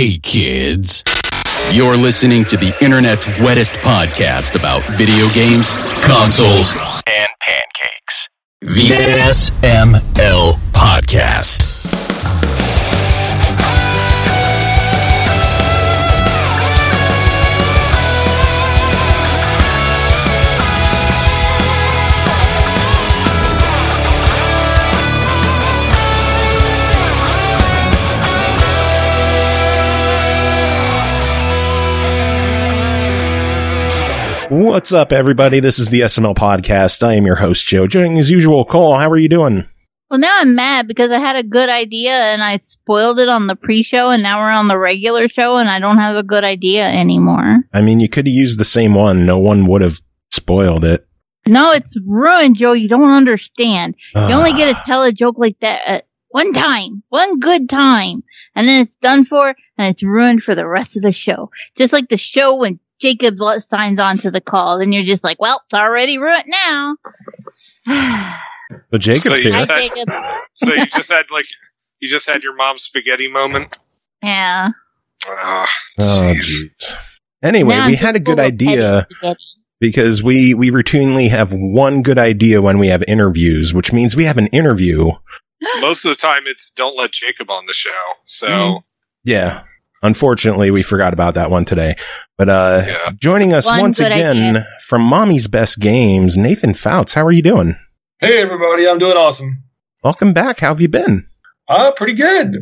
Hey, kids. You're listening to the internet's wettest podcast about video games, consoles, and pancakes. The SML Podcast. What's up, everybody? This is the SML Podcast. I am your host, Joe. Joining as usual, Cole. How are you doing? Well, now I'm mad because I had a good idea and I spoiled it on the pre-show, and now we're on the regular show and I don't have a good idea anymore. I mean, you could have used the same one. No one would have spoiled it. No, it's ruined, Joe. You don't understand. You only get to tell a joke like that at one time, one good time, and then it's done for and it's ruined for the rest of the show. Just like the show when Jacob signs on to the call, and you're just like, well, it's already ruined now. But Jacob's here. Jacob. So you just had your mom's spaghetti moment? Yeah. Oh, jeez. Anyway, Now we I'm had a just good full of idea petty spaghetti. because we routinely have one good idea when we have interviews, which means we have an interview. Most of the time it's don't let Jacob on the show. So Yeah. Unfortunately, we forgot about that one today. But joining us One once good again idea. from Mommy's Best Games, Nathan Fouts. How are you doing? Hey everybody, I'm doing awesome. Welcome back. How have you been? Pretty good.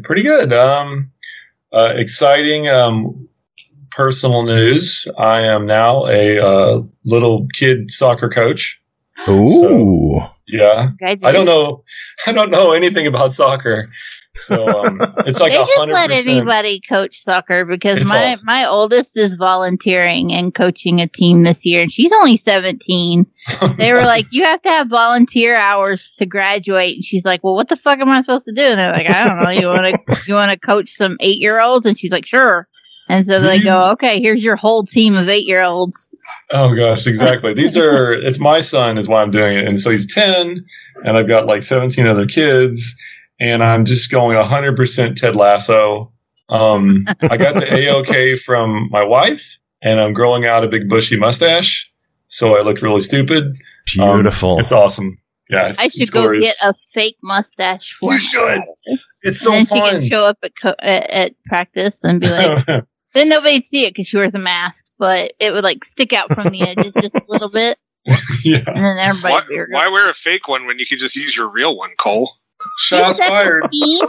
Exciting personal news. I am now a little kid soccer coach. Ooh. Yeah. Congratulations. I don't know anything about soccer. So it's like They just 100%. let anybody coach soccer because It's my awesome. my oldest is volunteering and coaching a team this year, and she's only 17. They were like, you have to have volunteer hours to graduate, and she's like, well, what the fuck am I supposed to do? And they're like, I don't know. You want to coach some 8-year-olds? And she's like, sure. And so they go, okay, here's your whole team of 8-year-olds. Oh gosh, exactly. It's my son is why I'm doing it. And so he's 10 and I've got like 17 other kids and I'm just going 100% Ted Lasso. I got the A-OK from my wife and I'm growing out a big bushy mustache. So I look really stupid. Beautiful. It's awesome. Yeah. I should it's go glorious. get a fake mustache for You should. It's so and then fun. she can show up at practice and be like, then nobody'd see it because she wears a mask, but it would like stick out from the edges just a little bit, Yeah. and then everybody's weird. why wear a fake one when you could just use your real one, Cole? Shots fired.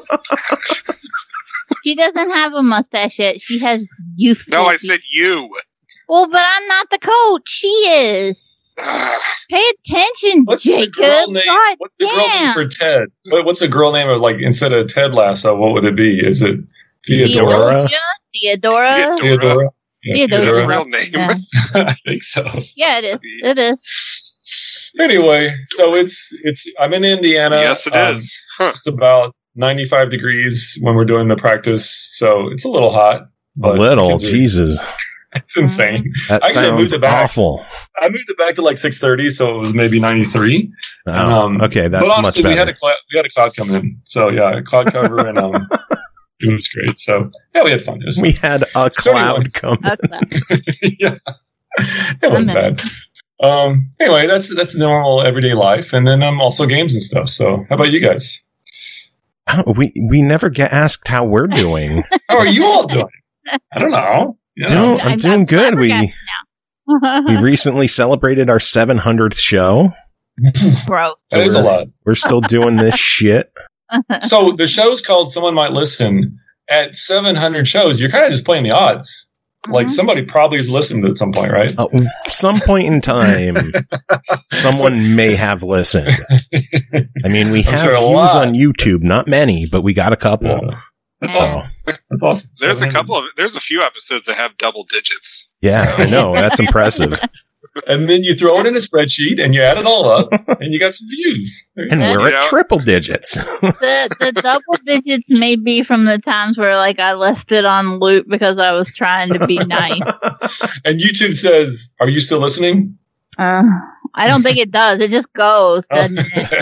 She doesn't have a mustache yet. She has youth. No, I said you. Well, but I'm not the coach. She is. Pay attention, What's Jacob. the girl name? God What's the girl name damn. for Ted? What's the girl name of, like, instead of Ted Lasso, what would it be? Is it Theodora? Theodora. Theodora? Theodora. Theodora. Real name. Yeah. I think so. Yeah, it is. It is. Anyway, so I'm in Indiana. Yes, it is. Huh. It's about 95 degrees when we're doing the practice, so it's a little hot. A but little. kids are- Jesus. It's insane. That Actually, I moved sounds it back. awful. I moved it back to like 6:30, so it was maybe 93. Oh, okay, that's but much honestly, better. we had a cloud come in, so yeah, a cloud cover, and it was great. So yeah, we had fun. It was We had a So anyway. cloud come. yeah, it wasn't bad. Anyway, that's normal everyday life, and then also games and stuff. So how about you guys? Oh, we never get asked how we're doing. How are you all doing? I don't know. You know. No, I'm doing good. We flabbergasted recently celebrated our 700th show. Bro. That is a lot. We're still doing this shit. So the show's called Someone Might Listen. At 700 shows, you're kind of just playing the odds. Like somebody probably has listened at some point, right? Some point in time, someone may have listened. I mean, we have sure a views lot. on YouTube, not many, but we got a couple. Yeah. That's So, awesome. That's awesome. There's a few episodes that have double digits. yeah, I know. That's impressive. And then you throw it in a spreadsheet and you add it all up and you got some views. There you And go. we're Yeah. at triple digits. The double digits may be from the times where like I left it on loop because I was trying to be nice. And YouTube says, "Are you still listening?" I don't think it does. It just goes, doesn't it?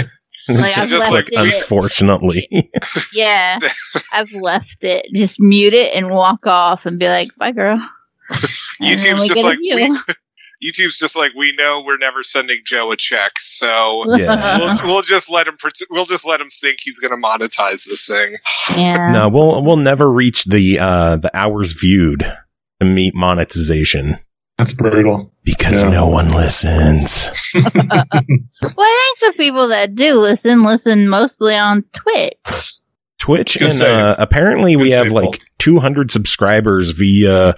Like, I've Just left like, it. unfortunately. Yeah, I've left it. Just mute it and walk off and be like, "Bye, girl." And then YouTube's we just get a like view. YouTube's just like, we know we're never sending Joe a check, so Yeah. we'll just let him. We'll just let him think he's going to monetize this thing. Yeah. No, we'll never reach the hours viewed to meet monetization That's brutal. because Yeah. no one listens. Well, I think the people that do listen mostly on Twitch. Twitch Good and save. apparently we Good have save, like Bolt. 200 subscribers via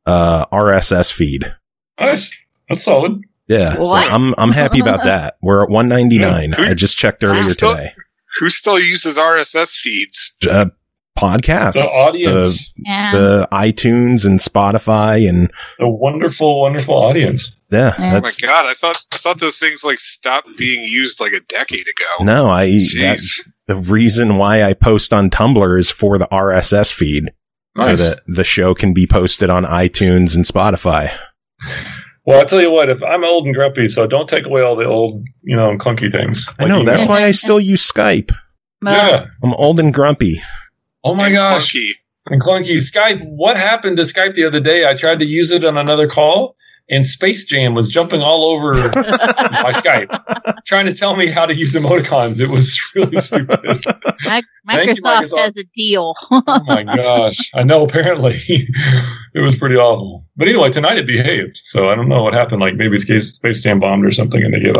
RSS feed. Nice. That's solid. Yeah, What? so I'm happy about that. We're at 199. Who- I just checked earlier still- today. Who still uses RSS feeds? Podcasts, The audience. Yeah. the iTunes and Spotify, and The wonderful, wonderful audience. yeah, Yeah. Oh my that's god! I thought those things like stopped being used like a decade ago. no. Jeez. That's the reason why I post on Tumblr is for the RSS feed, Nice. so that the show can be posted on iTunes and Spotify. Well, I tell you what, if I'm old and grumpy, so don't take away all the old, clunky things. I know, Like that's email. why I still use Skype. Well, Yeah. I'm old and grumpy. Oh my And gosh. clunky. And clunky. Skype, what happened to Skype the other day? I tried to use it on another call, and Space Jam was jumping all over my Skype, trying to tell me how to use emoticons. It was really stupid. Thank you, Microsoft Microsoft. has a deal. Oh my gosh. I know, apparently. It was pretty awful. But anyway, tonight it behaved. So I don't know what happened. Like maybe Space Jam bombed or something and they gave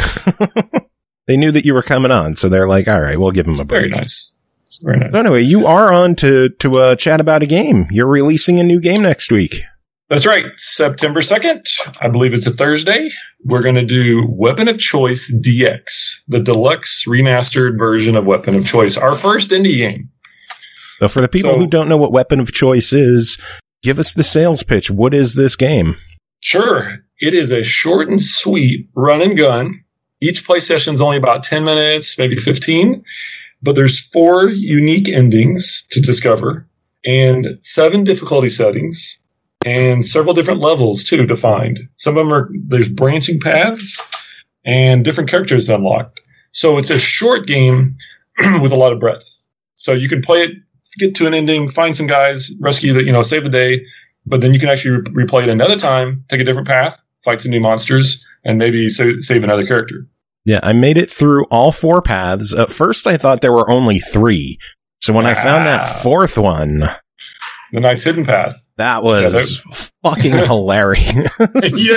up. They knew that you were coming on, so they're like, all right, we'll give them a It's very break. nice. Very nice. So anyway, you are on to chat about a game. You're releasing a new game next week. That's right. September 2nd. I believe it's a Thursday. We're going to do Weapon of Choice DX, the deluxe remastered version of Weapon of Choice, our first indie game. So for the people So- who don't know what Weapon of Choice is, give us the sales pitch. What is this game? Sure. It is a short and sweet run and gun. Each play session is only about 10 minutes, maybe 15. But there's 4 unique endings to discover and 7 difficulty settings and several different levels too to find. Some of them there's branching paths and different characters unlocked. So it's a short game with a lot of breadth. So you can play it, get to an ending, find some guys, rescue save the day, but then you can actually replay it another time, take a different path, fight some new monsters, and maybe save another character. Yeah, I made it through all 4 paths. At first, I thought there were only 3. So when I found that 4th one, The nice hidden path. that was fucking hilarious. Yeah,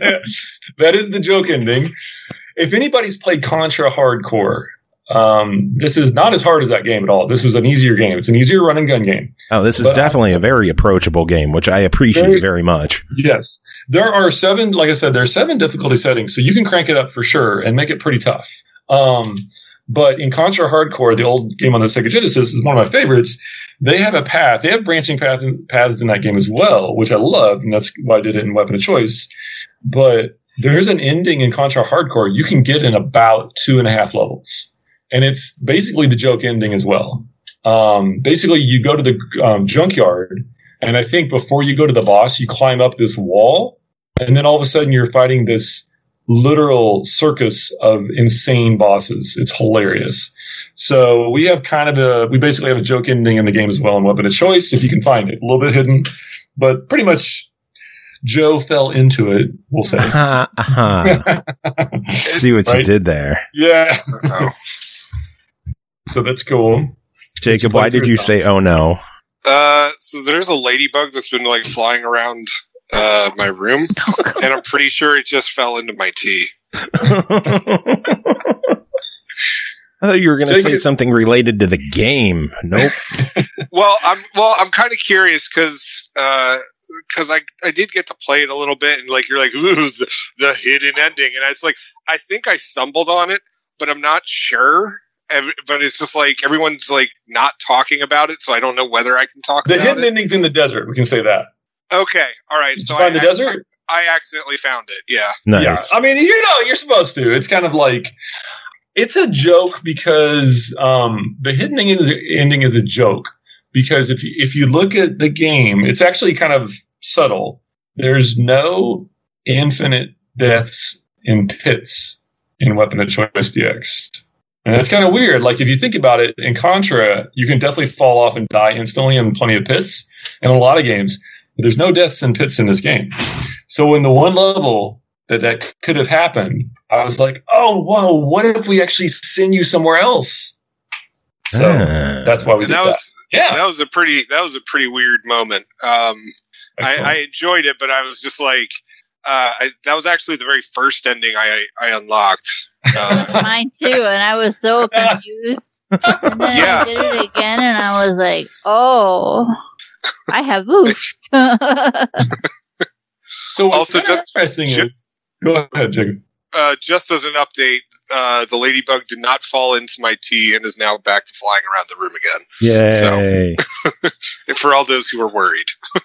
that is the joke ending. If anybody's played Contra Hardcore, this is not as hard as that game at all. This is an easier game. It's an easier run and gun game. Oh, this is But- definitely a very approachable game, which I appreciate very much. Yes. There are 7, like I said, there are 7 difficulty settings, so you can crank it up for sure and make it pretty tough. But in Contra Hardcore, the old game on the Sega Genesis is one of my favorites. They have a path. They have branching paths in that game as well, which I love, and that's why I did it in Weapon of Choice. But there's an ending in Contra Hardcore you can get in about 2.5 levels. And it's basically the joke ending as well. Basically, you go to the junkyard, and I think before you go to the boss, you climb up this wall, and then all of a sudden you're fighting this literal circus of insane bosses. It's hilarious. So we have we basically have a joke ending in the game as well in Weapon of Choice, if you can find it. A little bit hidden, but pretty much Joe fell into it, we'll say. See what you Right? did there. Yeah. Oh. So that's cool. Jacob, why did you say, oh no? So there's a ladybug that's been like flying around my room, and I'm pretty sure it just fell into my tea. I thought you were going to say Jacob- something related to the game. Nope. Well, I'm kind of curious because I did get to play it a little bit, and like you're like, ooh, the hidden ending, and it's like I think I stumbled on it, but I'm not sure. But it's just like everyone's like not talking about it, so I don't know whether I can talk The about hidden it. ending's in the desert. We can say that. Okay, all right. Did So you find the desert? I accidentally found it. Yeah. Nice. Yeah. I mean, you're supposed to. It's kind of like, it's a joke because the hidden ending is a joke. Because if you look at the game, it's actually kind of subtle. There's no infinite deaths in pits in Weapon of Choice DX. And it's kind of weird. Like, if you think about it, in Contra, you can definitely fall off and die instantly in plenty of pits in a lot of games. But there's no deaths in pits in this game. So in the one level that could have happened, I was like, oh, whoa, what if we actually send you somewhere else? So that's why we did that. That was a pretty weird moment. I enjoyed it, but I was just like, that was actually the very first ending I unlocked. Mine too, and I was so confused. And then I did it again, and I was like, "Oh, I have oofed." So what's interesting is, go ahead, Jacob. Just as an update, the ladybug did not fall into my tea and is now back to flying around the room again. Yay! So, for all those who are worried,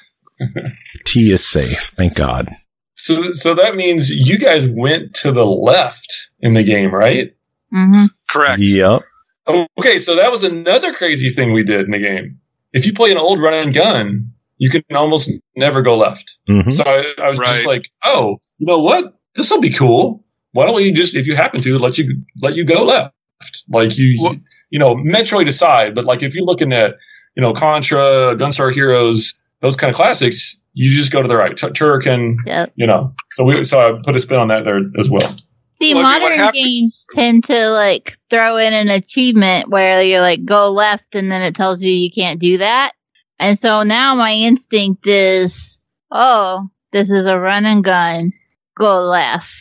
tea is safe. Thank God. So that means you guys went to the left in the game, right? Mm-hmm. Correct. Yep. Okay, so that was another crazy thing we did in the game. If you play an old run and gun, you can almost never go left. Mm-hmm. So I was just like, oh, you know what? This will be cool. Why don't we just, if you happen to, let you go left? Like you know, Metroid aside, but like if you're looking at, you know, Contra, Gunstar Heroes, those kind of classics, you just go to the right. Turrican, you know. So I put a spin on that there as well. See, modern games tend to like throw in an achievement where you're like, go left, and then it tells you can't do that. And so now my instinct is, oh, this is a run and gun. Go left.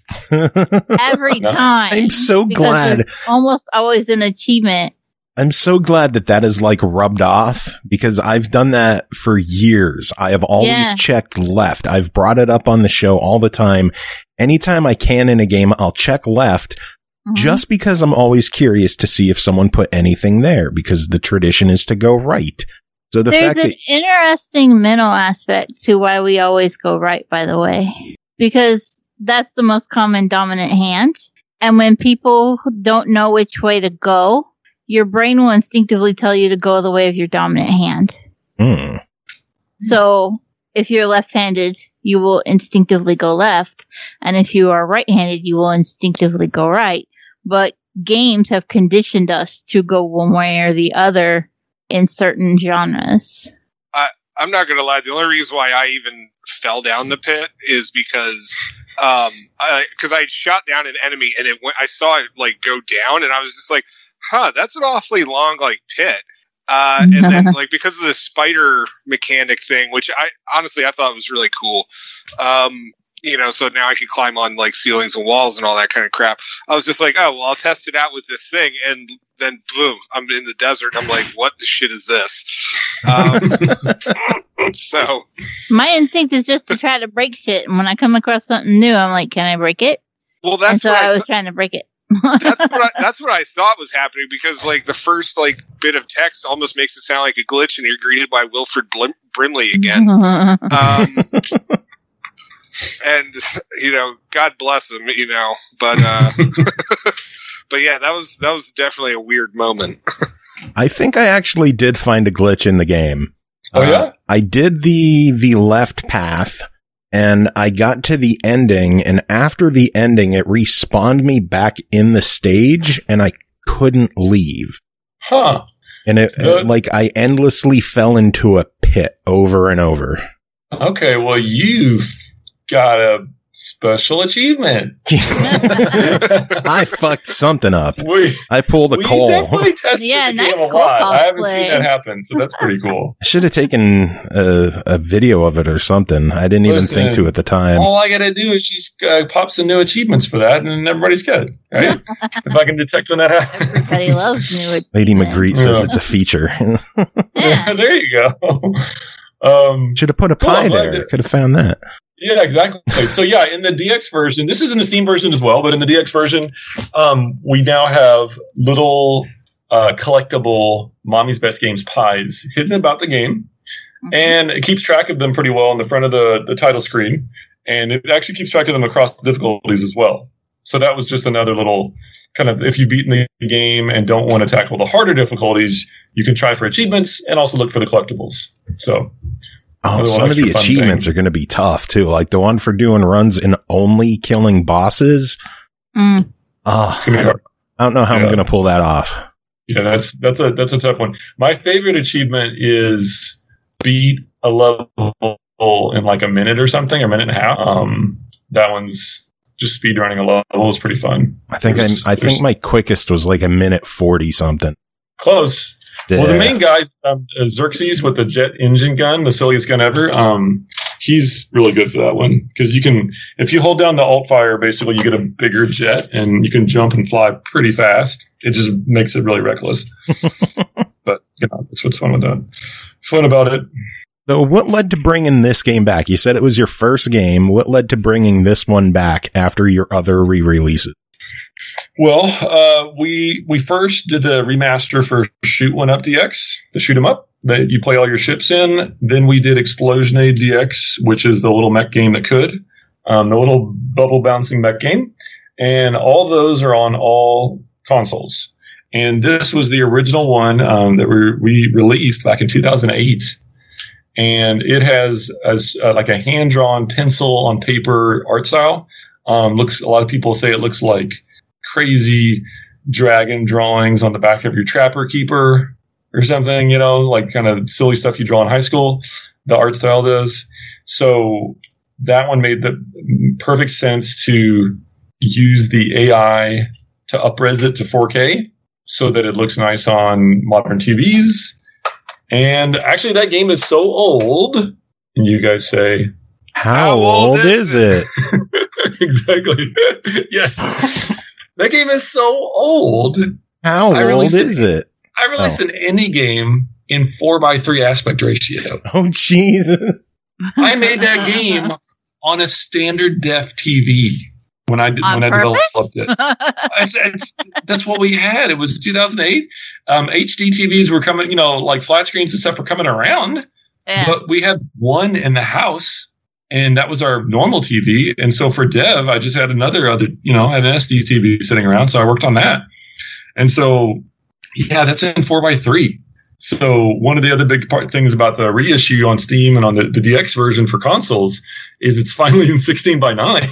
Every time. I'm so glad. Almost always an achievement. I'm so glad that is like rubbed off, because I've done that for years. I have always checked left. I've brought it up on the show all the time. Anytime I can in a game, I'll check left just because I'm always curious to see if someone put anything there, because the tradition is to go right. So there's an interesting mental aspect to why we always go right, by the way, because that's the most common dominant hand. And when people don't know which way to go, your brain will instinctively tell you to go the way of your dominant hand. Mm. So if you're left-handed, you will instinctively go left. And if you are right-handed, you will instinctively go right. But games have conditioned us to go one way or the other in certain genres. I'm not going to lie. The only reason why I even fell down the pit is because I had shot down an enemy and I saw it like go down, and I was just like, huh, that's an awfully long like pit. And then like because of the spider mechanic thing, which I thought was really cool. You know, so now I can climb on like ceilings and walls and all that kind of crap. I was just like, oh, well, I'll test it out with this thing. And then boom, I'm in the desert. I'm like, what the shit is this? So my instinct is just to try to break shit. And when I come across something new, I'm like, can I break it? Well, that's so I was trying to break it. That's what I thought was happening, because like the first like bit of text almost makes it sound like a glitch, and you're greeted by Wilfred Brimley again. And you know, God bless him, you know, but but yeah, that was definitely a weird moment. I think I actually did find a glitch in the game. Oh yeah? I did the left path, and I got to the ending, and after the ending, it respawned me back in the stage, and I couldn't leave. Huh. And it like I endlessly fell into a pit over and over. Okay, well, you've got a special achievement. I fucked something up. I pulled a coal. You definitely tested the game a lot. I haven't seen that happen, so that's pretty cool. I should have taken a video of it or something. I didn't even think to at the time. All I gotta do is just pop some new achievements for that, and everybody's good, right? If I can detect when that happens. Everybody loves new achievements. Lady Magritte says it's a feature. There you go. Should have put a pie there. Could have found that. Yeah, exactly. So yeah, in the DX version, this is in the Steam version as well, but in the DX version, we now have little collectible Mommy's Best Games pies hidden about the game, and it keeps track of them pretty well on the front of the title screen, and it actually keeps track of them across the difficulties as well. So that was just another little kind of, if you've beaten the game and don't want to tackle the harder difficulties, you can try for achievements and also look for the collectibles. So some of the achievements are going to be tough too. Like the one for doing runs and only killing bosses. It's going to be hard. I don't know how I'm going to pull that off. Yeah, that's a tough one. My favorite achievement is beat a level in like a minute or something, a minute and a half. That one's just speed running a level is pretty fun. I think my quickest was like a minute 40 something. Close. Yeah. Well, the main guy's Xerxes with the jet engine gun, the silliest gun ever. He's really good for that one because if you hold down the alt fire, basically you get a bigger jet and you can jump and fly pretty fast. It just makes it really reckless. But that's what's fun with that. Fun about it. So what led to bringing this game back? You said it was your first game. What led to bringing this one back after your other re-releases? Well, we first did the remaster for Shoot 1 Up DX, the shoot 'em up that you play all your ships in. Then we did Explosionade DX, which is the little mech game that could, the little bubble bouncing mech game. And all those are on all consoles. And this was the original one that we released back in 2008. And it has like a hand-drawn pencil on paper art style. A lot of people say it looks like crazy dragon drawings on the back of your Trapper Keeper or something, like kind of silly stuff you draw in high school. The art style does. So that one made the perfect sense to use the AI to up-res it to 4K so that it looks nice on modern TVs. And actually, that game is so old. And you guys say, how old is it? Exactly. Yes. That game is so old. How old is it? I released an indie game in 4:3 aspect ratio. Oh, Jesus. I made that game on a standard def TV when I developed it. That's what we had. It was 2008. HD TVs were coming, like flat screens and stuff were coming around. Yeah. But we had one in the house. And that was our normal TV. And so for dev, I just had had an SD TV sitting around. So I worked on that. And so, yeah, that's in 4:3. So one of the other big things about the reissue on Steam and on the DX version for consoles is it's finally in 16:9.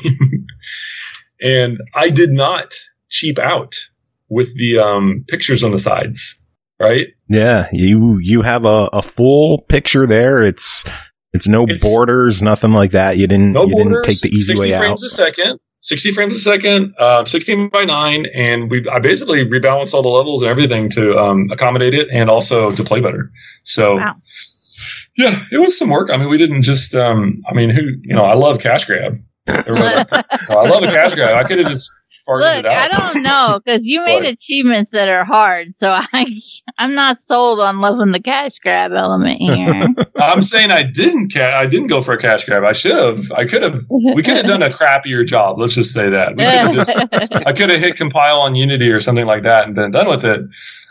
And I did not cheap out with the pictures on the sides, right? Yeah, you have a full pixture there. It's no borders, nothing like that. You didn't take the easy way out. 60 frames a second, 16:9, and I basically rebalanced all the levels and everything to accommodate it and also to play better. So, yeah, it was some work. I mean, we didn't just, I love cash grab. I love a cash grab. I could have just farted it out. I don't know, because you made achievements that are hard, so I'm not sold on loving the cash grab element here. I'm saying I didn't go for a cash grab. I should have. We could have done a crappier job. Let's just say that. I could have hit compile on Unity or something like that and been done with it.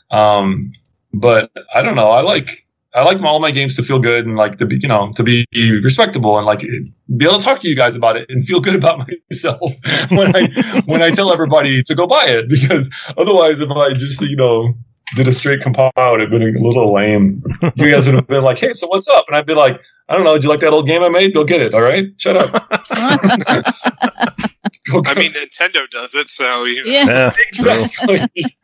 But I don't know. I like all my games to feel good and like to be respectable and like be able to talk to you guys about it and feel good about myself when I tell everybody to go buy it, because otherwise if I just did a straight compile, it would have been a little lame. You guys would have been like, hey, so what's up? And I'd be like, I don't know, did you like that old game I made? Go get it, all right? Shut up. I mean, Nintendo does it, so Yeah, exactly.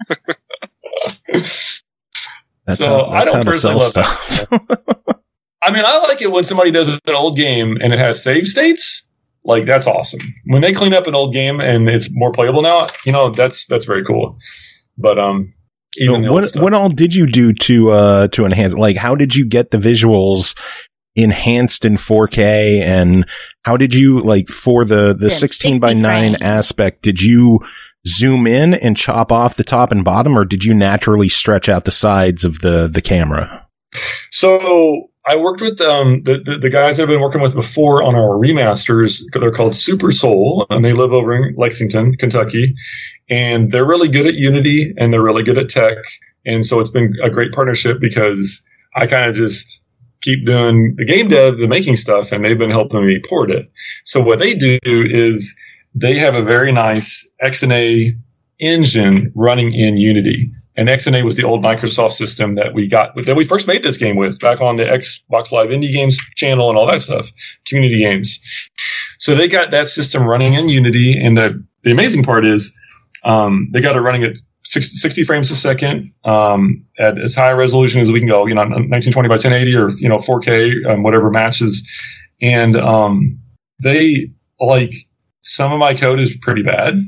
I don't personally love that. I mean, I like it when somebody does an old game and it has save states. Like, that's awesome. When they clean up an old game and it's more playable now, that's very cool. But what all did you do to enhance it? Like, how did you get the visuals enhanced in 4K, and how did you, like, for the 16:9 aspect, did you zoom in and chop off the top and bottom, or did you naturally stretch out the sides of the camera? So I worked with the guys I've been working with before on our remasters. They're called Super Soul, and they live over in Lexington, Kentucky. And they're really good at Unity, and they're really good at tech. And so it's been a great partnership because I kind of just keep doing the game dev, the making stuff, and they've been helping me port it. So what they do is they have a very nice XNA engine running in Unity. And XNA was the old Microsoft system that we first made this game with back on the Xbox Live Indie Games channel and all that stuff, community games. So they got that system running in Unity. And the amazing part is they got it running at 60 frames a second, at as high a resolution as we can go, 1920 by 1080 or, 4K, whatever matches. And, they like some of my code is pretty bad.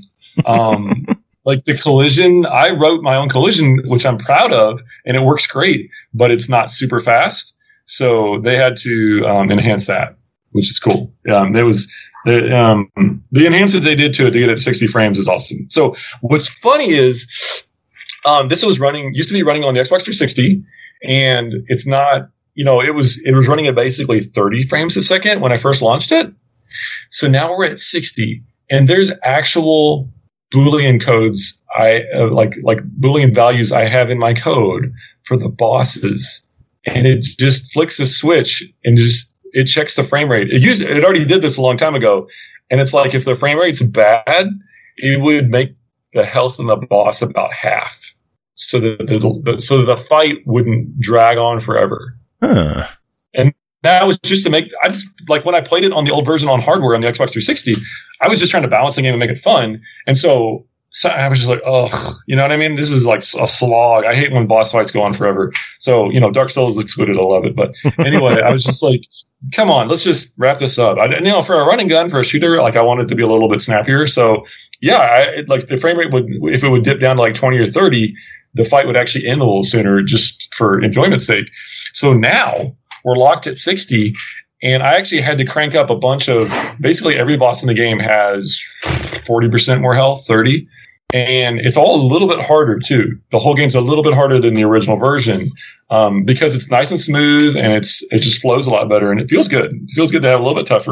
Like the collision, I wrote my own collision, which I'm proud of, and it works great, but it's not super fast. So they had to, enhance that, which is cool. There was, the enhancement they did to it to get it to 60 frames is awesome. So what's funny is, this used to be running on the Xbox 360, and it's not, it was running at basically 30 frames a second when I first launched it. So now we're at 60, and there's actual Boolean codes like Boolean values I have in my code for the bosses, and it just flicks a switch and it checks the frame rate. It already did this a long time ago, and it's like if the frame rate's bad, it would make the health of the boss about half, so that the fight wouldn't drag on forever. Huh. And that was just to make. I just like when I played it on the old version on hardware on the Xbox 360. I was just trying to balance the game and make it fun, and so I was just like, oh, you know what I mean? This is like a slog. I hate when boss fights go on forever. So, Dark Souls is excluded. I love it. But anyway, I was just like, come on, let's just wrap this up. For a running gun, for a shooter, like I want it to be a little bit snappier. So yeah, like the frame rate if it would dip down to like 20 or 30, the fight would actually end a little sooner just for enjoyment's sake. So now we're locked at 60. And I actually had to crank up a bunch of, basically every boss in the game has 40% more health, 30. And it's all a little bit harder too. The whole game's a little bit harder than the original version, because it's nice and smooth and it just flows a lot better and it feels good. It feels good to have a little bit tougher.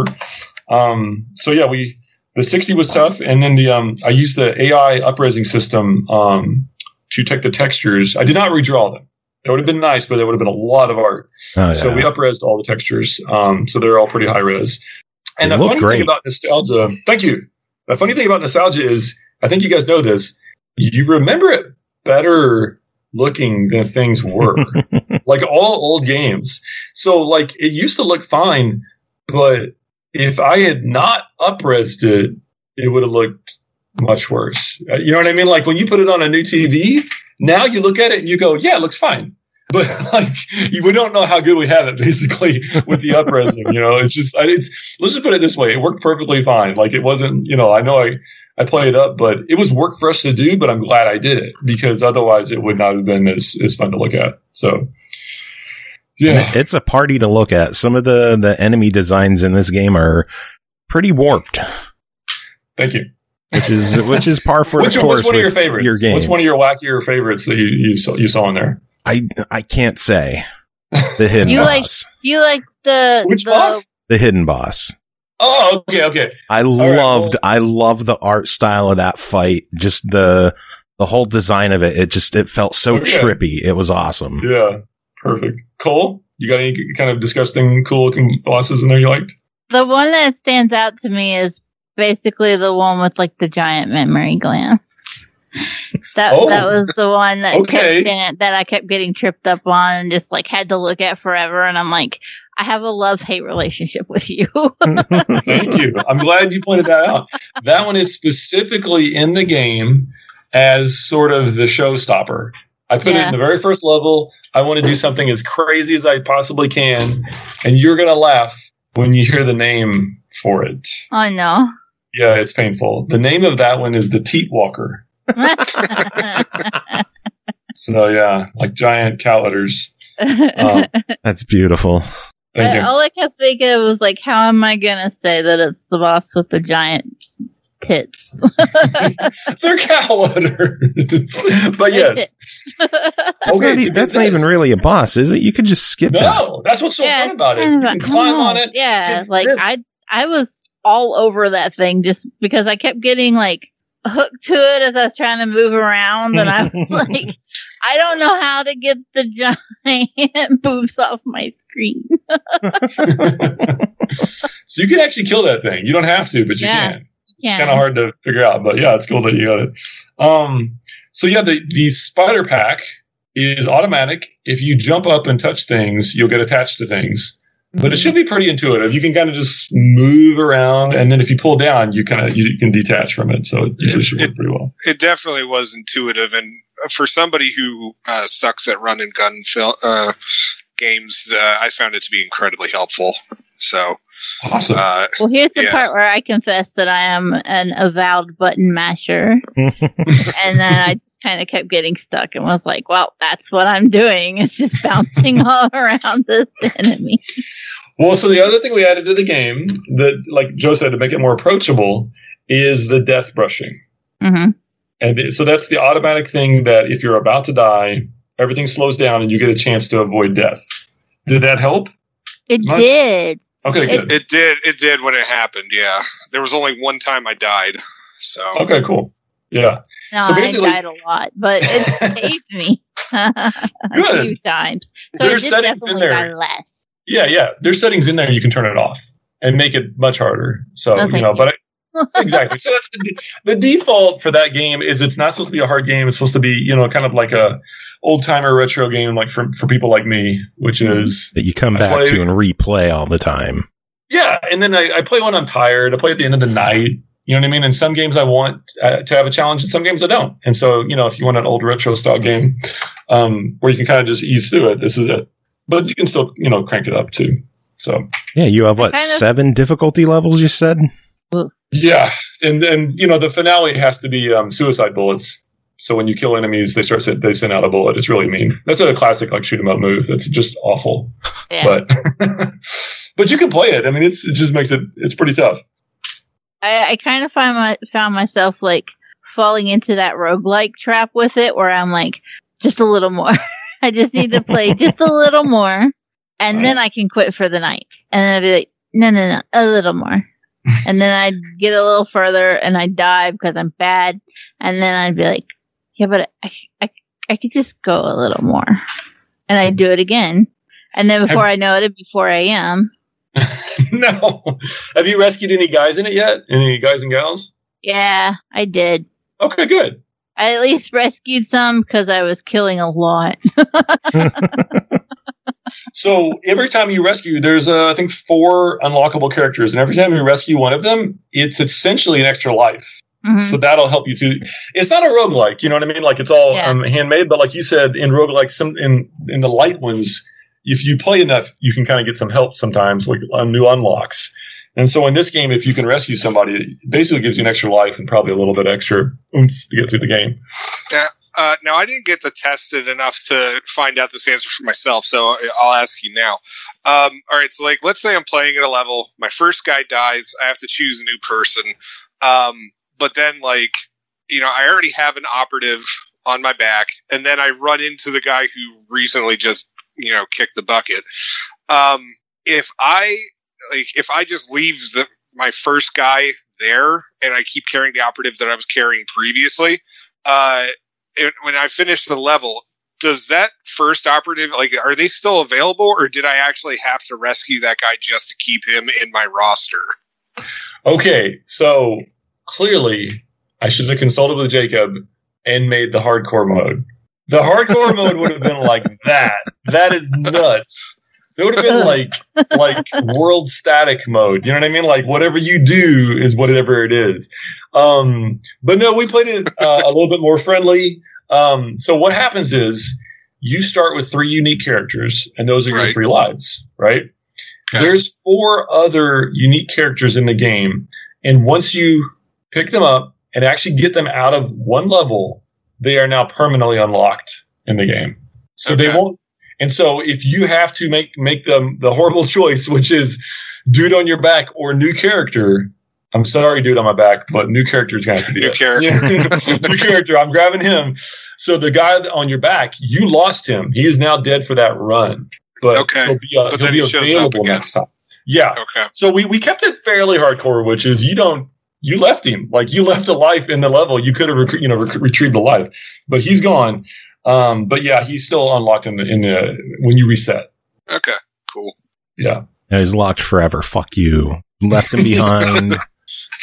So yeah, the 60 was tough. And then I used the AI upresing system, to take the textures. I did not redraw them. It would have been nice, but it would have been a lot of art. Oh, yeah. So we up-resed all the textures. So they're all pretty high res. And the funny thing about nostalgia, thank you. The funny thing about nostalgia is, I think you guys know this, you remember it better looking than things were. Like all old games. So like it used to look fine, but if I had not up-resed it, it would have looked much worse. You know what I mean? Like when you put it on a new TV, now you look at it and you go, yeah, it looks fine. But like we don't know how good we have it basically with the up-resing, it's just, let's just put it this way. It worked perfectly fine. Like it wasn't, I know I play it up, but it was work for us to do, but I'm glad I did it because otherwise it would not have been as fun to look at. So yeah, it's a party to look at. Some of the enemy designs in this game are pretty warped. Thank you. Which is par for the course. Which one of your favorites? Your game. What's one of your wackier favorites that you saw in there? I can't say. The hidden boss. You like the boss? The hidden boss. Oh, okay. I love the art style of that fight. Just the whole design of it. It felt so trippy. It was awesome. Yeah, perfect. Cole, you got any kind of disgusting, cool looking bosses in there you liked? The one that stands out to me is basically the one with like the giant memory glands. That was the one that I kept getting tripped up on and just like had to look at forever. And I'm like, I have a love-hate relationship with you. Thank you. I'm glad you pointed that out. That one is specifically in the game as sort of the showstopper. I put it in the very first level. I want to do something as crazy as I possibly can. And you're going to laugh when you hear the name for it. Oh, no. Yeah, it's painful. The name of that one is the Teat Walker. So, yeah, like giant cat litters. That's beautiful. All I kept thinking was like, how am I going to say that it's the boss with the giant tits? They're cat litters. But yes. That's not even really a boss, is it? You could just skip it. No, that's what's so fun about it. You can climb on it. Yeah, like I was all over that thing just because I kept getting like hooked to it as I was trying to move around, and I was like, I don't know how to get the giant boobs off my screen. So you can actually kill that thing. You don't have to, but you can. It's kind of hard to figure out, but yeah, it's cool that you got it. So yeah, the spider pack is automatic. If you jump up and touch things, you'll get attached to things. But it should be pretty intuitive. You can kind of just move around, and then if you pull down, you can detach from it. So it usually should work pretty well. It definitely was intuitive, and for somebody who sucks at run and gun games, I found it to be incredibly helpful. So awesome. Well, here's the part where I confess that I am an avowed button masher, and then I just kind of kept getting stuck and was like, "Well, that's what I'm doing. It's just bouncing all around this enemy." Well, so the other thing we added to the game that, like Joe said, to make it more approachable, is the death brushing. Mm-hmm. And so that's the automatic thing that if you're about to die, everything slows down and you get a chance to avoid death. Did that help? It did. Okay, good. It did when it happened, yeah. There was only one time I died, so. Okay, cool. Yeah. No, so I died a lot, but it saved me a few times. So there's settings in there. Die less. Yeah. There's settings in there you can turn it off and make it much harder. So, exactly. So that's the default for that game is it's not supposed to be a hard game. It's supposed to be, kind of like a old-timer retro game, like for people like me, which is... that you come back to and replay all the time. Yeah, and then I play when I'm tired. I play at the end of the night. You know what I mean? And some games I want to have a challenge, and some games I don't. And so, if you want an old retro-style game where you can kind of just ease through it, this is it. But you can still, crank it up, too. So yeah, you have, 7 difficulty levels, you said? Yeah, and the finale has to be suicide bullets. So when you kill enemies, they send out a bullet. It's really mean. That's a classic shoot 'em up move. That's just awful. Yeah. But you can play it. I mean, it just makes it's pretty tough. I kind of found myself falling into that roguelike trap with it, where I'm like, just a little more. I just need to play just a little more, and then I can quit for the night. And then I'd be like, no, a little more. And then I'd get a little further and I'd die because I'm bad. And then I'd be like, yeah, but I could just go a little more. And I'd do it again. And then before I know it, it'd be 4 a.m. No. Have you rescued any guys in it yet? Any guys and gals? Yeah, I did. Okay, good. I at least rescued some because I was killing a lot. So every time you rescue, there's, I think, 4 unlockable characters. And every time you rescue one of them, it's essentially an extra life. Mm-hmm. So that'll help you too. It's not a roguelike, you know what I mean? It's all handmade. But like you said, in roguelikes, in the light ones, if you play enough, you can kind of get some help sometimes, on new unlocks. And so in this game, if you can rescue somebody, it basically gives you an extra life and probably a little bit extra oomph to get through the game. Yeah. Now, I didn't get to test it enough to find out this answer for myself, so I'll ask you now. All right, so let's say I'm playing at a level, my first guy dies, I have to choose a new person, but then I already have an operative on my back, and then I run into the guy who recently just kicked the bucket. If I just leave my first guy there, and I keep carrying the operative that I was carrying previously, when I finish the level, does that first operative, are they still available, or did I actually have to rescue that guy just to keep him in my roster? Okay, so clearly I should have consulted with Jacob and made the hardcore mode. The hardcore mode would have been like that. That is nuts. It would have been like world static mode. You know what I mean? Whatever you do is whatever it is. But no, we played it a little bit more friendly. So what happens is you start with 3 unique characters, and those are your 3 lives, right? Okay. There's 4 other unique characters in the game, and once you pick them up and actually get them out of one level, they are now permanently unlocked in the game. So they won't. And so if you have to make the horrible choice, which is dude on your back or new character, I'm sorry, dude on my back, but new character is going to have to be new character. New character. I'm grabbing him. So the guy on your back, you lost him. He is now dead for that run. But he'll be available next time. Yeah. Okay. So we kept it fairly hardcore, which is you left him. You left a life in the level. You could have retrieved a life, but he's gone. But yeah, he's still unlocked in the when you reset. Okay, cool. Yeah. And he's locked forever. Fuck you. Left him behind.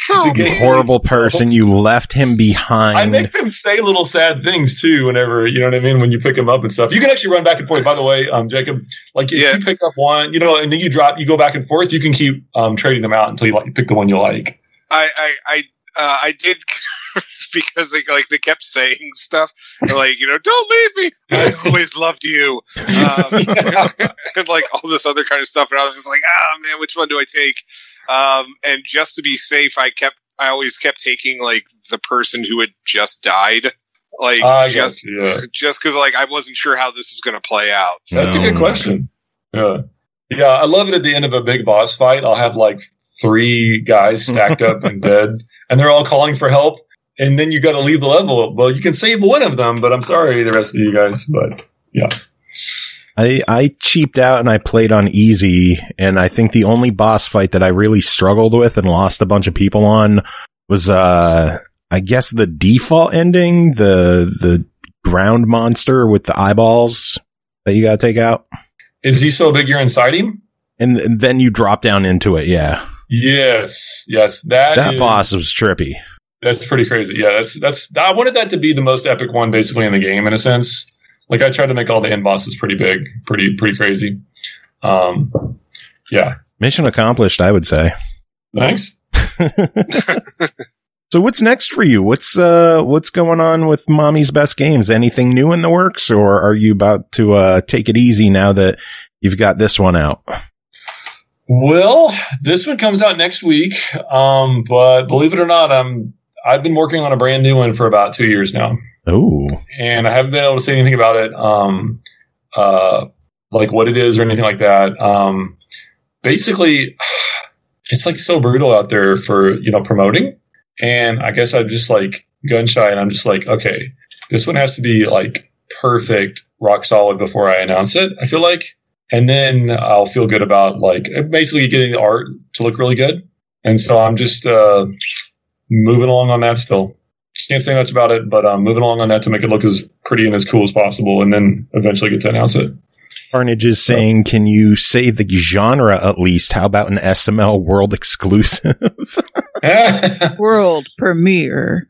You horrible person. You left him behind. I make them say little sad things too whenever, you know what I mean, when you pick them up and stuff. You can actually run back and forth. By the way, Jacob, like if you pick up one, you know, and then you go back and forth, you can keep trading them out until you pick the one you like. I did because they kept saying stuff like, you know, don't leave me. I always loved you. And like all this other kind of stuff. And I was just like, man, which one do I take? And just to be safe, I always kept taking like the person who had just died. Like just because like I wasn't sure how this was going to play out. So. That's a good question. Yeah. I love it at the end of a big boss fight. I'll have like 3 guys stacked up and dead, and they're all calling for help. And then you got to leave the level. Well, you can save one of them, but I'm sorry, the rest of you guys. But yeah, I cheaped out and I played on easy. And I think the only boss fight that I really struggled with and lost a bunch of people on was, I guess the default ending, the ground monster with the eyeballs that you got to take out. Is he so big you're inside him? And then you drop down into it. Yeah. Yes. That boss was trippy. That's pretty crazy. Yeah, that's. I wanted that to be the most epic one, basically, in the game, in a sense. Like I tried to make all the end bosses pretty big, pretty crazy. Yeah. Mission accomplished, I would say. Thanks. So what's next for you? What's going on with Mommy's Best Games? Anything new in the works, or are you about to take it easy now that you've got this one out? Well, this one comes out next week, but believe it or not, I've been working on a brand new one for about 2 years now. Oh, and I haven't been able to say anything about it, like what it is or anything like that. Basically, it's like so brutal out there for promoting, and I guess I'm just like gun shy, and I'm just like, okay, this one has to be like perfect, rock solid before I announce it. I feel like. And then I'll feel good about like basically getting the art to look really good. And so I'm just moving along on that still. Can't say much about it, but I'm moving along on that to make it look as pretty and as cool as possible, and then eventually get to announce it. Carnage is saying, can you say the genre at least? How about an SML world exclusive? World premiere.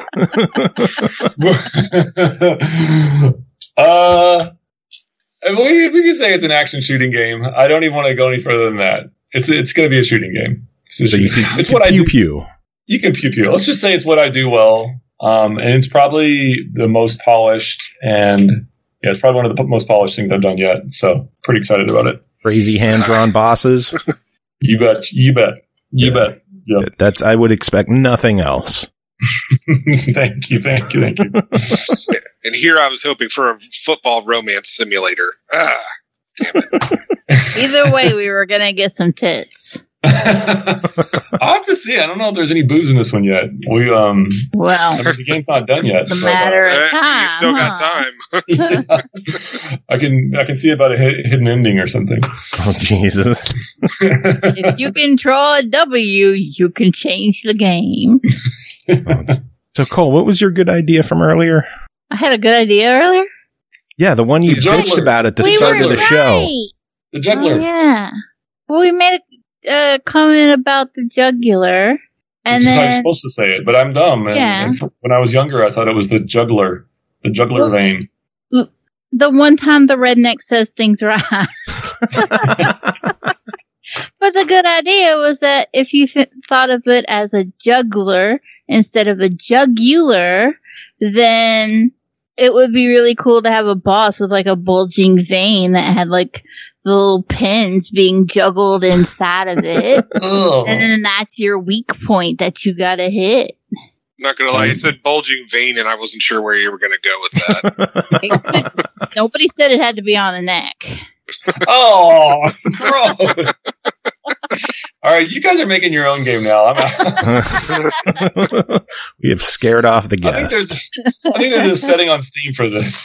We can say it's an action shooting game. I don't even want to go any further than that. It's going to be a shooting game. It's what I do. Pew. You can pew pew. Let's just say it's what I do well. And it's probably the most polished, and it's probably one of the most polished things I've done yet. So pretty excited about it. Crazy hand-drawn bosses. You bet. Yeah. That's, I would expect nothing else. Thank you. And here I was hoping for a football romance simulator. Damn it. Either way, we were going to get some tits. I'll have to see. I don't know if there's any boobs in this one yet. The game's not done yet. It's a matter of time. You still got time. Yeah. I can see about a hidden ending or something. Oh, Jesus. If you can draw a W, you can change the game. So, Cole, what was your good idea from earlier? I had a good idea earlier? Yeah, the one you bitched about at the start of the show. The juggler. Oh, yeah. Well, we made a comment about the jugular. And then I'm supposed to say it, but I'm dumb. And when I was younger, I thought it was the juggler vein. The one time the redneck says things right. But the good idea was that if you thought of it as a juggler instead of a jugular, then it would be really cool to have a boss with like a bulging vein that had like the little pins being juggled inside of it. And then that's your weak point that you gotta hit. Not gonna lie, you said bulging vein and I wasn't sure where you were gonna go with that. Nobody said it had to be on the neck. Oh, gross. All right, you guys are making your own game now. We have scared off the guest. I think there's a setting on Steam for this.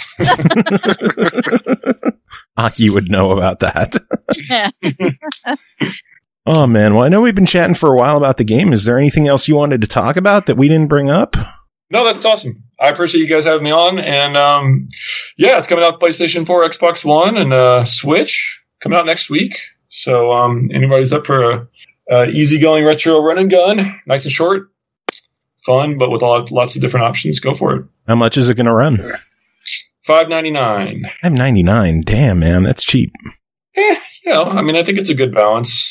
Aki would know about that. Yeah. Oh, man. Well, I know we've been chatting for a while about the game. Is there anything else you wanted to talk about that we didn't bring up? No, that's awesome. I appreciate you guys having me on. And it's coming out PlayStation 4, Xbox One, and Switch coming out next week. So anybody's up for Easygoing retro run and gun, nice and short, fun, but with lots of different options. Go for it. How much is it going to run? $5.99. $5.99. Damn, man, that's cheap. I mean, I think it's a good balance.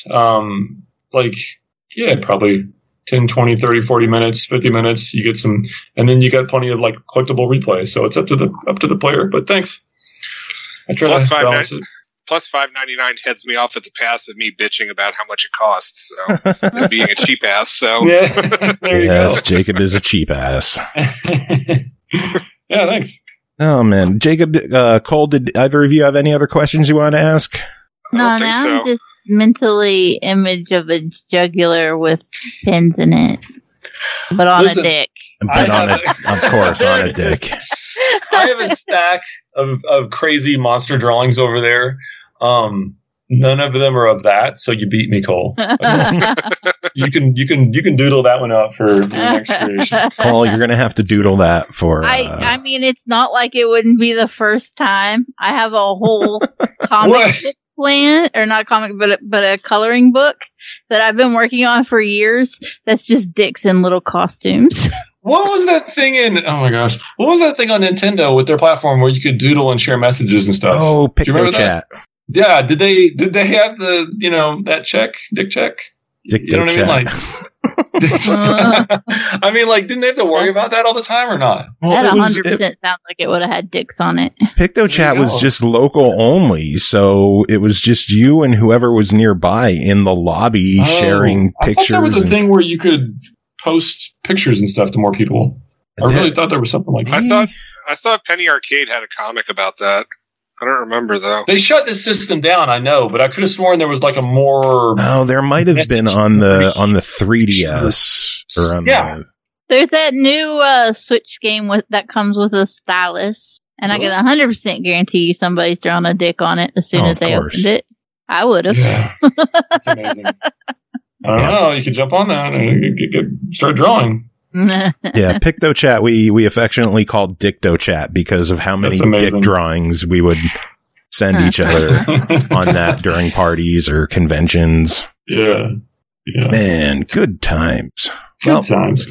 Probably 10, 20, 30, 40 minutes, 50 minutes. You get some, and then you got plenty of like collectible replay. So it's up to the player. But thanks. I try to balance it. Plus $5.99 heads me off at the pass of me bitching about how much it costs. So and being a cheap ass. So yeah, there you go. Jacob is a cheap ass. Yeah, thanks. Oh man, Jacob, Cole, did either of you have any other questions you want to ask? No, now I'm just mentally image of a jugular with pins in it, but on a dick. But of course, on a dick. I have a stack of crazy monster drawings over there. None of them are of that, so you beat me, Cole. You can doodle that one out for the next creation. Cole, you're gonna have to doodle that for. I mean, it's not like it wouldn't be the first time. I have a whole comic book plan, or not comic, but a coloring book that I've been working on for years. That's just dicks in little costumes. What was that thing oh my gosh, what was that thing on Nintendo with their platform where you could doodle and share messages and stuff? Oh, PictoChat. Yeah, did they have the, that dick check? You know what I mean? I mean, like, didn't they have to worry about that all the time or not? Well, that 100% sounds like it would have had dicks on it. PictoChat was just local only, so it was just you and whoever was nearby in the lobby sharing pictures. I thought there was a thing where you could post pictures and stuff to more people. I really thought there was something like that. I thought Penny Arcade had a comic about that. I don't remember though. They shut the system down, I know, but I could have sworn there was like a more. Oh, there might have been on the 3DS or on the. There's that new Switch game that comes with a stylus, and I can 100% guarantee you somebody's drawn a dick on it as soon as they opened it. I would have. Yeah, that's amazing. I don't know. You could jump on that and start drawing. Yeah, PictoChat we affectionately called DictoChat because of how many dick drawings we would send each other on that during parties or conventions. Yeah. Man, good times. Good times.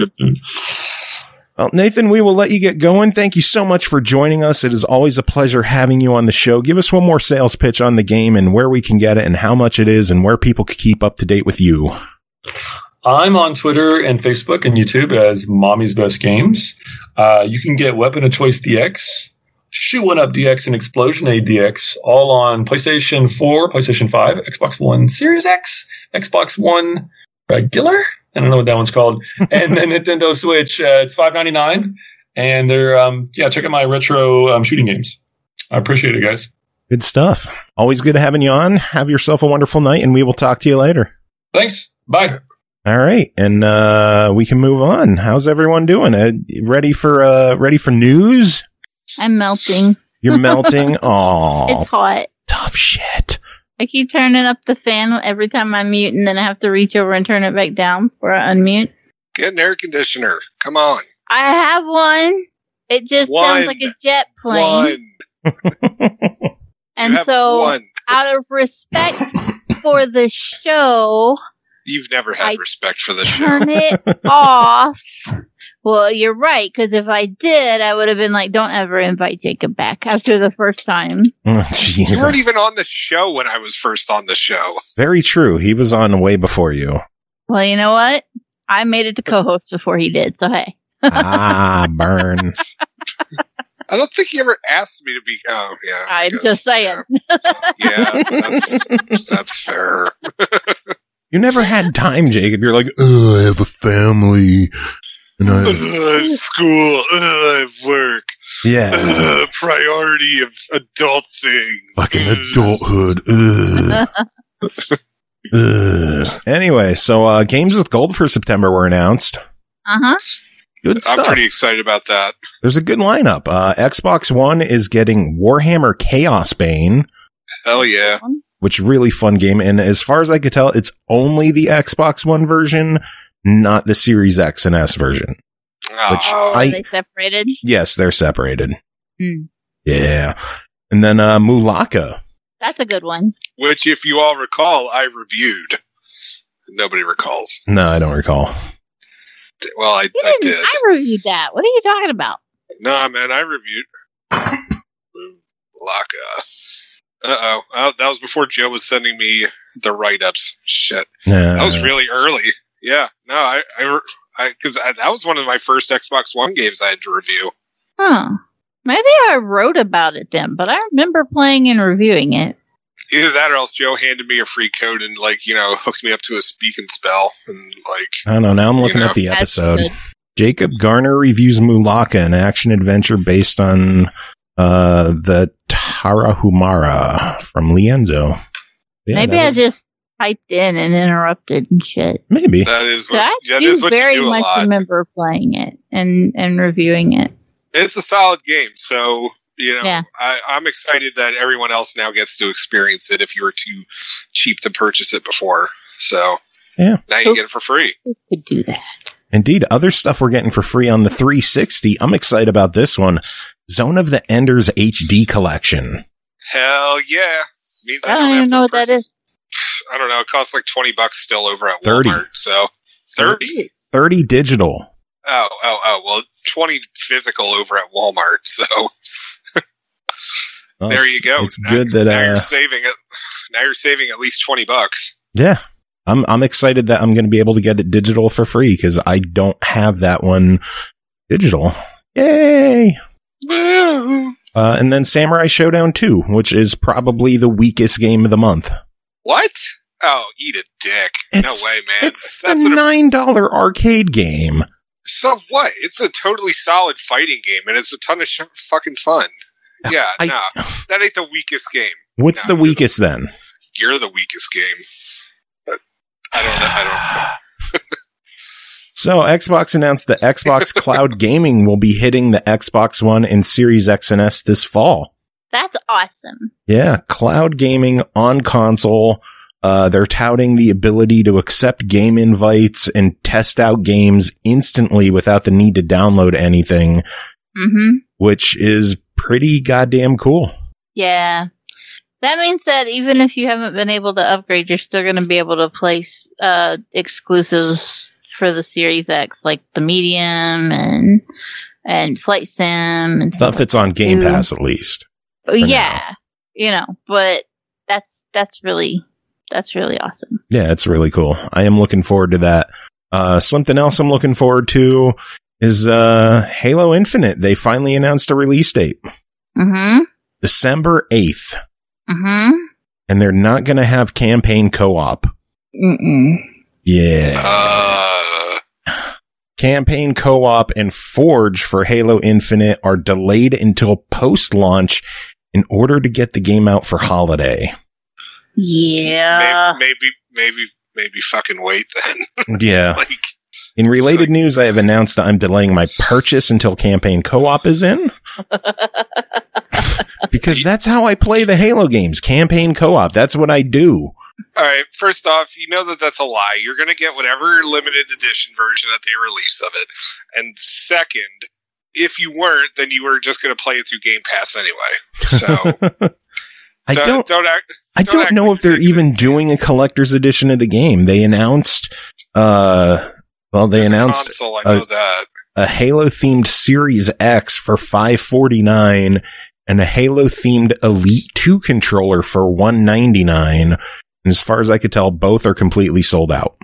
Well, Nathan, we will let you get going. Thank you so much for joining us. It is always a pleasure having you on the show. Give us one more sales pitch on the game and where we can get it and how much it is and where people can keep up to date with you. I'm on Twitter and Facebook and YouTube as Mommy's Best Games. You can get Weapon of Choice DX, Shoot 1 Up DX, and Explosion A DX all on PlayStation 4, PlayStation 5, Xbox One Series X, Xbox One Regular? I don't know what that one's called. And then Nintendo Switch. It's $5.99. And they're, check out my retro shooting games. I appreciate it, guys. Good stuff. Always good having you on. Have yourself a wonderful night, and we will talk to you later. Thanks. Bye. All right, and we can move on. How's everyone doing? Ready for news? I'm melting. You're melting? Aw. It's hot. Tough shit. I keep turning up the fan every time I mute, and then I have to reach over and turn it back down before I unmute. Get an air conditioner. Come on. I have one. It just sounds like a jet plane. And so, out of respect for the show... You've never had respect for the show. Turn it off. Well, you're right, because if I did, I would have been like, don't ever invite Jacob back after the first time. Oh, you weren't even on the show when I was first on the show. Very true. He was on way before you. Well, you know what? I made it to co-host before he did, so hey. Burn. I don't think he ever asked me to be. Oh, yeah. I'm just saying. Yeah, that's fair. You never had time, Jacob. You're like, I have a family. And I have school. I have work. Yeah. Priority of adult things. Fucking adulthood. Anyway, so Games with Gold for September were announced. Uh-huh. Good stuff. I'm pretty excited about that. There's a good lineup. Xbox One is getting Warhammer Chaos Bane. Hell yeah. Which really fun game. And as far as I could tell, it's only the Xbox One version, not the Series X and S version. Are they separated? Yes, they're separated. Mm. Yeah. And then Mulaka. That's a good one. Which, if you all recall, I reviewed. Nobody recalls. No, I don't recall. Well, I did. I reviewed that. What are you talking about? Nah, man, I reviewed Laka. Uh-oh. That was before Joe was sending me the write-ups. Shit. That was really early. Yeah. No, because that was one of my first Xbox One games I had to review. Huh. Maybe I wrote about it then, but I remember playing and reviewing it. Either that or else Joe handed me a free code and, hooked me up to a speak and spell. And, I don't know. Now I'm looking at the episode. Jacob Garner reviews Mulaka, an action-adventure based on the Tarahumara from Lienzo. Yeah, maybe I just typed in and interrupted and shit. Maybe. That is what, I very much remember playing it and reviewing it. It's a solid game, so... I'm excited that everyone else now gets to experience it if you were too cheap to purchase it before. So now you get it for free. We could do that. Indeed, other stuff we're getting for free on the 360. I'm excited about this one. Zone of the Enders HD Collection. Hell yeah. Means I don't even know what that is. I don't know. It costs like $20 still over at 30. Walmart. So 30? 30 digital. Oh. Well, 20 physical over at Walmart. So... there you go. It's good that now you're saving it. Now you're saving at least $20. Yeah, I'm excited that I'm going to be able to get it digital for free because I don't have that one digital. Yay! And then Samurai Showdown 2, which is probably the weakest game of the month. What? Oh, eat a dick! No way, man. It's a $9 arcade game. So what? It's a totally solid fighting game, and it's a ton of fucking fun. Yeah, that ain't the weakest game. What's the weakest then? You're the weakest game. But I don't know. So Xbox announced that Xbox Cloud Gaming will be hitting the Xbox One and Series X and S this fall. That's awesome. Yeah, cloud gaming on console. They're touting the ability to accept game invites and test out games instantly without the need to download anything, which is pretty goddamn cool. Yeah. That means that even if you haven't been able to upgrade, you're still going to be able to place exclusives for the Series X, like the Medium and Flight Sim and stuff that's on Game Pass at least. Yeah. But that's really awesome. Yeah, it's really cool. I am looking forward to that. Something else I'm looking forward to is Halo Infinite. They finally announced a release date. December 8th. And they're not going to have campaign co-op. Yeah. Campaign co-op and Forge for Halo Infinite are delayed until post-launch in order to get the game out for holiday. Yeah. Maybe fucking wait then. Yeah. In related news, I have announced that I'm delaying my purchase until campaign co-op is in. Because that's how I play the Halo games. Campaign co-op. That's what I do. All right. First off, you know that that's a lie. You're going to get whatever limited edition version that they release of it. And second, if you weren't, then you were just going to play it through Game Pass anyway. So I don't know if they're even doing a collector's edition of the game. They announced, console, I know that. A Halo-themed Series X for $549 and a Halo-themed Elite 2 controller for $199. And as far as I could tell, both are completely sold out.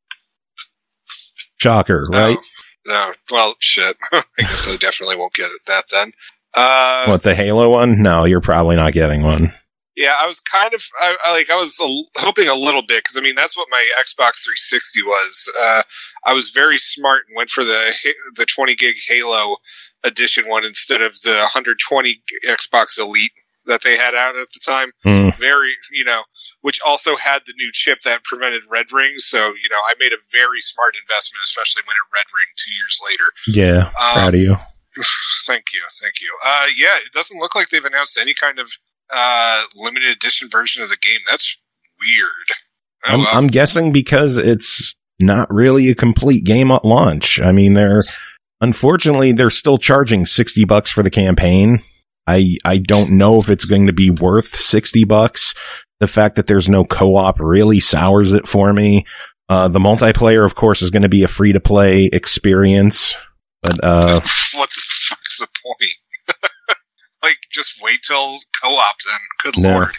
Shocker, right? No. Well, shit. I guess I definitely won't get that then. What, the Halo one? No, you're probably not getting one. Yeah, I was kind of, I was hoping a little bit, because, I mean, that's what my Xbox 360 was. I was very smart and went for the 20 gig Halo edition one instead of the 120 Xbox Elite that they had out at the time. Very, which also had the new chip that prevented red rings. So, I made a very smart investment, especially when it red ringed 2 years later. Yeah, proud of you. Thank you. Yeah, it doesn't look like they've announced any kind of limited edition version of the game. That's weird. I'm guessing because it's not really a complete game at launch. I mean, unfortunately, they're still charging $60 for the campaign. I don't know if it's going to be worth $60. The fact that there's no co-op really sours it for me. The multiplayer, of course, is going to be a free-to-play experience. But what the fuck's the point? Like, just wait till co-op then. Good lord.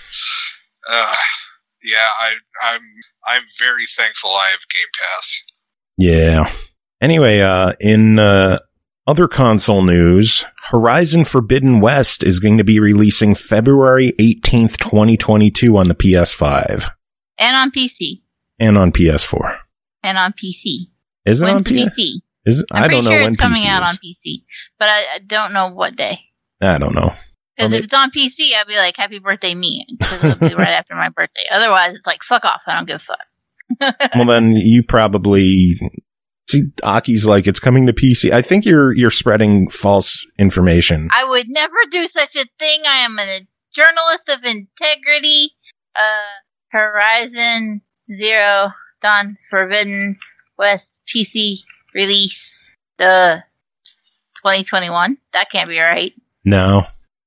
Yeah, I'm very thankful I have Game Pass. Yeah. Anyway, in other console news, Horizon Forbidden West is going to be releasing February 18th, 2022 on the PS5. And on PC. And on PS4. And on PC. Is it When's on PC? I don't know sure when it's coming PC out is. on PC, but I don't know what day. I don't know. Because if it's on PC, I'd be like, happy birthday me, because it'll be right after my birthday. Otherwise, it's like, fuck off, I don't give a fuck. Well, then you probably... See, Aki's like, it's coming to PC. I think you're spreading false information. I would never do such a thing. I am a journalist of integrity. Horizon Zero Dawn Forbidden West PC release 2021. That can't be right. No.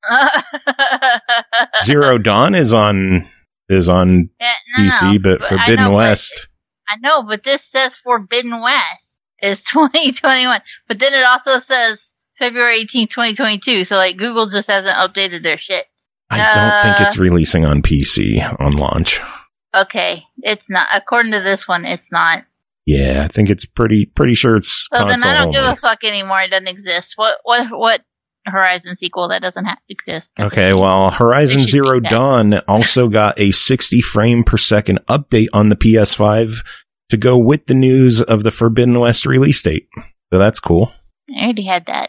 Zero Dawn is on PC, but Forbidden West. I know, but this says Forbidden West is 2021. But then it also says February 18th, 2022. So, like, Google just hasn't updated their shit. I don't think it's releasing on PC on launch. Okay, it's not. According to this one, it's not. Yeah, I think it's pretty sure it's So console then I don't only. give a fuck anymore. It doesn't exist. What Horizon sequel that doesn't exist? Okay, well, Horizon Zero Dawn also got a 60 frame per second update on the PS5 to go with the news of the Forbidden West release date. So that's cool. I already had that.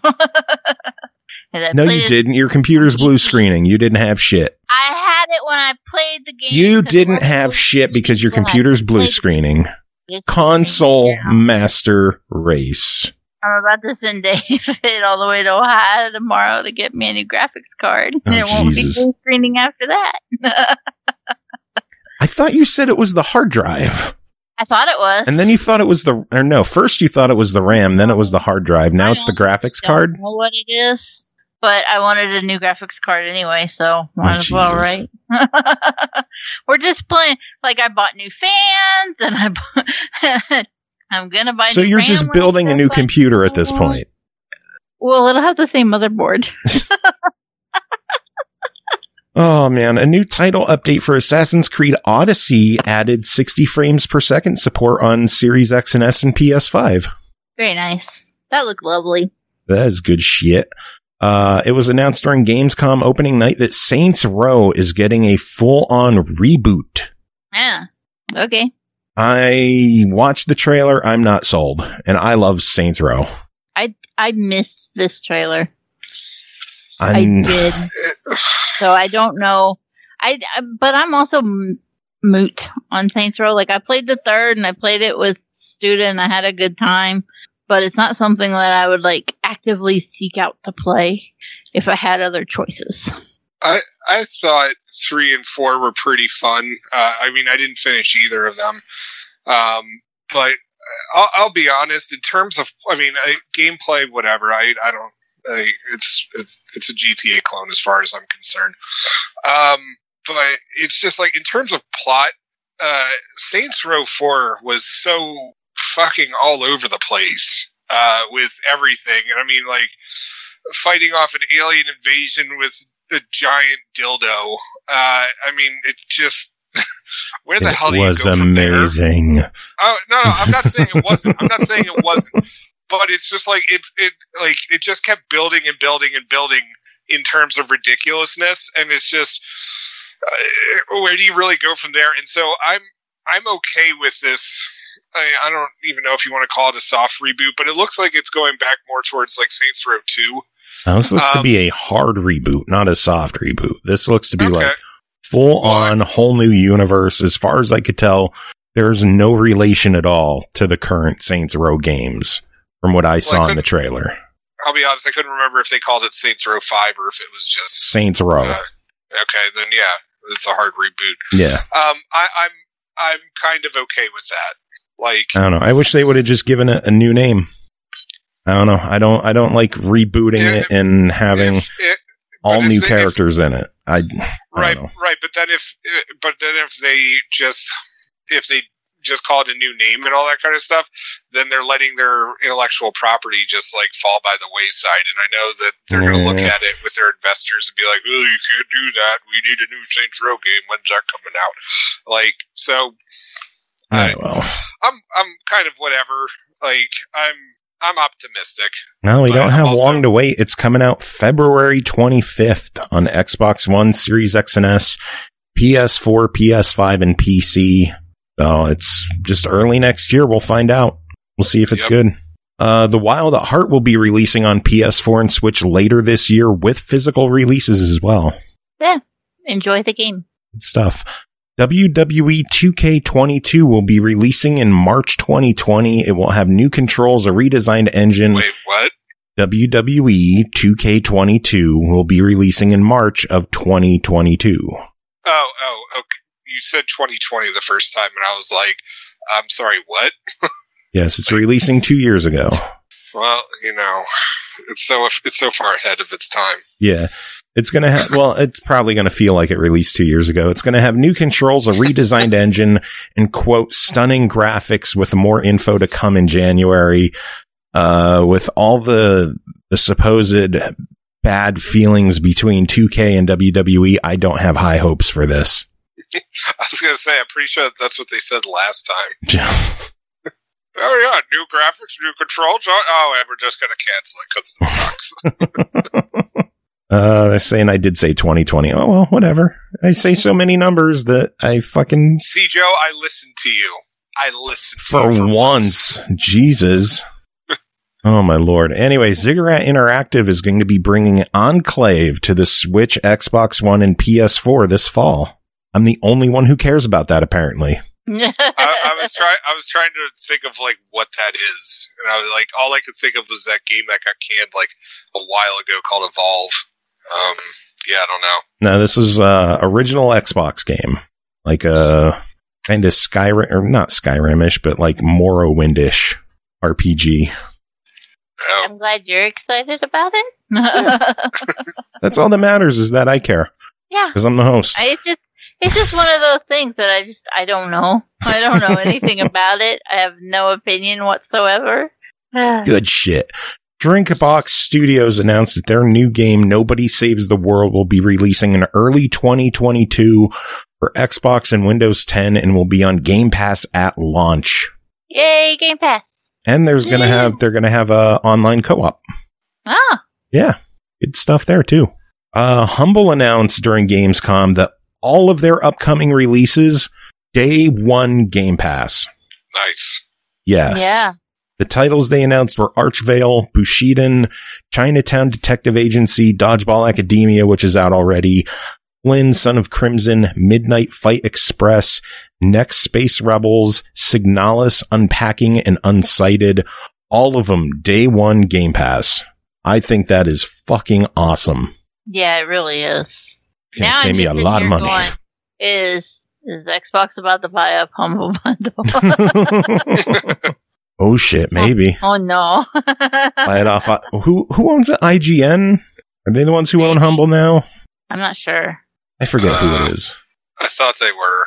No, you didn't. Your computer's blue screening. You didn't have shit. I had it when I played the game. You didn't have shit because your computer's blue screening. Console Master Race. I'm about to send David all the way to Ohio tomorrow to get me a new graphics card. And it won't be blue screening after that. I thought you said it was the hard drive. I thought it was. And then you thought it was first you thought it was the RAM, then it was the hard drive. Now it's the graphics card? I don't know what it is, but I wanted a new graphics card anyway, so might as well, right? We're just playing, like I bought new fans, and I'm gonna buy So new you're RAM just building a new computer at this point. Well, it'll have the same motherboard. Oh man, a new title update for Assassin's Creed Odyssey added 60 frames per second support on Series X and S and PS5. Very nice. That looked lovely. That is good shit. It was announced during Gamescom opening night that Saints Row is getting a full-on reboot. Yeah. Okay. I watched the trailer. I'm not sold. And I love Saints Row. I missed this trailer. I did. So I don't know. But I'm also moot on Saints Row. Like, I played the third and I played it with Studa and I had a good time. But it's not something that I would like actively seek out to play if I had other choices. I thought 3 and 4 were pretty fun. I mean, I didn't finish either of them. But I'll be honest, in terms of, gameplay, whatever, it's a GTA clone as far as I'm concerned. But it's just like, in terms of plot, Saints Row 4 was so fucking all over the place, with everything. And I mean, like, fighting off an alien invasion with a giant dildo. It just, where the hell do you go from there? It was amazing. Oh, no, I'm not saying it wasn't. But it's just like, it just kept building and building and building in terms of ridiculousness. And it's just, where do you really go from there? And so I'm okay with this. I don't even know if you want to call it a soft reboot, but it looks like it's going back more towards like Saints Row 2. Now, this looks to be a hard reboot, not a soft reboot. This looks to be like full on whole new universe. As far as I could tell, there's no relation at all to the current Saints Row games from what I saw in the trailer. I'll be honest, I couldn't remember if they called it Saints Row 5 or if it was just Saints Row. Okay, then yeah, it's a hard reboot. Yeah. I'm kind of okay with that. Like, I don't know. I wish they would have just given it a new name. I don't know. I don't like rebooting it and having all new characters in it. I don't know. Right. But then if they just call it a new name and all that kind of stuff, then they're letting their intellectual property just like fall by the wayside. And I know that they're going to look at it with their investors and be like, "Oh, you can't do that. We need a new Saints Row game. When's that coming out?" Like, so I'm kind of whatever. Like, I'm optimistic. No, we don't have long to wait. It's coming out February 25th on Xbox One, Series X and S, PS4, PS5, and PC. So it's just early next year. We'll find out. We'll see if it's good. The Wild at Heart will be releasing on PS4 and Switch later this year with physical releases as well. Yeah, enjoy the game. Good stuff. WWE 2K22 will be releasing in March 2020. It will have new controls, a redesigned engine. Wait, what? WWE 2K22 will be releasing in March of 2022. Oh, okay. You said 2020 the first time, and I was like, I'm sorry, what? Yes, it's releasing 2 years ago. Well, it's so far ahead of its time. Yeah. It's going to have, it's probably going to feel like it released 2 years ago. It's going to have new controls, a redesigned engine, and quote, stunning graphics with more info to come in January. With all the supposed bad feelings between 2K and WWE, I don't have high hopes for this. I was going to say, I'm pretty sure that's what they said last time. Oh, yeah, new graphics, new controls. Oh, and we're just going to cancel it because it sucks. They're saying I did say 2020. Oh, well, whatever. I say so many numbers that I fucking... See, Joe, I listened to you. For once. Jesus. Oh, my Lord. Anyway, Ziggurat Interactive is going to be bringing Enclave to the Switch, Xbox One, and PS4 this fall. I'm the only one who cares about that, apparently. I was trying to think of like what that is, and I was like, all I could think of was that game that got canned like a while ago called Evolve. Yeah, I don't know. No, this is original Xbox game, like a kind of Skyrim, or not Skyrim-ish, but like Morrowind-ish RPG. Oh. I'm glad you're excited about it. Yeah. That's all that matters, is that I care. Yeah, because I'm the host. It's just one of those things that I don't know. I don't know anything about it. I have no opinion whatsoever. Good shit. Drinkbox Studios announced that their new game, Nobody Saves the World, will be releasing in early 2022 for Xbox and Windows 10 and will be on Game Pass at launch. Yay, Game Pass. And they're going to have a online co-op. Ah. Yeah. Good stuff there too. Humble announced during Gamescom that all of their upcoming releases, day one Game Pass. Nice. Yes. Yeah. The titles they announced were Archvale, Bushiden, Chinatown Detective Agency, Dodgeball Academia, which is out already, Flynn, Son of Crimson, Midnight Fight Express, Next Space Rebels, Signalis, Unpacking, and Unsighted. All of them day one Game Pass. I think that is fucking awesome. Yeah, it really is. It's going to save me a lot of money. Going, is Xbox about to buy up Humble Bundle? Oh shit, maybe. Oh no. Buy it off. Who owns it? IGN? Are they the ones who own Humble now? I'm not sure. I forget who it is. I thought they were.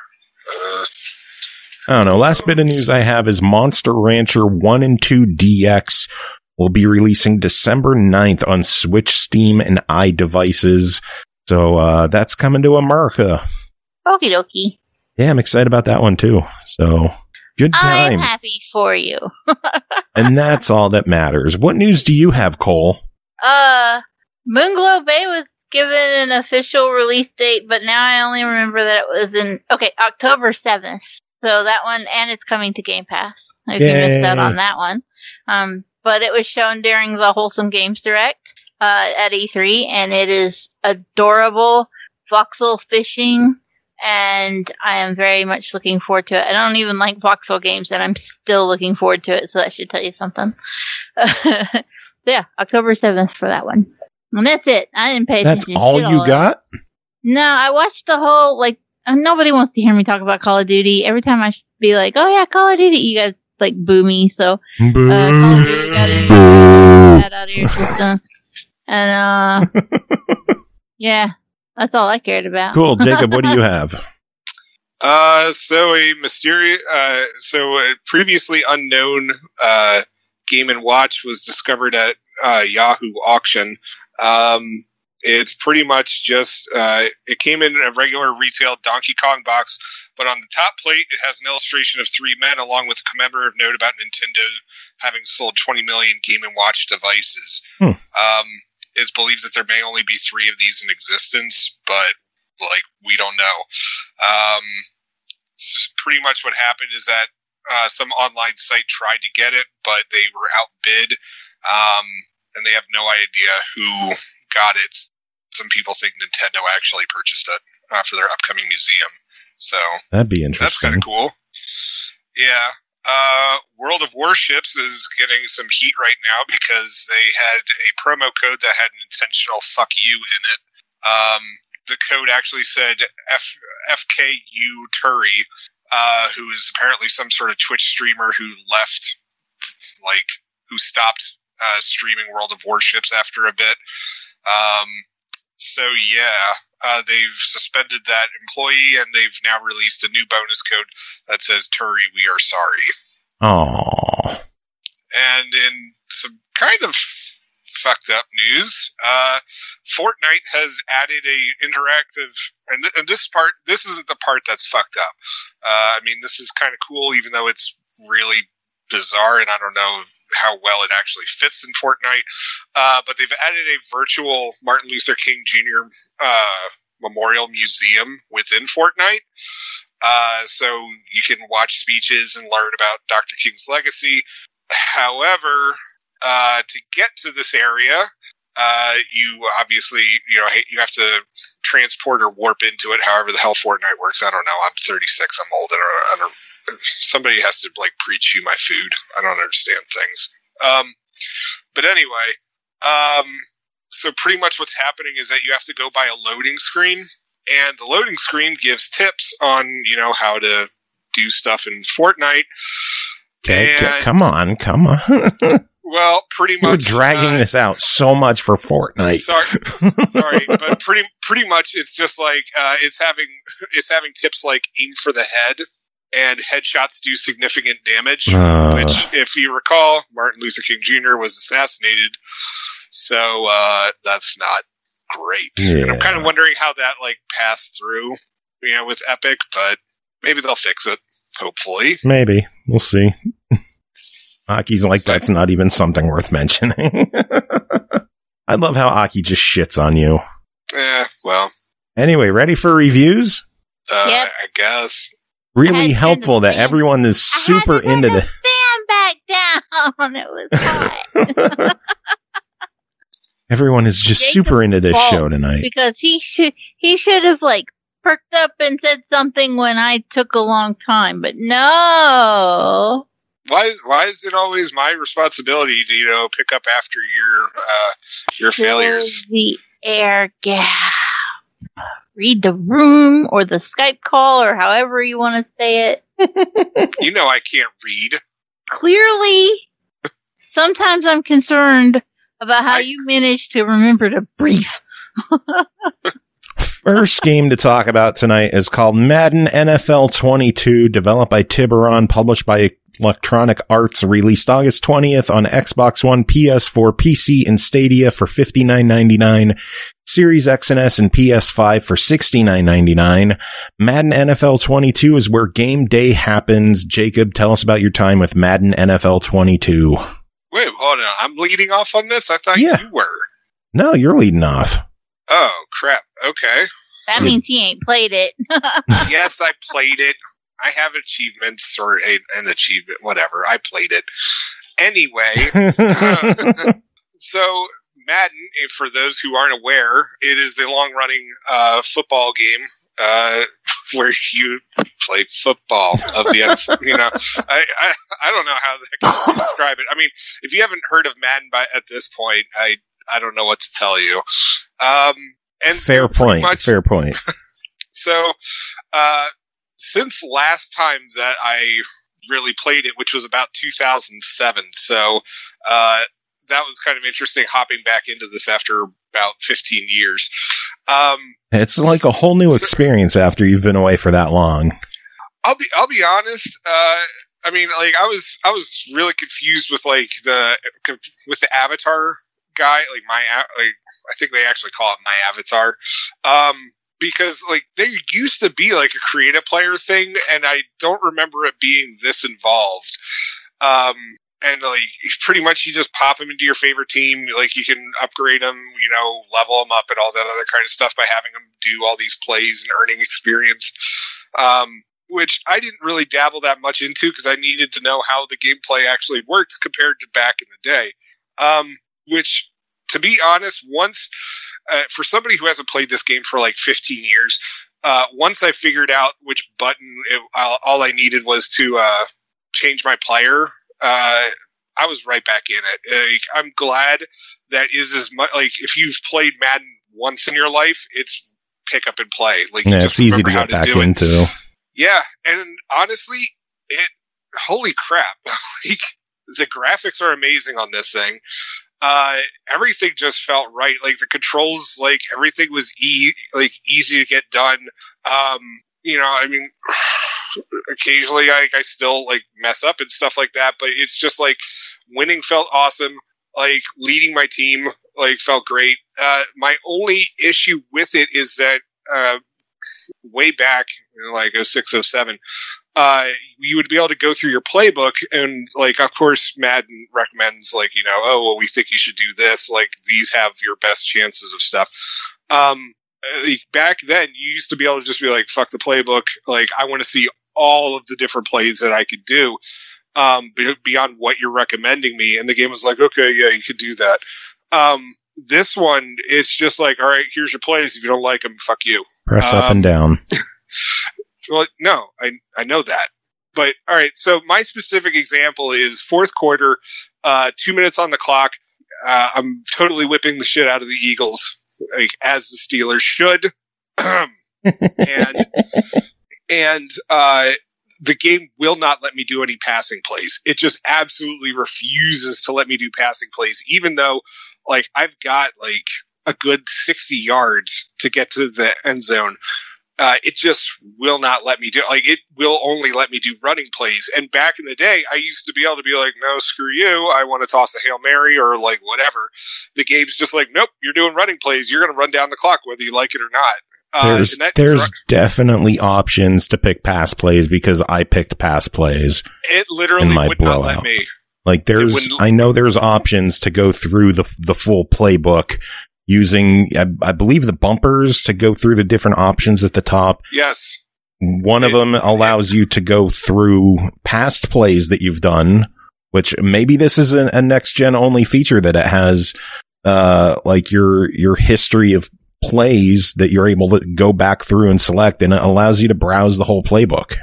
I don't know. Last bit of news I have is Monster Rancher 1 and 2 DX will be releasing December 9th on Switch, Steam, and iDevices. So that's coming to America. Okie dokie. Yeah, I'm excited about that one too. So good time. I'm happy for you. And that's all that matters. What news do you have, Cole? Moonglow Bay was given an official release date, but now I only remember that it was in October 7th. So that one, and it's coming to Game Pass. If you missed out on that one. But it was shown during the Wholesome Games Direct at E3, and it is adorable voxel fishing, and I am very much looking forward to it. I don't even like voxel games, and I'm still looking forward to it, so that should tell you something. Yeah, October 7th for that one. And that's it. I didn't pay attention. That's all you got? No, I watched the whole, nobody wants to hear me talk about Call of Duty. Every time I be like, oh yeah, Call of Duty, you guys boo me, so Call of Duty got that out of your system. And yeah, that's all I cared about. Cool. Jacob, what do you have? So a mysterious, a previously unknown Game & Watch was discovered at Yahoo Auction. It's pretty much just, it came in a regular retail Donkey Kong box, but on the top plate, it has an illustration of 3 men along with a commemorative note about Nintendo having sold 20 million Game & Watch devices. It's believed that there may only be 3 of these in existence, but, like, we don't know. So pretty much what happened is that some online site tried to get it, but they were outbid, and they have no idea who got it. Some people think Nintendo actually purchased it for their upcoming museum. So that'd be interesting. That's kind of cool. Yeah. World of Warships is getting some heat right now because they had a promo code that had an intentional "fuck you" in it. The code actually said FKU Turi, who is apparently some sort of Twitch streamer who left, who stopped streaming World of Warships after a bit. So yeah, they've suspended that employee, and they've now released a new bonus code that says "Turi, we are sorry." Aww. And in some kind of fucked up news, Fortnite has added a interactive, and this isn't the part that's fucked up. I mean, this is kind of cool, even though it's really bizarre, and I don't know how well it actually fits in Fortnite. But they've added a virtual Martin Luther King Jr. Memorial Museum within Fortnite. So you can watch speeches and learn about Dr. King's legacy. However, to get to this area, you obviously, you have to transport or warp into it, however the hell Fortnite works. I don't know. I'm 36. I'm old. I don't somebody has to pre-chew my food. I don't understand things. But anyway, so pretty much what's happening is that you have to go by a loading screen, and the loading screen gives tips on, how to do stuff in Fortnite. Okay, come on. Well, pretty much. You're dragging this out so much for Fortnite. Sorry, but pretty much it's just it's having tips like aim for the head, and headshots do significant damage, which, if you recall, Martin Luther King Jr. was assassinated, so that's not great. Yeah. And I'm kind of wondering how that passed through, with Epic, but maybe they'll fix it. Hopefully, maybe we'll see. Aki's that's not even something worth mentioning. I love how Aki just shits on you. Well. Anyway, ready for reviews? I guess. Really helpful that everyone is super into the fan back down. It was hot. Everyone is just super into this show tonight because he should have perked up and said something when I took a long time, but no. Why is it always my responsibility to pick up after your failures? The air gap. Read the room or the Skype call or however you want to say it. I can't read. Clearly, sometimes I'm concerned about how you manage to remember to breathe. First game to talk about tonight is called Madden NFL 22, developed by Tiburon, published by Electronic Arts, released August 20th on Xbox One, PS4, PC, and Stadia for $59.99, Series X and S and PS5 for $69.99. Madden NFL 22 is where game day happens. Jacob, tell us about your time with Madden NFL 22. Wait, hold on. I'm leading off on this? I thought you were. No, you're leading off. Oh, crap. Okay. That means he ain't played it. Yes, I played it. I have achievements or an achievement, whatever. I played it. Anyway, so Madden, for those who aren't aware, it is the long-running football game where you play football of the NFL. I don't know how to describe it. I mean, if you haven't heard of Madden at this point, I don't know what to tell you. And fair point. Fair point. So, since last time that I really played it, which was about 2007, so that was kind of interesting hopping back into this after about 15 years. It's like a whole new experience after you've been away for that long. I'll be honest. I mean, like I was really confused with like the Avatar guy. Like I think they actually call it My Avatar. Because like there used to be like a creative player thing, and I don't remember it being this involved. And like pretty much you just pop them into your favorite team. Like you can upgrade them, level them up and all that other kind of stuff by having them do all these plays and earning experience. Which I didn't really dabble that much into because I needed to know how the gameplay actually worked compared to back in the day. Which, to be honest, once for somebody who hasn't played this game for like 15 years, once I figured out which button, all I needed was to change my player. I was right back in it. I'm glad that is as much like if you've played Madden once in your life, it's pick up and play. Like yeah, it's easy to get back into. Yeah, and honestly, holy crap! Like the graphics are amazing on this thing. Everything just felt right. Like the controls, like everything was easy to get done. I mean, occasionally I still like mess up and stuff like that, but it's just like winning felt awesome. Like leading my team like felt great. My only issue with it is that way back, like 06, 07, you would be able to go through your playbook and like, of course, Madden recommends like, we think you should do this. Like these have your best chances of stuff. Back then you used to be able to just be like, fuck the playbook. Like I want to see all of the different plays that I could do, beyond what you're recommending me. And the game was like, okay, yeah, you could do that. This one, it's just like, all right, here's your plays. If you don't like them, fuck you. Press up and down. Well, no, I know that. But all right, so my specific example is fourth quarter, 2 minutes on the clock. I'm totally whipping the shit out of the Eagles, like as the Steelers should. and the game will not let me do any passing plays. It just absolutely refuses to let me do passing plays, even though like I've got like a good 60 yards to get to the end zone. It just will not let me do like it will only let me do running plays. And back in the day, I used to be able to be like, no, screw you. I want to toss a Hail Mary or like whatever. The game's just like, nope, you're doing running plays. You're going to run down the clock whether you like it or not. There's definitely options to pick pass plays because I picked pass plays. It literally would not let me. Like I know there's options to go through the full playbook using, I believe, the bumpers to go through the different options at the top. Yes. One of them allows you to go through past plays that you've done, which maybe this is a next gen only feature that it has, like your history of plays that you're able to go back through and select, and it allows you to browse the whole playbook.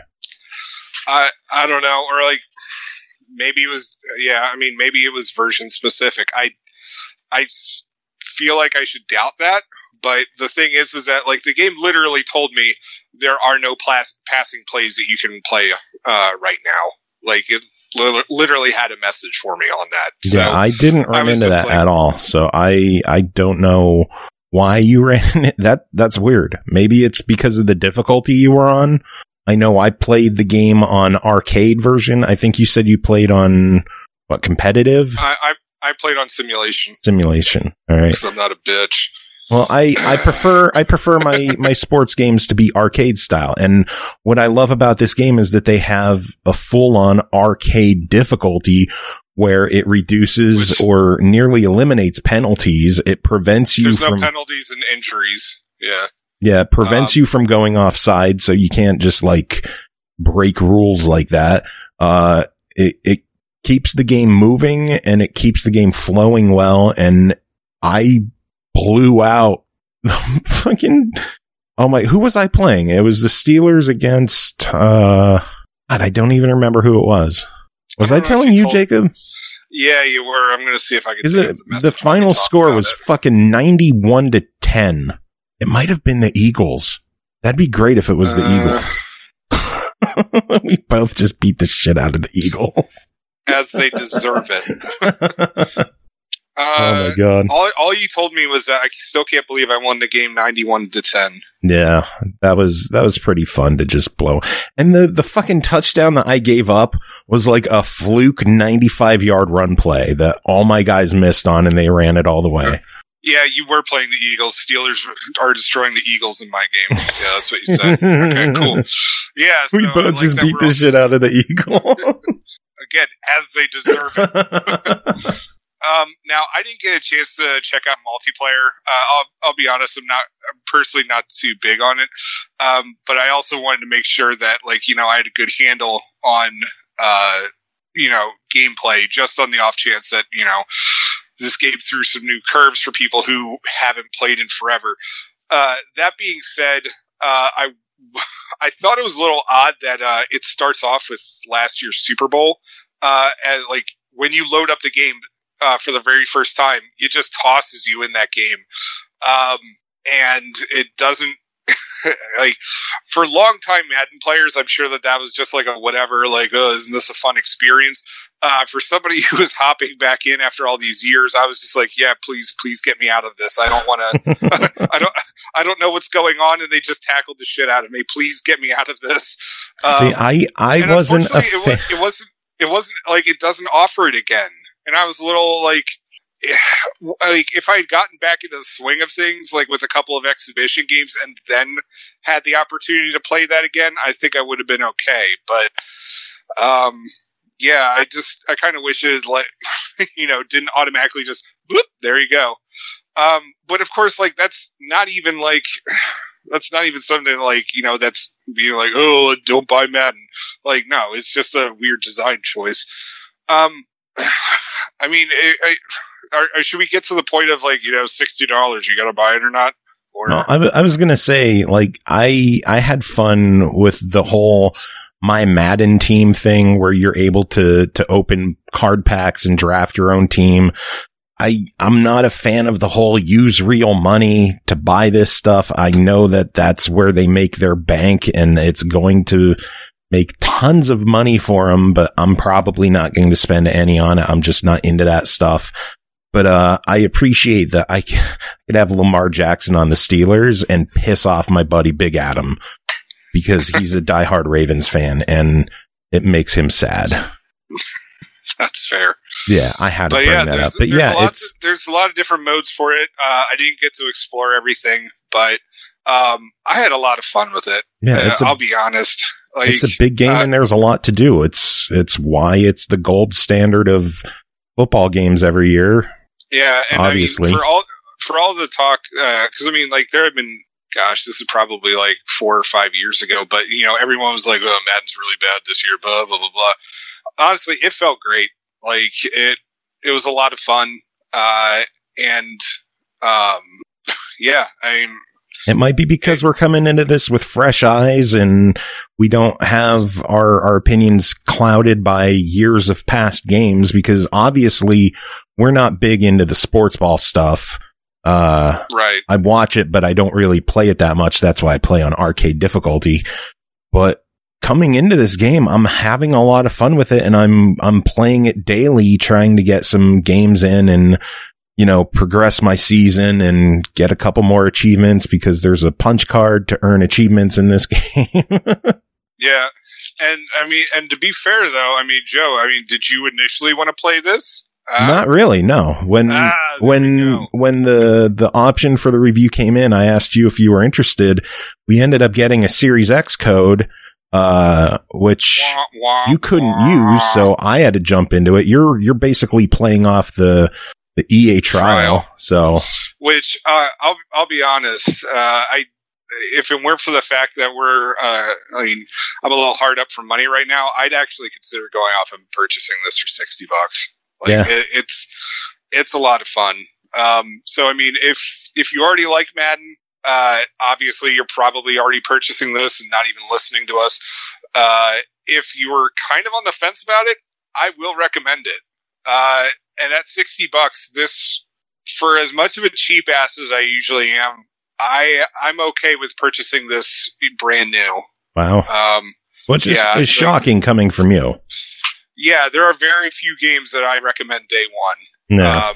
I don't know, or like maybe it was, maybe it was version specific. I feel like I should doubt that, but the thing is that like the game literally told me there are no passing plays that you can play right now. Like it literally had a message for me on that. So yeah, I didn't run into that at all. So I don't know why you ran it. That's weird. Maybe it's because of the difficulty you were on. I know I played the game on arcade version. I think you said you played on what, competitive? I played on simulation. Simulation. All right. Because I'm not a bitch. Well, I prefer my sports games to be arcade style. And what I love about this game is that they have a full on arcade difficulty where it reduces or nearly eliminates penalties. It prevents you from... There's no penalties and injuries. Yeah. Yeah, it prevents you from going offside, so you can't just like break rules like that. It keeps the game moving and it keeps the game flowing well. And I blew out the fucking, who was I playing? It was the Steelers against, God, I don't even remember who it was. Was I telling you, Jacob? Yeah, you were. I'm going to see if I can. The final score was fucking 91-10. It might have been the Eagles. That'd be great if it was the Eagles. We both just beat the shit out of the Eagles. As they deserve it. Oh my god! All you told me was that I still can't believe I won the game 91-10. Yeah, that was pretty fun to just blow. And the fucking touchdown that I gave up was like a fluke 95-yard run play that all my guys missed on, and they ran it all the way. Yeah, you were playing the Eagles. Steelers are destroying the Eagles in my game. Yeah, that's what you said. Okay, cool. Yeah, so we both just beat the shit out of the Eagle. Again, as they deserve it. Now, I didn't get a chance to check out multiplayer. I'll be honest, I'm personally not too big on it. But I also wanted to make sure that, like, you know, I had a good handle on, you know, gameplay, just on the off chance that, you know, this game threw some new curves for people who haven't played in forever. That being said, I thought it was a little odd that it starts off with last year's Super Bowl. And, like, when you load up the game, for the very first time, it just tosses you in that game. And it doesn't, like, for long-time Madden players, I'm sure that was just like a whatever, like, oh, isn't this a fun experience? For somebody who was hopping back in after all these years, I was just like, yeah, please get me out of this. I don't want to, I don't know what's going on, and they just tackled the shit out of me. Please get me out of this. See, I wasn't a fan. It wasn't like, it doesn't offer it again. And I was a little like if I had gotten back into the swing of things, like with a couple of exhibition games, and then had the opportunity to play that again, I think I would have been okay. But yeah, I kind of wish it, like, you know, didn't automatically just whoop, there you go. But of course, like, that's not even something like, you know, that's being like, oh, don't buy Madden. Like, no, it's just a weird design choice. I mean, should we get to the point of, like, you know, $60, you gotta buy it or not? Or no, I was gonna say, like, I had fun with the whole My Madden Team thing, where you're able to open card packs and draft your own team. I'm not a fan of the whole use real money to buy this stuff. I know that that's where they make their bank, and it's going to make tons of money for them, but I'm probably not going to spend any on it. I'm just not into that stuff. But I appreciate that I could have Lamar Jackson on the Steelers and piss off my buddy Big Adam, because he's a diehard Ravens fan, and it makes him sad. That's fair. Yeah, I had to bring that up. But yeah, there's a lot of different modes for it. I didn't get to explore everything, but I had a lot of fun with it. Yeah, I'll be honest. Like, it's a big game, and there's a lot to do. It's why it's the gold standard of football games every year. Yeah, and obviously, I mean, for all the talk, because I mean, like, there have been, gosh, this is probably like 4 or 5 years ago, but, you know, everyone was like, "Oh, Madden's really bad this year," blah blah blah blah. Honestly, it felt great. Like, it was a lot of fun, and yeah, I mean. It might be because we're coming into this with fresh eyes, and we don't have our opinions clouded by years of past games, because obviously we're not big into the sports ball stuff. Right. I watch it, but I don't really play it that much. That's why I play on arcade difficulty. But coming into this game, I'm having a lot of fun with it, and I'm playing it daily, trying to get some games in and, you know, progress my season and get a couple more achievements, because there's a punch card to earn achievements in this game. Yeah. And I mean, and to be fair though, I mean, Joe, did you initially want to play this? Not really, no. When the option for the review came in, I asked you if you were interested. We ended up getting a Series X code, which you couldn't use, so I had to jump into it. You're basically playing off the EA trial. So, which I'll be honest, if it weren't for the fact that I mean, I'm a little hard up for money right now, I'd actually consider going off and purchasing this for $60. Like, yeah. It's a lot of fun. So I mean, if you already like Madden, obviously you're probably already purchasing this and not even listening to us. If you were kind of on the fence about it, I will recommend it. And at $60, this, for as much of a cheap ass as I usually am, I'm okay with purchasing this brand new. Wow. Which is shocking coming from you. Yeah, there are very few games that I recommend day one. No.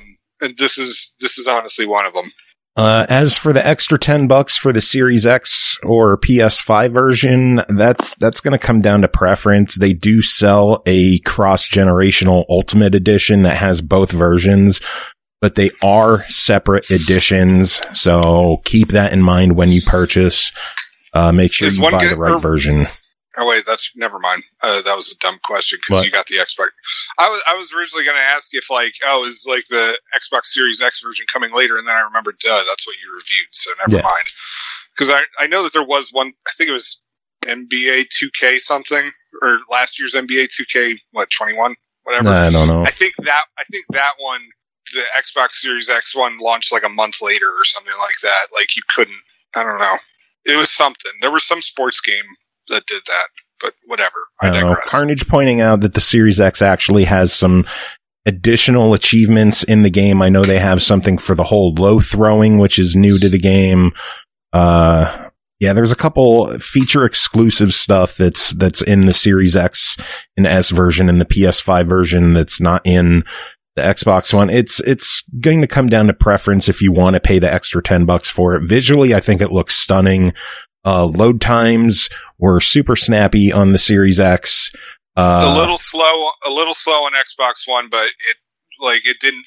and this is honestly one of them. As for the extra $10 for the Series X or PS5 version, that's going to come down to preference. They do sell a cross-generational Ultimate Edition that has both versions, but they are separate editions. So keep that in mind when you purchase. Make sure you buy the right version. Oh wait, that's never mind. That was a dumb question because you got the Xbox. I was originally going to ask if is like the Xbox Series X version coming later, and then I remembered, that's what you reviewed. So never mind. Because I know that there was one. I think it was NBA 2K something, or last year's NBA 2K 21, whatever. I don't know. I think that one, the Xbox Series X one, launched like a month later or something like that. Like you couldn't. I don't know. It was something. There was some sports game that did that, but whatever. I digress. Carnage pointing out that the Series X actually has some additional achievements in the game. I know they have something for the whole low throwing, which is new to the game. There's a couple feature exclusive stuff that's in the Series X and S version and the PS5 version that's not in the Xbox One. It's going to come down to preference if you want to pay the extra $10 for it. Visually, I think it looks stunning. Load times were super snappy on the Series X. A little slow on Xbox One, but it didn't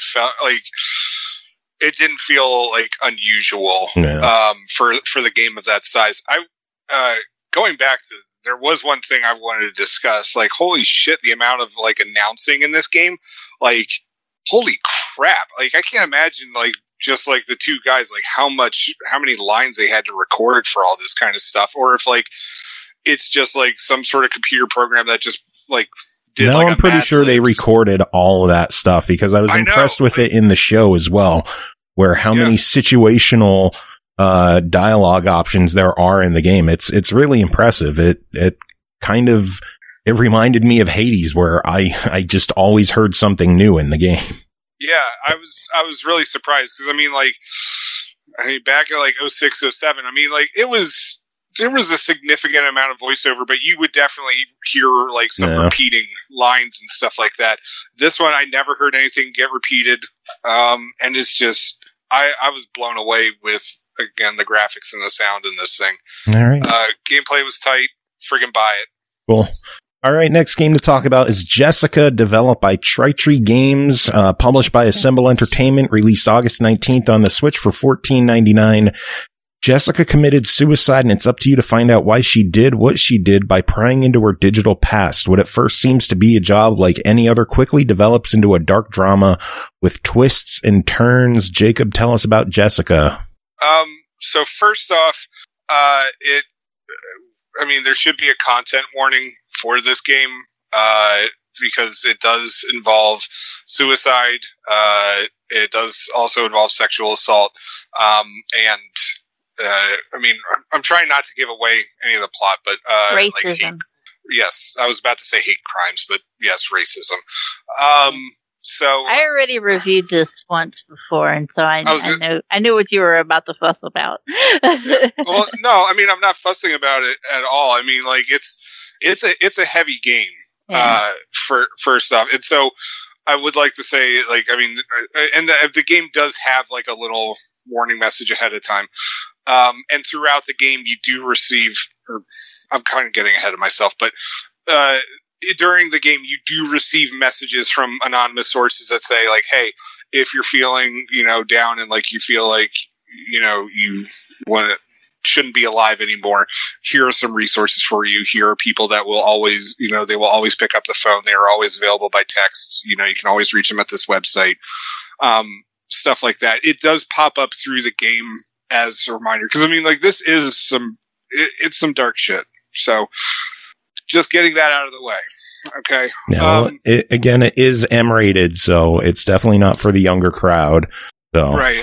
feel like unusual for the game of that size. Going back to, there was one thing I wanted to discuss. Like, holy shit, the amount of like announcing in this game. Like, holy crap! Like, I can't imagine just like the two guys, like how many lines they had to record for all this kind of stuff, or if like it's just like some sort of computer program that just like did. No, I'm pretty sure they recorded all of that stuff because I was impressed with it in the show as well, where how many situational dialogue options there are in the game. It's really impressive. It reminded me of Hades, where I just always heard something new in the game. Yeah, I was really surprised because back at like 06, 07, there was a significant amount of voiceover, but you would definitely hear like some repeating lines and stuff like that. This one, I never heard anything get repeated, and it's just I was blown away with, again, the graphics and the sound in this thing. All right, gameplay was tight. Friggin' buy it. Cool. All right, next game to talk about is Jessica, developed by Tritree Games, published by Assemble Entertainment, released August 19th on the Switch for $14.99. Jessica committed suicide, and it's up to you to find out why she did what she did by prying into her digital past. What at first seems to be a job like any other quickly develops into a dark drama with twists and turns. Jacob, tell us about Jessica. So first off, there should be a content warning for this game, because it does involve suicide. It does also involve sexual assault. I'm trying not to give away any of the plot, but, racism. Yes, I was about to say hate crimes, but yes, racism. So I already reviewed this once before, and so I know what you were about to fuss about. Yeah. Well, no, I'm not fussing about it at all. It's a heavy game, first off, and so I would like to say, and the game does have like a little warning message ahead of time, and throughout the game you do receive. Or I'm kind of getting ahead of myself, but during the game you do receive messages from anonymous sources that say like, hey, if you're feeling down and like you feel like you shouldn't be alive anymore, here are some resources for you. Here are people that will always they will always pick up the phone. They are always available by text. You can always reach them at this website, stuff like that. It does pop up through the game as a reminder, because this is it's some dark shit. So just getting that out of the way. Okay. Yeah, it is M-rated, so it's definitely not for the younger crowd. So. Right.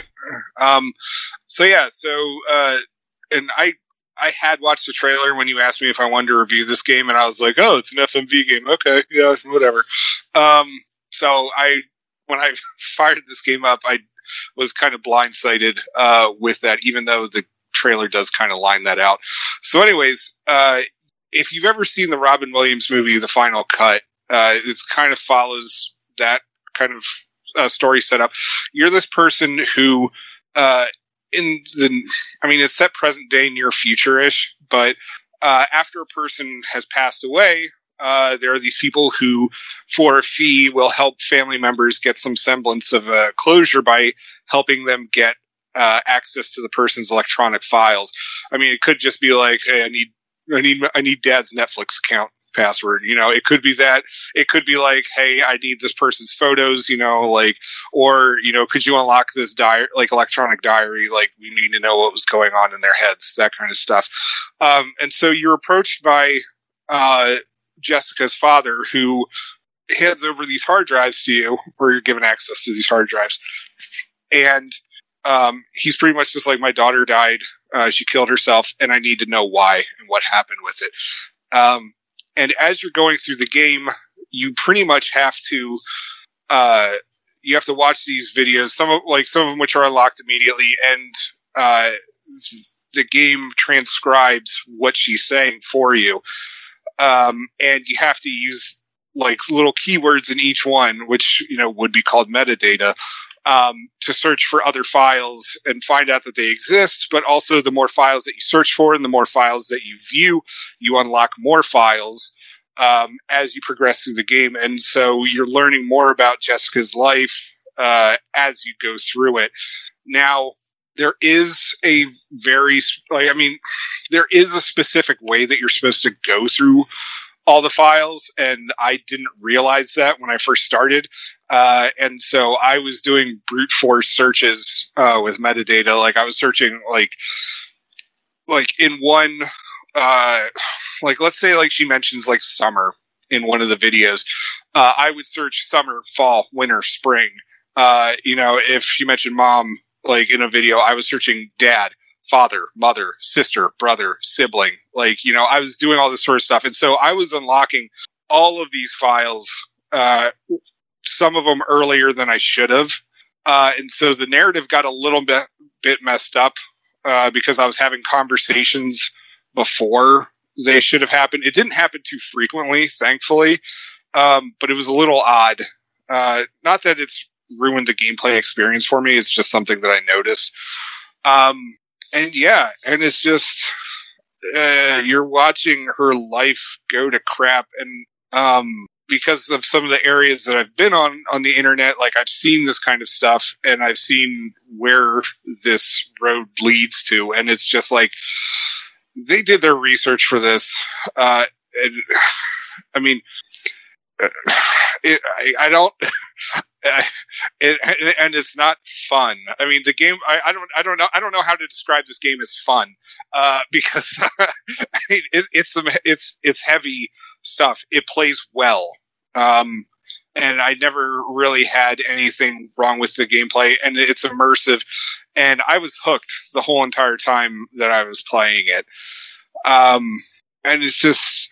And I had watched the trailer when you asked me if I wanted to review this game, and I was like, oh, it's an FMV game. Okay. Yeah, whatever. So when I fired this game up, I was kind of blindsided, with that, even though the trailer does kind of line that out. So anyways, if you've ever seen the Robin Williams movie, The Final Cut, it kind of follows that kind of story set up. You're this person who, it's set present day, near future-ish, but after a person has passed away, there are these people who, for a fee, will help family members get some semblance of closure by helping them get access to the person's electronic files. I mean, it could just be like, hey, I need Dad's Netflix account password. It could be that. It could be like, hey, I need this person's photos. Or could you unlock this electronic diary? Like, we need to know what was going on in their heads. That kind of stuff. And so you're approached by Jessica's father, who hands over these hard drives to you, or you're given access to these hard drives, and he's pretty much just like, my daughter died, she killed herself, and I need to know why and what happened with it. And as you're going through the game, you pretty much have to watch these videos, some of them which are unlocked immediately, and the game transcribes what she's saying for you. And you have to use little keywords in each one, which would be called metadata, to search for other files and find out that they exist. But also, the more files that you search for and the more files that you view, you unlock more files as you progress through the game. And so you're learning more about Jessica's life as you go through it. Now, there is a there is a specific way that you're supposed to go through all the files, and I didn't realize that when I first started. And so I was doing brute force searches with metadata. Like, I was searching in one, let's say she mentions summer in one of the videos. I would search summer, fall, winter, spring. If she mentioned mom, in a video, I was searching dad, father, mother, sister, brother, sibling. I was doing all this sort of stuff. And so I was unlocking all of these files, some of them earlier than I should have. And so the narrative got a little bit messed up because I was having conversations before they should have happened. It didn't happen too frequently, thankfully, but it was a little odd. Not that it's ruined the gameplay experience for me. It's just something that I noticed. And it's just you're watching her life go to crap, and because of some of the areas that I've been on the internet, I've seen this kind of stuff, and I've seen where this road leads to, and it's just they did their research for this. I don't. And it's not fun. I mean, the game. I don't know how to describe this game as fun, because it's heavy stuff. It plays well, and I never really had anything wrong with the gameplay, and it's immersive, and I was hooked the whole entire time that I was playing it. And it's just,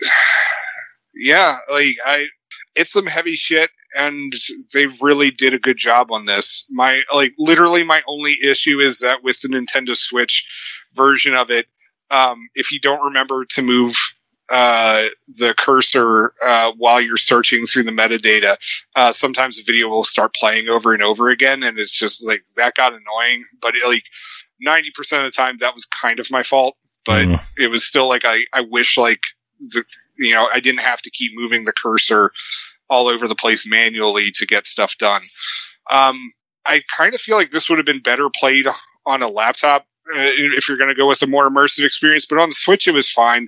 it's some heavy shit, and they really did a good job on this. Literally my only issue is that with the Nintendo Switch version of it, if you don't remember to move the cursor while you're searching through the metadata, sometimes the video will start playing over and over again, and it's just that got annoying. But 90% of the time, that was kind of my fault. But it was still I wish I didn't have to keep moving the cursor all over the place manually to get stuff done. I kind of feel like this would have been better played on a laptop if you're going to go with a more immersive experience. But on the Switch, it was fine.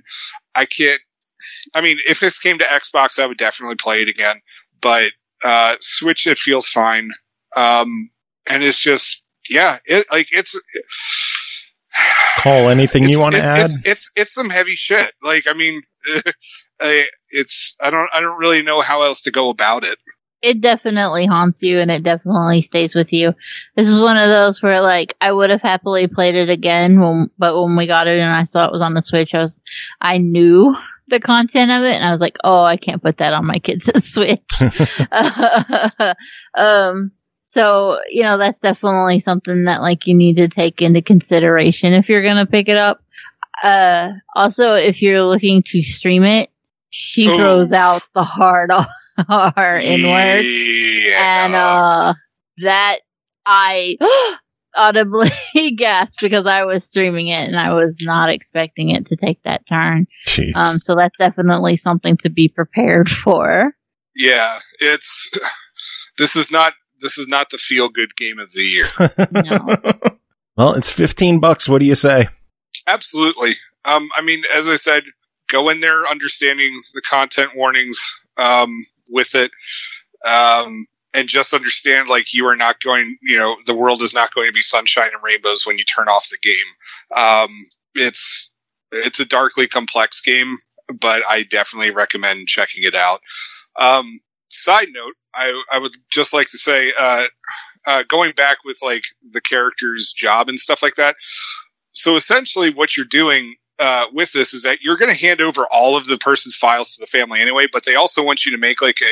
If this came to Xbox, I would definitely play it again. But Switch, it feels fine. And it's just, it's... Cole, anything you want to add? It's some heavy shit. I don't really know how else to go about it. It definitely haunts you, and it definitely stays with you. This is one of those where, I would have happily played it again, but when we got it and I saw it was on the Switch, I knew the content of it, and I was like, oh, I can't put that on my kids' Switch. So, that's definitely something that, you need to take into consideration if you're going to pick it up. Also, if you're looking to stream it, she throws out the hard N-word. Yeah. And, that I audibly gasped because I was streaming it and I was not expecting it to take that turn. Jeez. So that's definitely something to be prepared for. Yeah, this is not the feel good game of the year. No. Well, it's $15. What do you say? Absolutely. I mean, as I said, go in there understanding the content warnings with it, and just understand, like, you are not going, the world is not going to be sunshine and rainbows when you turn off the game. It's a darkly complex game, but I definitely recommend checking it out. Side note, I would just like to say, going back with, like, the character's job and stuff like that. So essentially what you're doing with this is that you're going to hand over all of the person's files to the family anyway, but they also want you to make like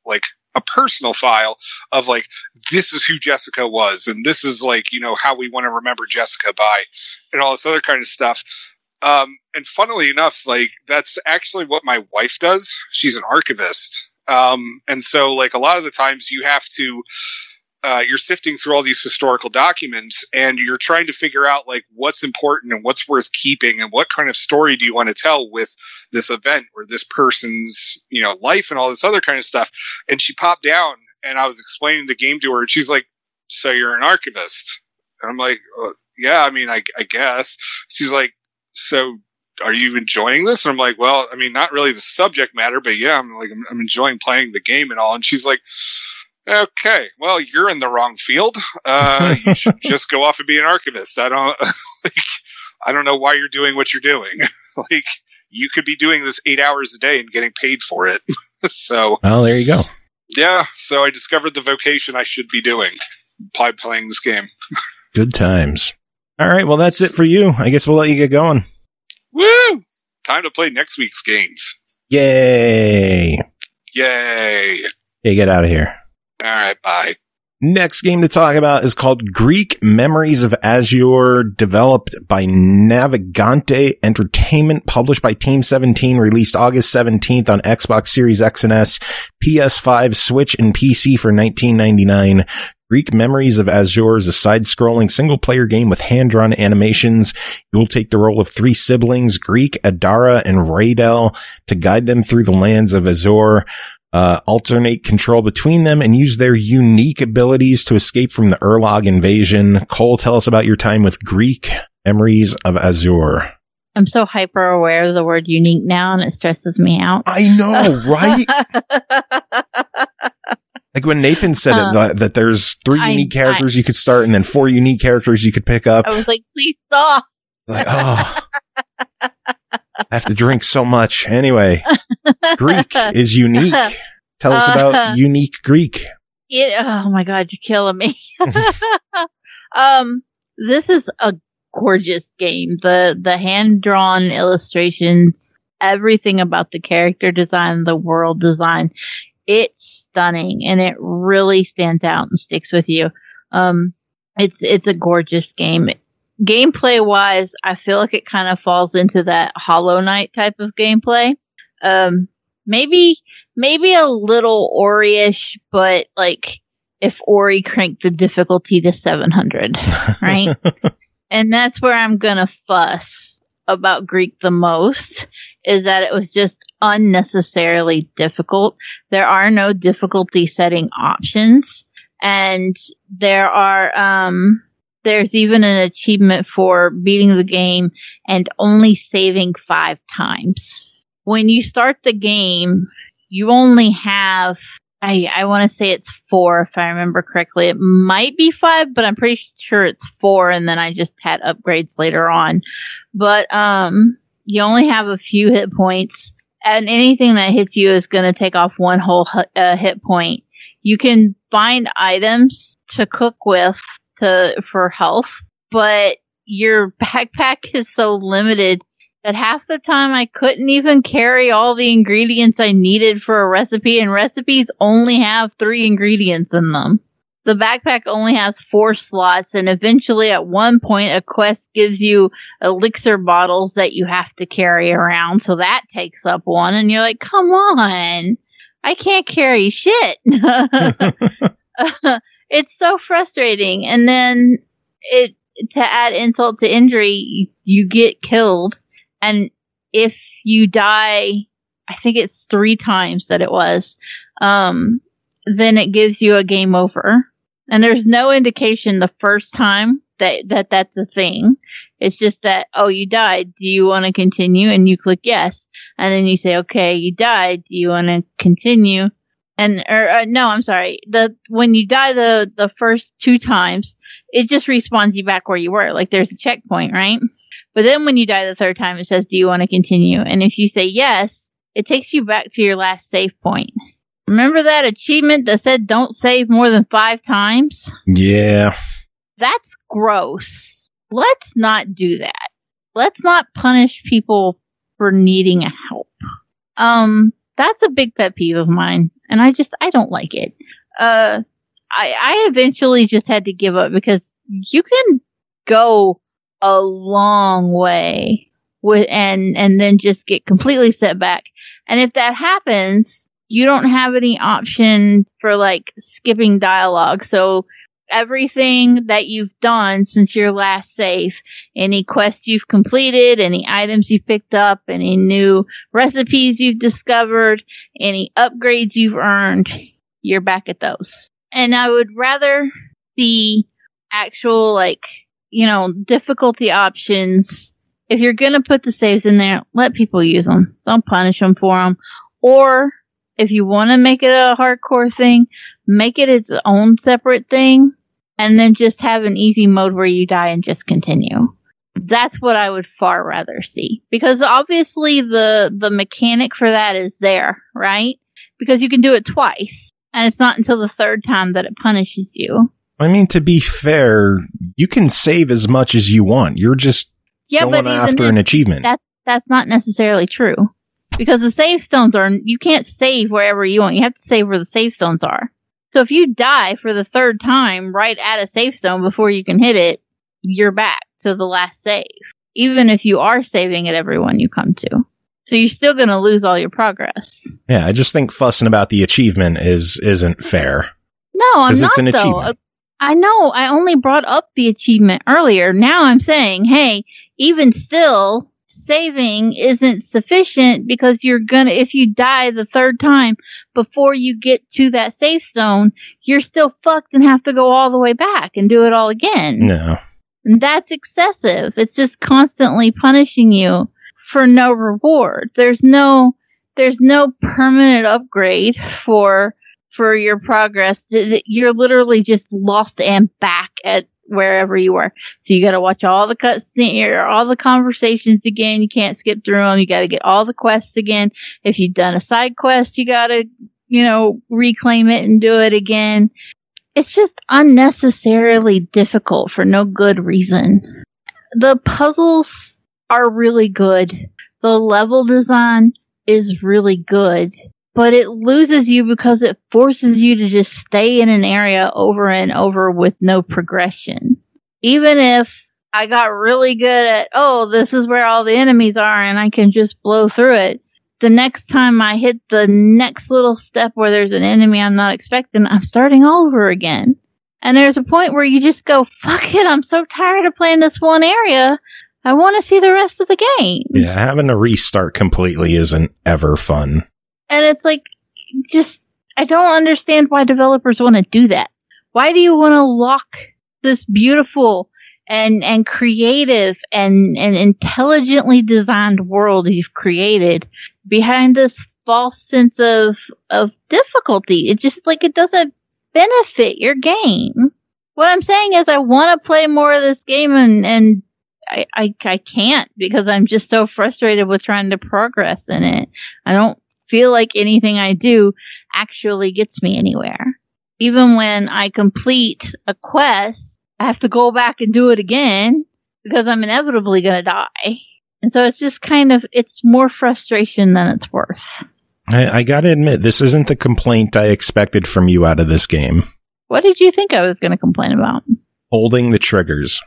a personal file of, like, this is who Jessica was, and this is, like, how we want to remember Jessica by, and all this other kind of stuff. And funnily enough, like, that's actually what my wife does. She's an archivist. And so, like, a lot of the times you have to, you're sifting through all these historical documents and you're trying to figure out, like, what's important and what's worth keeping and what kind of story do you want to tell with this event or this person's, life and all this other kind of stuff. And she popped down and I was explaining the game to her and she's like, so you're an archivist? And I'm like, yeah, I mean, I guess. She's like, so are you enjoying this? And I'm like, well, I mean, not really the subject matter, but yeah, I'm enjoying playing the game and all. And she's like, okay, well, you're in the wrong field. You should just go off and be an archivist. I don't know why you're doing what you're doing. Like, you could be doing this 8 hours a day and getting paid for it. So, well, there you go. Yeah, so I discovered the vocation I should be doing by playing this game. Good times. All right, well, that's it for you. I guess we'll let you get going. Woo! Time to play next week's games. Yay! Yay! Hey, get out of here. All right, bye. Next game to talk about is called Greek Memories of Azure, developed by Navigante Entertainment, published by Team 17, released August 17th on Xbox Series X and S, PS5, Switch, and PC for $19.99. Greek Memories of Azure is a side-scrolling single-player game with hand-drawn animations. You will take the role of three siblings, Greek, Adara, and Raidel, to guide them through the lands of Azure. Alternate control between them and use their unique abilities to escape from the Urlog invasion. Cole, tell us about your time with Greek Memories of Azure. I'm so hyper aware of the word unique now and it stresses me out. I know, right? Like when Nathan said it, that there's three unique characters you could start and then 4 unique characters you could pick up. I was like, please stop. Like, oh, I have to drink so much. Anyway, Greek is unique. Tell us about unique Greek. Oh my God, you're killing me. This is a gorgeous game. The hand-drawn illustrations, everything about the character design, the world design, it's stunning and it really stands out and sticks with you. It's a gorgeous game. Gameplay wise, I feel like it kind of falls into that Hollow Knight type of gameplay. Maybe a little Ori-ish, but like if Ori cranked the difficulty to 700, right? And that's where I'm gonna fuss about Greek the most, is that it was just unnecessarily difficult. There are no difficulty setting options, and there's even an achievement for beating the game and only saving 5 times. When you start the game, you only have, I want to say it's 4 if I remember correctly. It might be 5, but I'm pretty sure it's 4, and then I just had upgrades later on. But you only have a few hit points, and anything that hits you is going to take off 1 whole hit point. You can find items to cook with for health, but your backpack is so limited that half the time I couldn't even carry all the ingredients I needed for a recipe, and recipes only have 3 ingredients in them. The backpack only has 4 slots, and eventually at one point a quest gives you elixir bottles that you have to carry around, so that takes up 1, and you're like, come on, I can't carry shit. It's so frustrating. And then to add insult to injury, you get killed. And if you die, I think it's 3 times that it was, then it gives you a game over. And there's no indication the first time that's a thing. It's just that, oh, you died. Do you want to continue? And you click yes. And then you say, okay, you died. Do you want to continue? And, no, I'm sorry. When you die the first 2 times, it just respawns you back where you were. Like there's a checkpoint, right? But then when you die the 3rd time, it says, do you want to continue? And if you say yes, it takes you back to your last save point. Remember that achievement that said don't save more than 5 times? Yeah. That's gross. Let's not do that. Let's not punish people for needing help. That's a big pet peeve of mine, and I don't like it. I eventually just had to give up because you can go a long way with and then just get completely set back. And if that happens, you don't have any option for like skipping dialogue. So everything that you've done since your last save, any quests you've completed, any items you've picked up, any new recipes you've discovered, any upgrades you've earned, you're back at those. And I would rather see actual, like, you know, difficulty options. If you're going to put the saves in there, let people use them. Don't punish them for them. Or if you want to make it a hardcore thing, make it its own separate thing. And then just have an easy mode where you die and just continue. That's what I would far rather see. Because obviously the mechanic for that is there, right? Because you can do it twice. And it's not until the 3rd time that it punishes you. I mean, to be fair, you can save as much as you want. You're just going after an achievement. That's not necessarily true. Because the save stones you can't save wherever you want. You have to save where the save stones are. So if you die for the 3rd time right at a save stone before you can hit it, you're back to the last save. Even if you are saving at every one you come to. So you're still going to lose all your progress. Yeah, I just think fussing about the achievement isn't fair. No, I'm not, it's an though. Achievement. I know. I only brought up the achievement earlier. Now I'm saying, hey, even still, saving isn't sufficient because if you die the 3rd time before you get to that save stone, you're still fucked and have to go all the way back and do it all again. No. And that's excessive. It's just constantly punishing you for no reward. There's no permanent upgrade for your progress. You're literally just lost and back at wherever you were. So you got to watch all the cutscenes, all the conversations again. You can't skip through them. You got to get all the quests again. If you've done a side quest, you got to, reclaim it and do it again. It's just unnecessarily difficult for no good reason. The puzzles are really good. The level design is really good. But it loses you because it forces you to just stay in an area over and over with no progression. Even if I got really good at, this is where all the enemies are and I can just blow through it, the next time I hit the next little step where there's an enemy I'm not expecting, I'm starting all over again. And there's a point where you just go, fuck it, I'm so tired of playing this one area. I want to see the rest of the game. Yeah, having to restart completely isn't ever fun. And it's like, I don't understand why developers want to do that. Why do you want to lock this beautiful and creative and intelligently designed world you've created behind this false sense of difficulty? It just, it doesn't benefit your game. What I'm saying is I want to play more of this game and I can't because I'm just so frustrated with trying to progress in it. I don't feel like anything I do actually gets me anywhere. Even when I complete a quest, I have to go back and do it again because I'm inevitably going to die. And so it's just it's more frustration than it's worth. I gotta admit, this isn't the complaint I expected from you out of this game. What did you think I was going to complain about? Holding the triggers.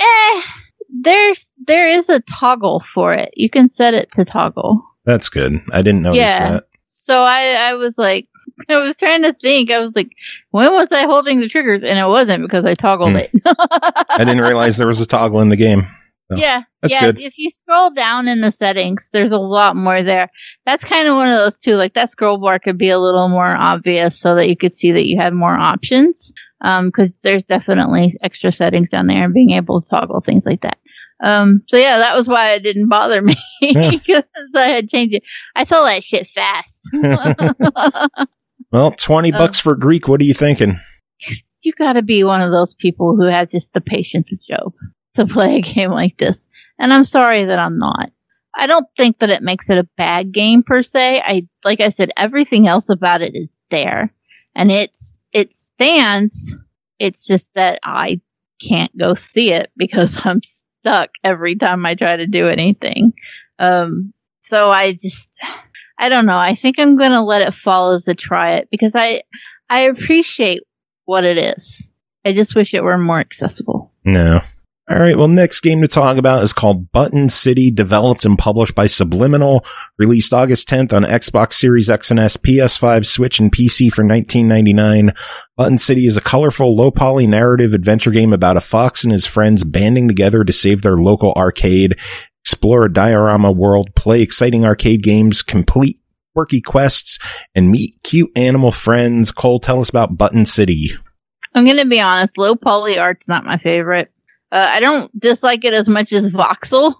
There is a toggle for it. You can set it to toggle. That's good. I didn't notice that. So I was like, I was trying to think. I was like, when was I holding the triggers? And it wasn't because I toggled it. I didn't realize there was a toggle in the game. So, yeah. That's good. If you scroll down in the settings, there's a lot more there. That's kind of one of those too. Like that scroll bar could be a little more obvious so that you could see that you had more options. Because there's definitely extra settings down there and being able to toggle things like that. So yeah, that was why it didn't bother me because I had changed it. I saw that shit fast. Well, $20 for Greek. What are you thinking? You gotta be one of those people who have just the patience of Job to play a game like this. And I'm sorry that I'm not. I don't think that it makes it a bad game per se. Like I said, everything else about it is there. And it stands. It's just that I can't go see it because I'm stuck every time I try to do anything. So I don't know. I think I'm going to let it fall as a try it because I appreciate what it is. I just wish it were more accessible. No. All right, well, next game to talk about is called Button City, developed and published by Subliminal, released August 10th on Xbox Series X and S, PS5, Switch, and PC for $19.99. Button City is a colorful, low-poly narrative adventure game about a fox and his friends banding together to save their local arcade, explore a diorama world, play exciting arcade games, complete quirky quests, and meet cute animal friends. Cole, tell us about Button City. I'm going to be honest, low-poly art's not my favorite. I don't dislike it as much as Voxel,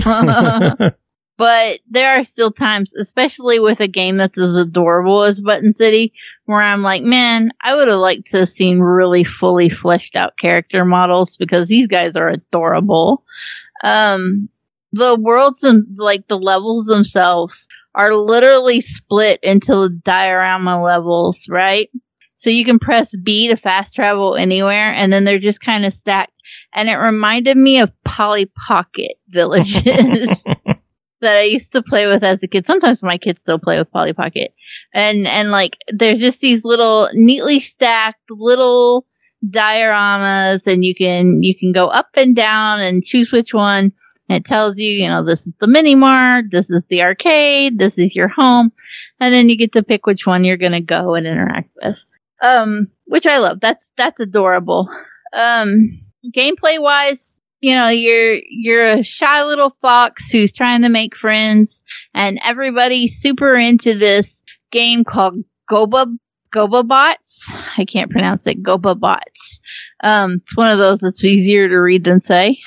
but there are still times, especially with a game that's as adorable as Button City, where I'm like, man, I would have liked to have seen really fully fleshed out character models because these guys are adorable. The worlds and like the levels themselves are literally split into diorama levels, right? So you can press B to fast travel anywhere, and then they're just kind of stacked. And it reminded me of Polly Pocket villages that I used to play with as a kid. Sometimes my kids still play with Polly Pocket. And like, there's just these little neatly stacked little dioramas, and you can go up and down and choose which one. And it tells you, this is the mini mart, this is the arcade, this is your home. And then you get to pick which one you're going to go and interact with. Which I love. That's adorable. Gameplay wise, you're a shy little fox who's trying to make friends, and everybody's super into this game called GobaBots. I can't pronounce it. GobaBots. It's one of those that's easier to read than say.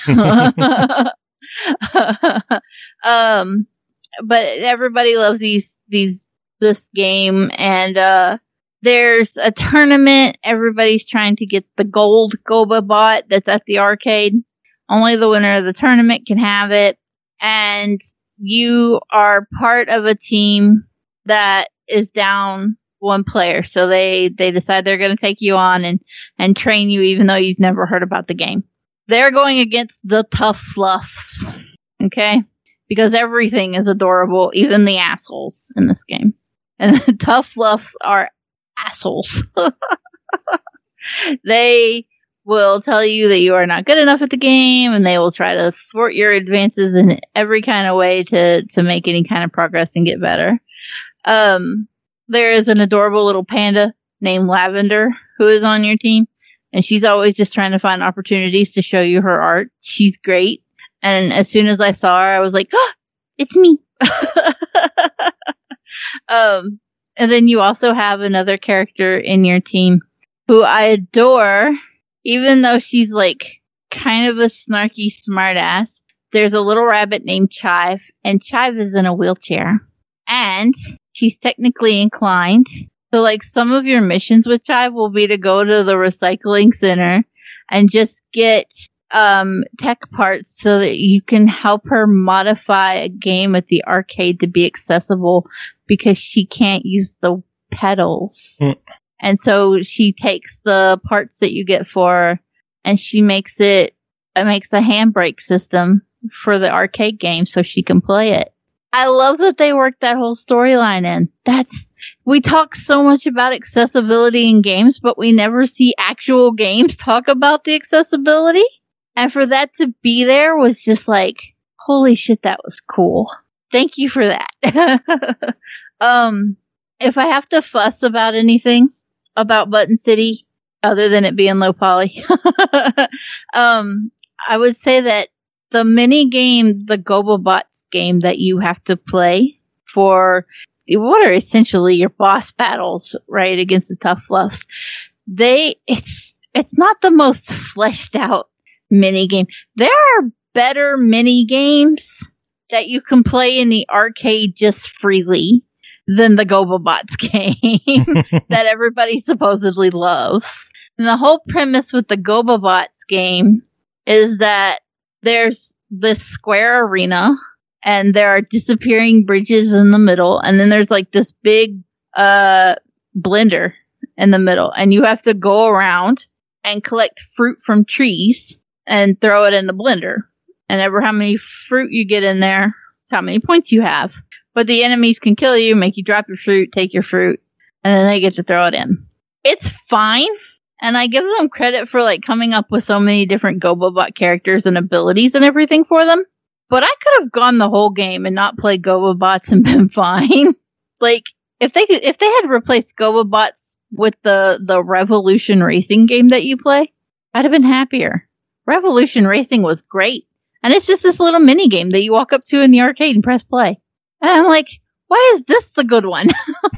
But everybody loves this game, and there's a tournament. Everybody's trying to get the gold GobaBot that's at the arcade. Only the winner of the tournament can have it. And you are part of a team that is down one player. So they decide they're going to take you on and train you even though you've never heard about the game. They're going against the Tough Fluffs. Okay? Because everything is adorable, even the assholes in this game. And the Tough Fluffs are assholes. They will tell you that you are not good enough at the game, and they will try to thwart your advances in every kind of way to make any kind of progress and get better. There is an adorable little panda named Lavender who is on your team, and she's always just trying to find opportunities to show you her art. She's great, and as soon as I saw her, I was like, oh, it's me. And then you also have another character in your team who I adore, even though she's like kind of a snarky smartass. There's a little rabbit named Chive, and Chive is in a wheelchair. And she's technically inclined. So like some of your missions with Chive will be to go to the recycling center and just get tech parts so that you can help her modify a game at the arcade to be accessible because she can't use the pedals. And so she takes the parts that you get for her and she makes a handbrake system for the arcade game so she can play it. I love that they worked that whole storyline in. We talk so much about accessibility in games, but we never see actual games talk about the accessibility. And for that to be there was just like, holy shit, that was cool. Thank you for that. if I have to fuss about anything about Button City, other than it being low poly, I would say that the mini game, the GoboBots game that you have to play for what are essentially your boss battles, right, against the Tough Fluffs, it's not the most fleshed out mini game. There are better mini games that you can play in the arcade just freely than the GoboBots game that everybody supposedly loves. And the whole premise with the GoboBots game is that there's this square arena and there are disappearing bridges in the middle, and then there's like this big blender in the middle, and you have to go around and collect fruit from trees and throw it in the blender. And ever how many fruit you get in there, it's how many points you have. But the enemies can kill you, make you drop your fruit, take your fruit, and then they get to throw it in. It's fine, and I give them credit for like coming up with so many different GoboBot characters and abilities and everything for them. But I could have gone the whole game and not played GoboBots and been fine. Like, if they had replaced GoboBots with the Revolution Racing game that you play, I'd have been happier. Revolution Racing was great. And it's just this little mini game that you walk up to in the arcade and press play. And I'm like, why is this the good one?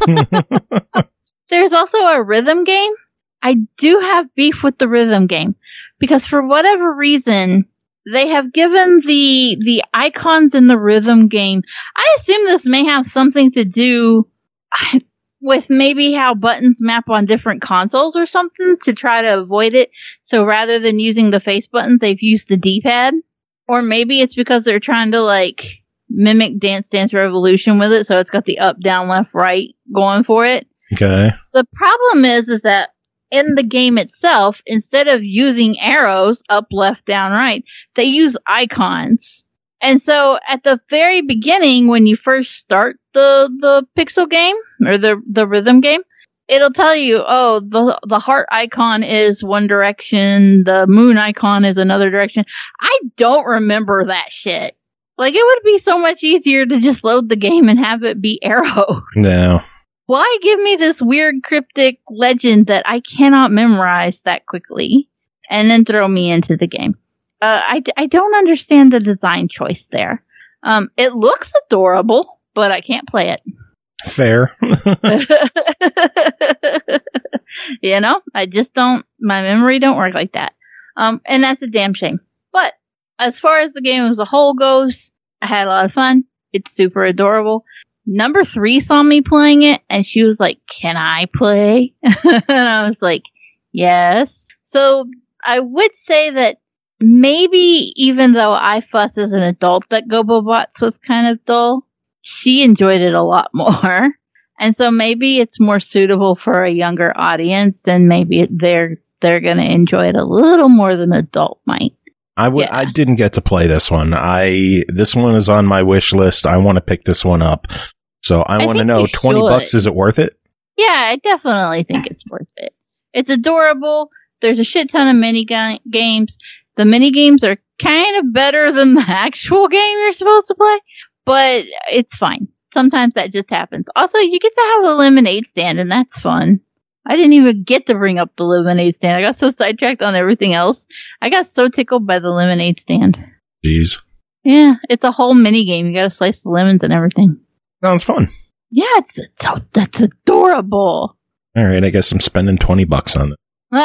There's also a rhythm game. I do have beef with the rhythm game because for whatever reason, they have given the icons in the rhythm game. I assume this may have something to do with maybe how buttons map on different consoles or something to try to avoid it. So rather than using the face buttons, they've used the D-pad. Or maybe it's because they're trying to like mimic Dance Dance Revolution with it. So it's got the up, down, left, right going for it. Okay. The problem is that in the game itself, instead of using arrows, up, left, down, right, they use icons. And so at the very beginning, when you first start the pixel game, or the rhythm game, it'll tell you, oh, the heart icon is one direction, the moon icon is another direction. I don't remember that shit. Like, it would be so much easier to just load the game and have it be arrow. No. Why give me this weird cryptic legend that I cannot memorize that quickly and then throw me into the game? I don't understand the design choice there. It looks adorable, but I can't play it. Fair. You know, I just don't, my memory don't work like that. And that's a damn shame. But as far as the game as a whole goes, I had a lot of fun. It's super adorable. Number 3 saw me playing it, and she was like, "Can I play?" And I was like, "Yes." So I would say that maybe even though I fuss as an adult that GoboBots was kind of dull, she enjoyed it a lot more. And so maybe it's more suitable for a younger audience, and maybe they're going to enjoy it a little more than an adult might. I didn't get to play this one. This one is on my wish list. I want to pick this one up. So I want to know, $20, is it worth it? Yeah, I definitely think it's worth it. It's adorable. There's a shit ton of mini games. The mini games are kind of better than the actual game you're supposed to play, but it's fine. Sometimes that just happens. Also, you get to have a lemonade stand, and that's fun. I didn't even get to bring up the lemonade stand. I got so sidetracked on everything else. I got so tickled by the lemonade stand. Jeez. Yeah, it's a whole mini game. You gotta slice the lemons and everything. Sounds fun. Yeah, that's adorable. All right, I guess I'm spending $20 on it.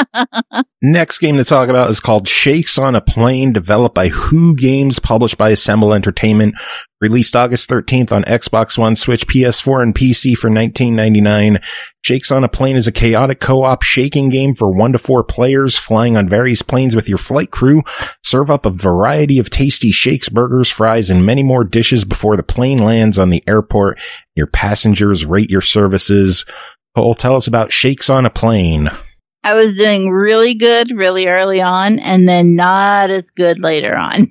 Next game to talk about is called Shakes on a Plane, developed by Who Games, published by Assemble Entertainment, released August 13th on Xbox One, Switch, PS4, and PC for $19.99. Shakes on a Plane is a chaotic co-op shaking game for 1 to 4 players, flying on various planes with your flight crew. Serve up a variety of tasty shakes, burgers, fries, and many more dishes before the plane lands on the airport. Your passengers rate your services. Cole, tell us about Shakes on a Plane. I was doing really good really early on, and then not as good later on.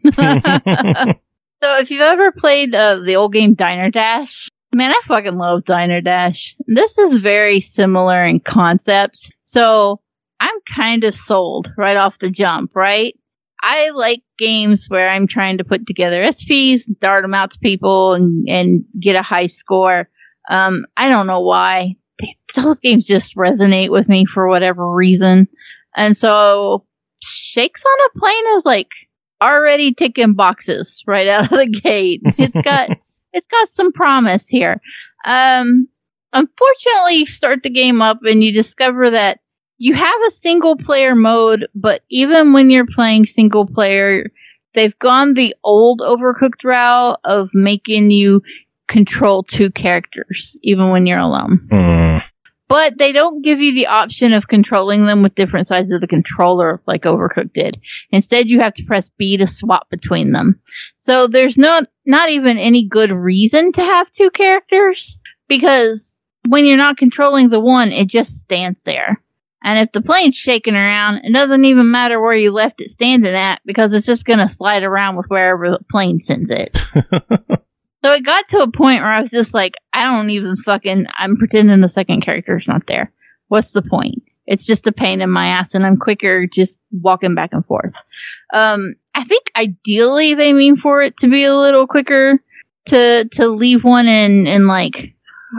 So if you've ever played the old game Diner Dash, man, I fucking love Diner Dash. This is very similar in concept. So I'm kind of sold right off the jump, right? I like games where I'm trying to put together SPs, dart them out to people, and get a high score. I don't know why. Those games just resonate with me for whatever reason. And so Shakes on a Plane is like already ticking boxes right out of the gate. It's got some promise here. Unfortunately, you start the game up and you discover that you have a single player mode, but even when you're playing single player, they've gone the old Overcooked route of making you control 2 characters, even when you're alone. But they don't give you the option of controlling them with different sides of the controller like Overcooked did. Instead, you have to press B to swap between them. So there's not even any good reason to have 2 characters, because when you're not controlling the one, it just stands there. And if the plane's shaking around, it doesn't even matter where you left it standing at, because it's just going to slide around with wherever the plane sends it. So it got to a point where I was just like, I'm pretending the second character's not there. What's the point? It's just a pain in my ass, and I'm quicker just walking back and forth. I think ideally they mean for it to be a little quicker to leave one in like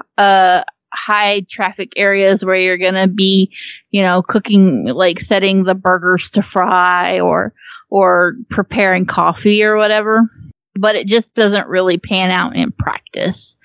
high traffic areas where you're gonna be, cooking, like setting the burgers to fry or preparing coffee or whatever. But it just doesn't really pan out in practice.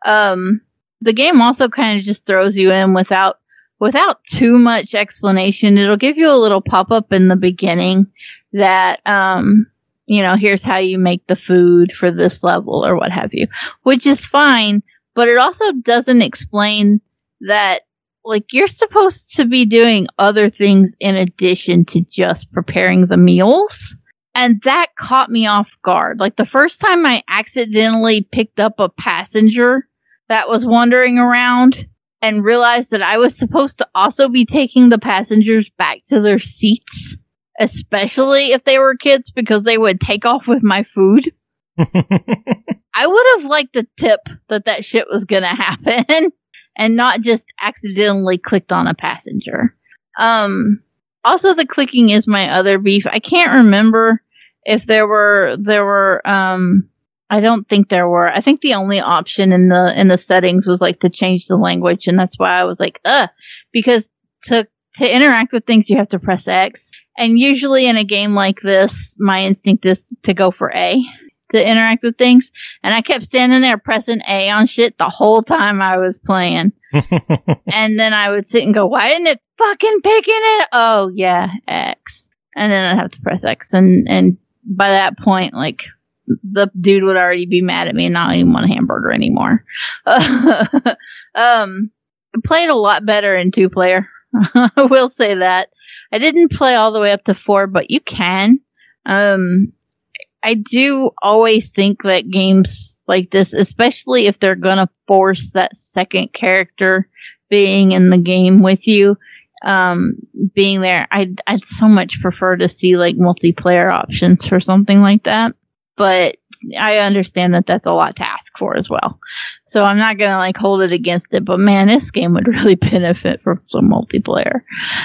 The game also kind of just throws you in without too much explanation. It'll give you a little pop-up in the beginning that, here's how you make the food for this level or what have you, which is fine, but it also doesn't explain that, like, you're supposed to be doing other things in addition to just preparing the meals. And that caught me off guard. Like, the first time I accidentally picked up a passenger that was wandering around and realized that I was supposed to also be taking the passengers back to their seats, especially if they were kids, because they would take off with my food. I would have liked the tip that shit was going to happen and not just accidentally clicked on a passenger. Also, the clicking is my other beef. I can't remember if there were, I don't think there were. I think the only option in the settings was like to change the language, and that's why I was like, because to interact with things you have to press X, and usually in a game like this, my instinct is to go for A to interact with things, and I kept standing there pressing A on shit the whole time I was playing. And then I would sit and go, why isn't it fucking picking it? Oh yeah, X. And then I'd have to press X, and by that point, like, the dude would already be mad at me and not even want a hamburger anymore. I played a lot better in 2-player. I will say that. I didn't play all the way up to 4, but you can. I do always think that games like this, especially if they're gonna force that second character being in the game with you, being there, I'd so much prefer to see like multiplayer options for something like that. But I understand that that's a lot to ask for as well. So I'm not going to like hold it against it, but man, this game would really benefit from some multiplayer.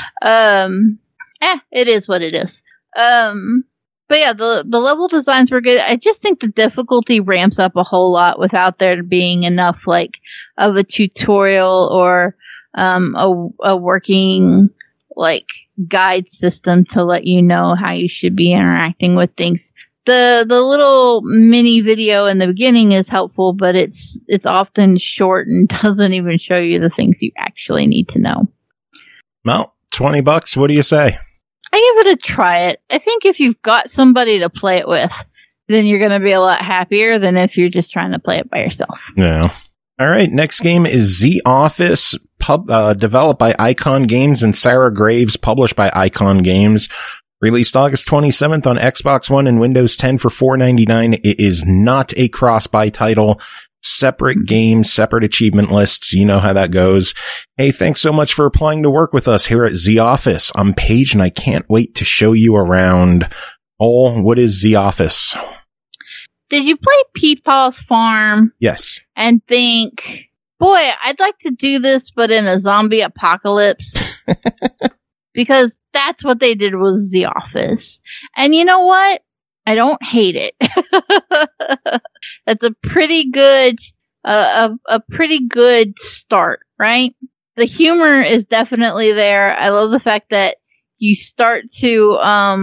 It is what it is. But yeah, the level designs were good. I just think the difficulty ramps up a whole lot without there being enough like of a tutorial or a working like guide system to let you know how you should be interacting with things. The little mini video in the beginning is helpful, but it's often short and doesn't even show you the things you actually need to know. Well, $20, what do you say? I give it a try it. I think if you've got somebody to play it with, then you're going to be a lot happier than if you're just trying to play it by yourself. Yeah. All right, next game is The Office, developed by Icon Games and Sarah Graves, published by Icon Games. Released August 27th on Xbox One and Windows 10 for $4.99. It is not a cross-buy title. Separate games, separate achievement lists. You know how that goes. Hey, thanks so much for applying to work with us here at The Office. I'm Paige, and I can't wait to show you around. Oh, what is The Office? Did you play Peepaw's Farm? Yes. And think, boy, I'd like to do this, but in a zombie apocalypse. Because that's what they did with The Office. And you know what? I don't hate it. That's a pretty good a pretty good start, right? The humor is definitely there. I love the fact that you start to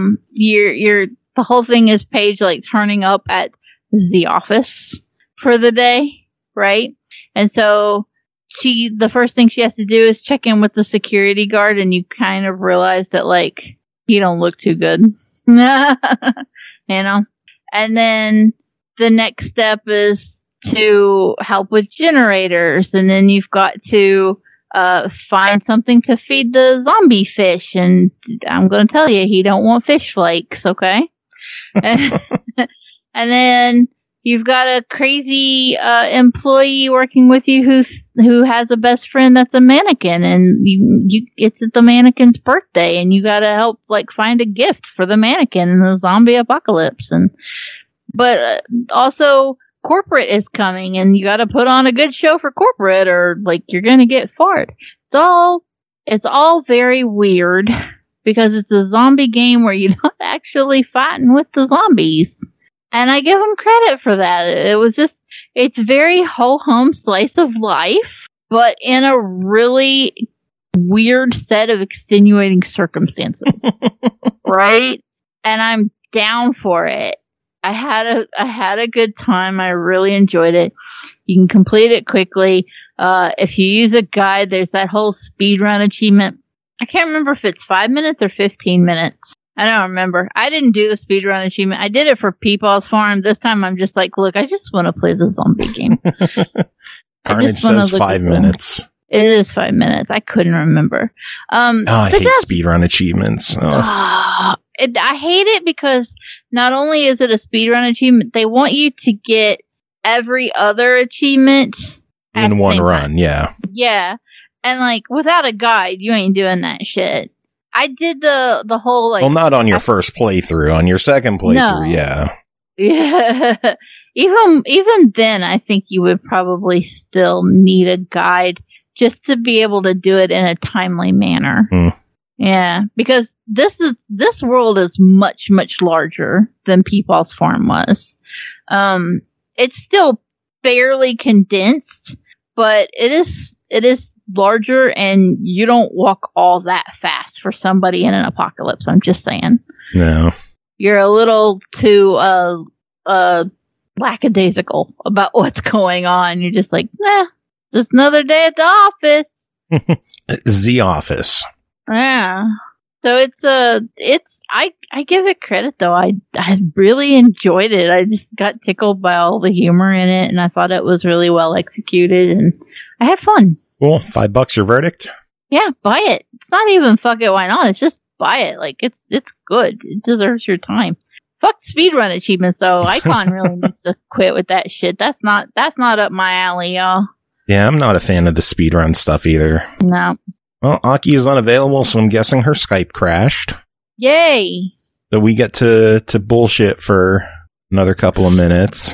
the whole thing is Paige like turning up at the office for the day, right? And so the first thing she has to do is check in with the security guard, and you kind of realize that like you don't look too good. You know? And then the next step is to help with generators, and then you've got to find something to feed the zombie fish, and I'm going to tell you, he don't want fish flakes, okay? And then you've got a crazy employee working with you who has a best friend that's a mannequin, and it's the mannequin's birthday, and you got to help like find a gift for the mannequin in the zombie apocalypse, but also corporate is coming, and you got to put on a good show for corporate, or like you're gonna get fired. It's all very weird because it's a zombie game where you're not actually fighting with the zombies, and I give them credit for that. It's very ho-hum slice of life, but in a really weird set of extenuating circumstances, right? And I'm down for it. I had a good time. I really enjoyed it. You can complete it quickly. If you use a guide, there's that whole speedrun achievement. I can't remember if it's 5 minutes or 15 minutes. I don't remember. I didn't do the speedrun achievement. I did it for Peepaw's Farm. This time I'm just like, look, I just want to play the zombie game. Carnage says 5 minutes. It is 5 minutes. I couldn't remember. I hate speedrun achievements. I hate it because not only is it a speedrun achievement, they want you to get every other achievement in one run. Yeah. Yeah. And like without a guide, you ain't doing that shit. I did the whole like. Well, not on your first playthrough. On your second playthrough, yeah. Yeah. Even then, I think you would probably still need a guide just to be able to do it in a timely manner. Yeah, because this world is much, much larger than Peepaw's Farm was. It's still fairly condensed, but it is larger, and you don't walk all that fast for somebody in an apocalypse. I'm just saying. No. You're a little too lackadaisical about what's going on. You're just like, nah, just another day at the office. The Office. Yeah. So I give it credit though. I really enjoyed it. I just got tickled by all the humor in it, and I thought it was really well executed, and I had fun. Cool. $5 your verdict? Yeah, buy it. It's not even fuck it, why not? It's just buy it. Like it's good. It deserves your time. Fuck speedrun achievements though. Icon really needs to quit with that shit. That's not up my alley, y'all. Yeah, I'm not a fan of the speedrun stuff either. No. Well, Aki is unavailable, so I'm guessing her Skype crashed. Yay! So we get to bullshit for another couple of minutes.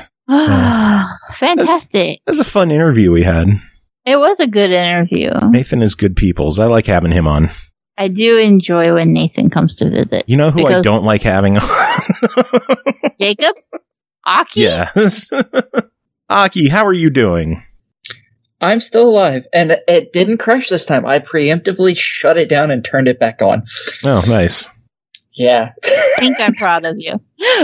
Fantastic. That was a fun interview we had. It was a good interview. Nathan is good peoples. I like having him on. I do enjoy when Nathan comes to visit. You know who I don't like having on? Jacob? Aki? Yes. Aki, how are you doing? I'm still alive, and it didn't crash this time. I preemptively shut it down and turned it back on. Oh, nice. Yeah. I think I'm proud of you.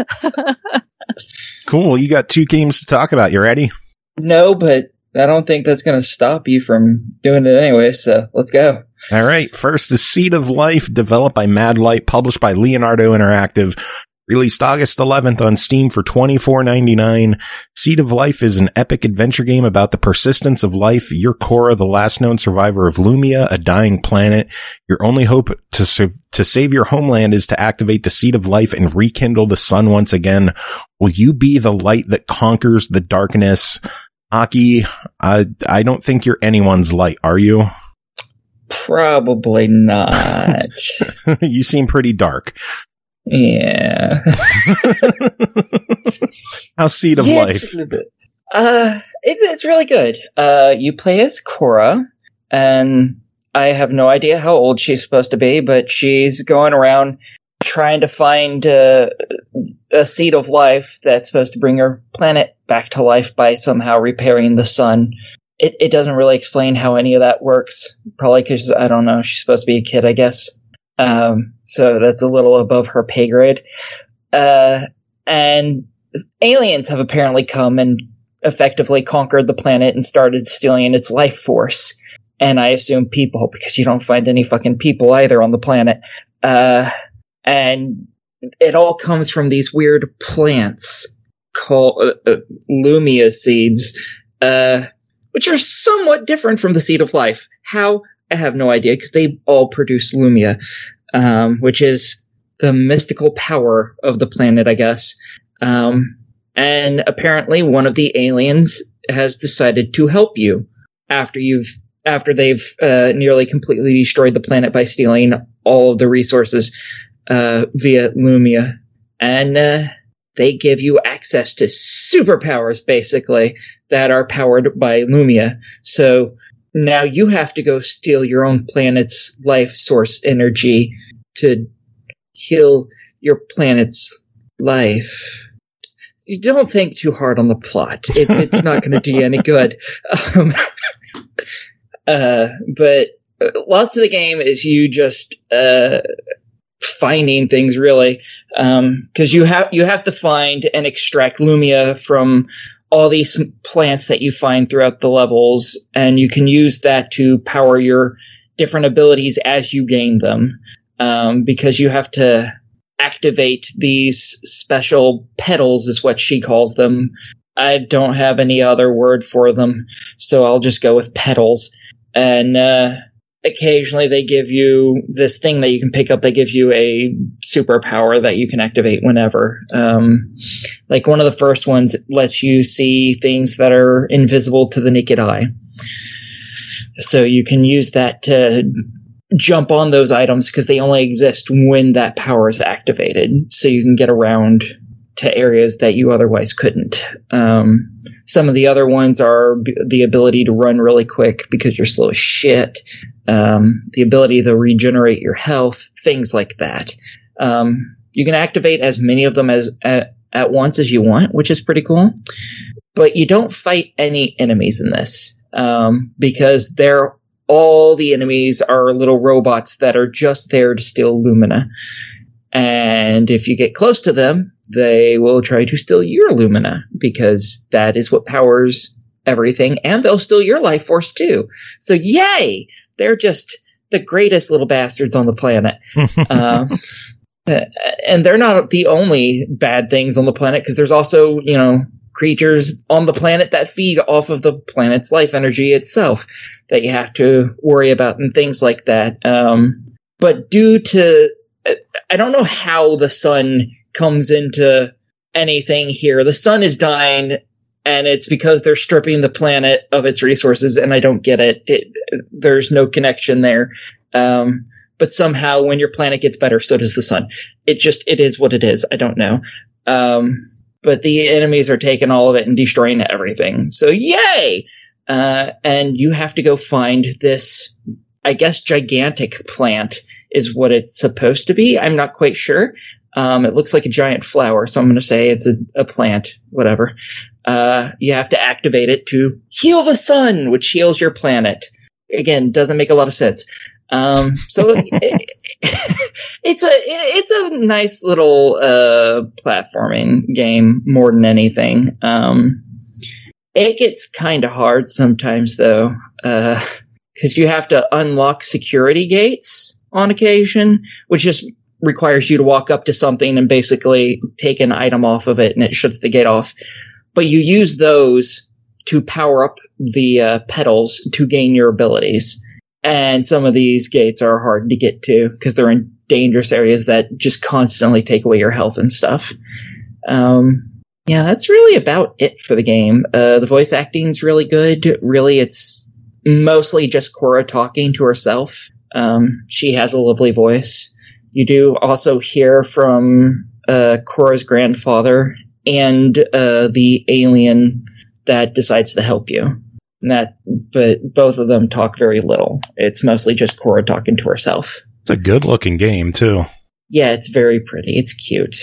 Cool. You got 2 games to talk about. You ready? No, but I don't think that's going to stop you from doing it anyway, so let's go. All right. First, The Seed of Life, developed by Mad Light, published by Leonardo Interactive. Released August 11th on Steam for $24.99. Seed of Life is an epic adventure game about the persistence of life. You're Cora, the last known survivor of Lumia, a dying planet. Your only hope to save your homeland is to activate the Seed of Life and rekindle the sun once again. Will you be the light that conquers the darkness? Aki, I don't think you're anyone's light, are you? Probably not. You seem pretty dark. Yeah. How's Seed of Life? It's really good. You play as Cora, and I have no idea how old she's supposed to be, but she's going around trying to find a seed of life that's supposed to bring her planet back to life by somehow repairing the sun. It doesn't really explain how any of that works. Probably because, I don't know, she's supposed to be a kid, I guess. So that's a little above her pay grade. And aliens have apparently come and effectively conquered the planet and started stealing its life force. And I assume people, because you don't find any fucking people either on the planet. And it all comes from these weird plants called Lumia seeds, which are somewhat different from the seed of life. How? I have no idea, because they all produce Lumia, which is the mystical power of the planet, I guess. And apparently one of the aliens has decided to help you after they've nearly completely destroyed the planet by stealing all of the resources via Lumia. And they give you access to superpowers, basically, that are powered by Lumia. So now you have to go steal your own planet's life source energy to heal your planet's life. You don't think too hard on the plot. It's not going to do you any good. But lots of the game is you just finding things, really, because you have to find and extract Lumia from all these plants that you find throughout the levels, and you can use that to power your different abilities as you gain them, because you have to activate these special petals, is what she calls them. I don't have any other word for them, so I'll just go with petals. And occasionally they give you this thing that you can pick up that gives you a superpower that you can activate whenever. Like one of the first ones lets you see things that are invisible to the naked eye. So you can use that to jump on those items because they only exist when that power is activated. So you can get around to areas that you otherwise couldn't. Some of the other ones are the ability to run really quick because you're slow as shit. The ability to regenerate your health, things like that. You can activate as many of them as at once as you want, which is pretty cool. But you don't fight any enemies in this, because all the enemies are little robots that are just there to steal Lumina. And if you get close to them, they will try to steal your Lumina, because that is what powers everything, and they'll steal your life force too. So yay! They're just the greatest little bastards on the planet. And they're not the only bad things on the planet, because there's also, creatures on the planet that feed off of the planet's life energy itself that you have to worry about and things like that. But due to... I don't know how the sun comes into anything here. The sun is dying, and it's because they're stripping the planet of its resources, and I don't get it. There's no connection there. But somehow when your planet gets better, so does the sun. It is what it is. I don't know. But the enemies are taking all of it and destroying everything. So yay! And you have to go find this, I guess, gigantic plant is what it's supposed to be. I'm not quite sure. It looks like a giant flower, so I'm going to say it's a plant, whatever. You have to activate it to heal the sun, which heals your planet. Again, doesn't make a lot of sense. So it's a nice little platforming game more than anything. It gets kind of hard sometimes, though, because you have to unlock security gates on occasion, which just requires you to walk up to something and basically take an item off of it, and it shuts the gate off. But you use those to power up the petals to gain your abilities. And some of these gates are hard to get to because they're in dangerous areas that just constantly take away your health and stuff. Yeah, that's really about it for the game. The voice acting's really good. Really, it's mostly just Cora talking to herself. She has a lovely voice. You do also hear from Cora's grandfather and the alien that decides to help you. But both of them talk very little. It's mostly just Cora talking to herself. It's a good-looking game, too. Yeah, it's very pretty. It's cute.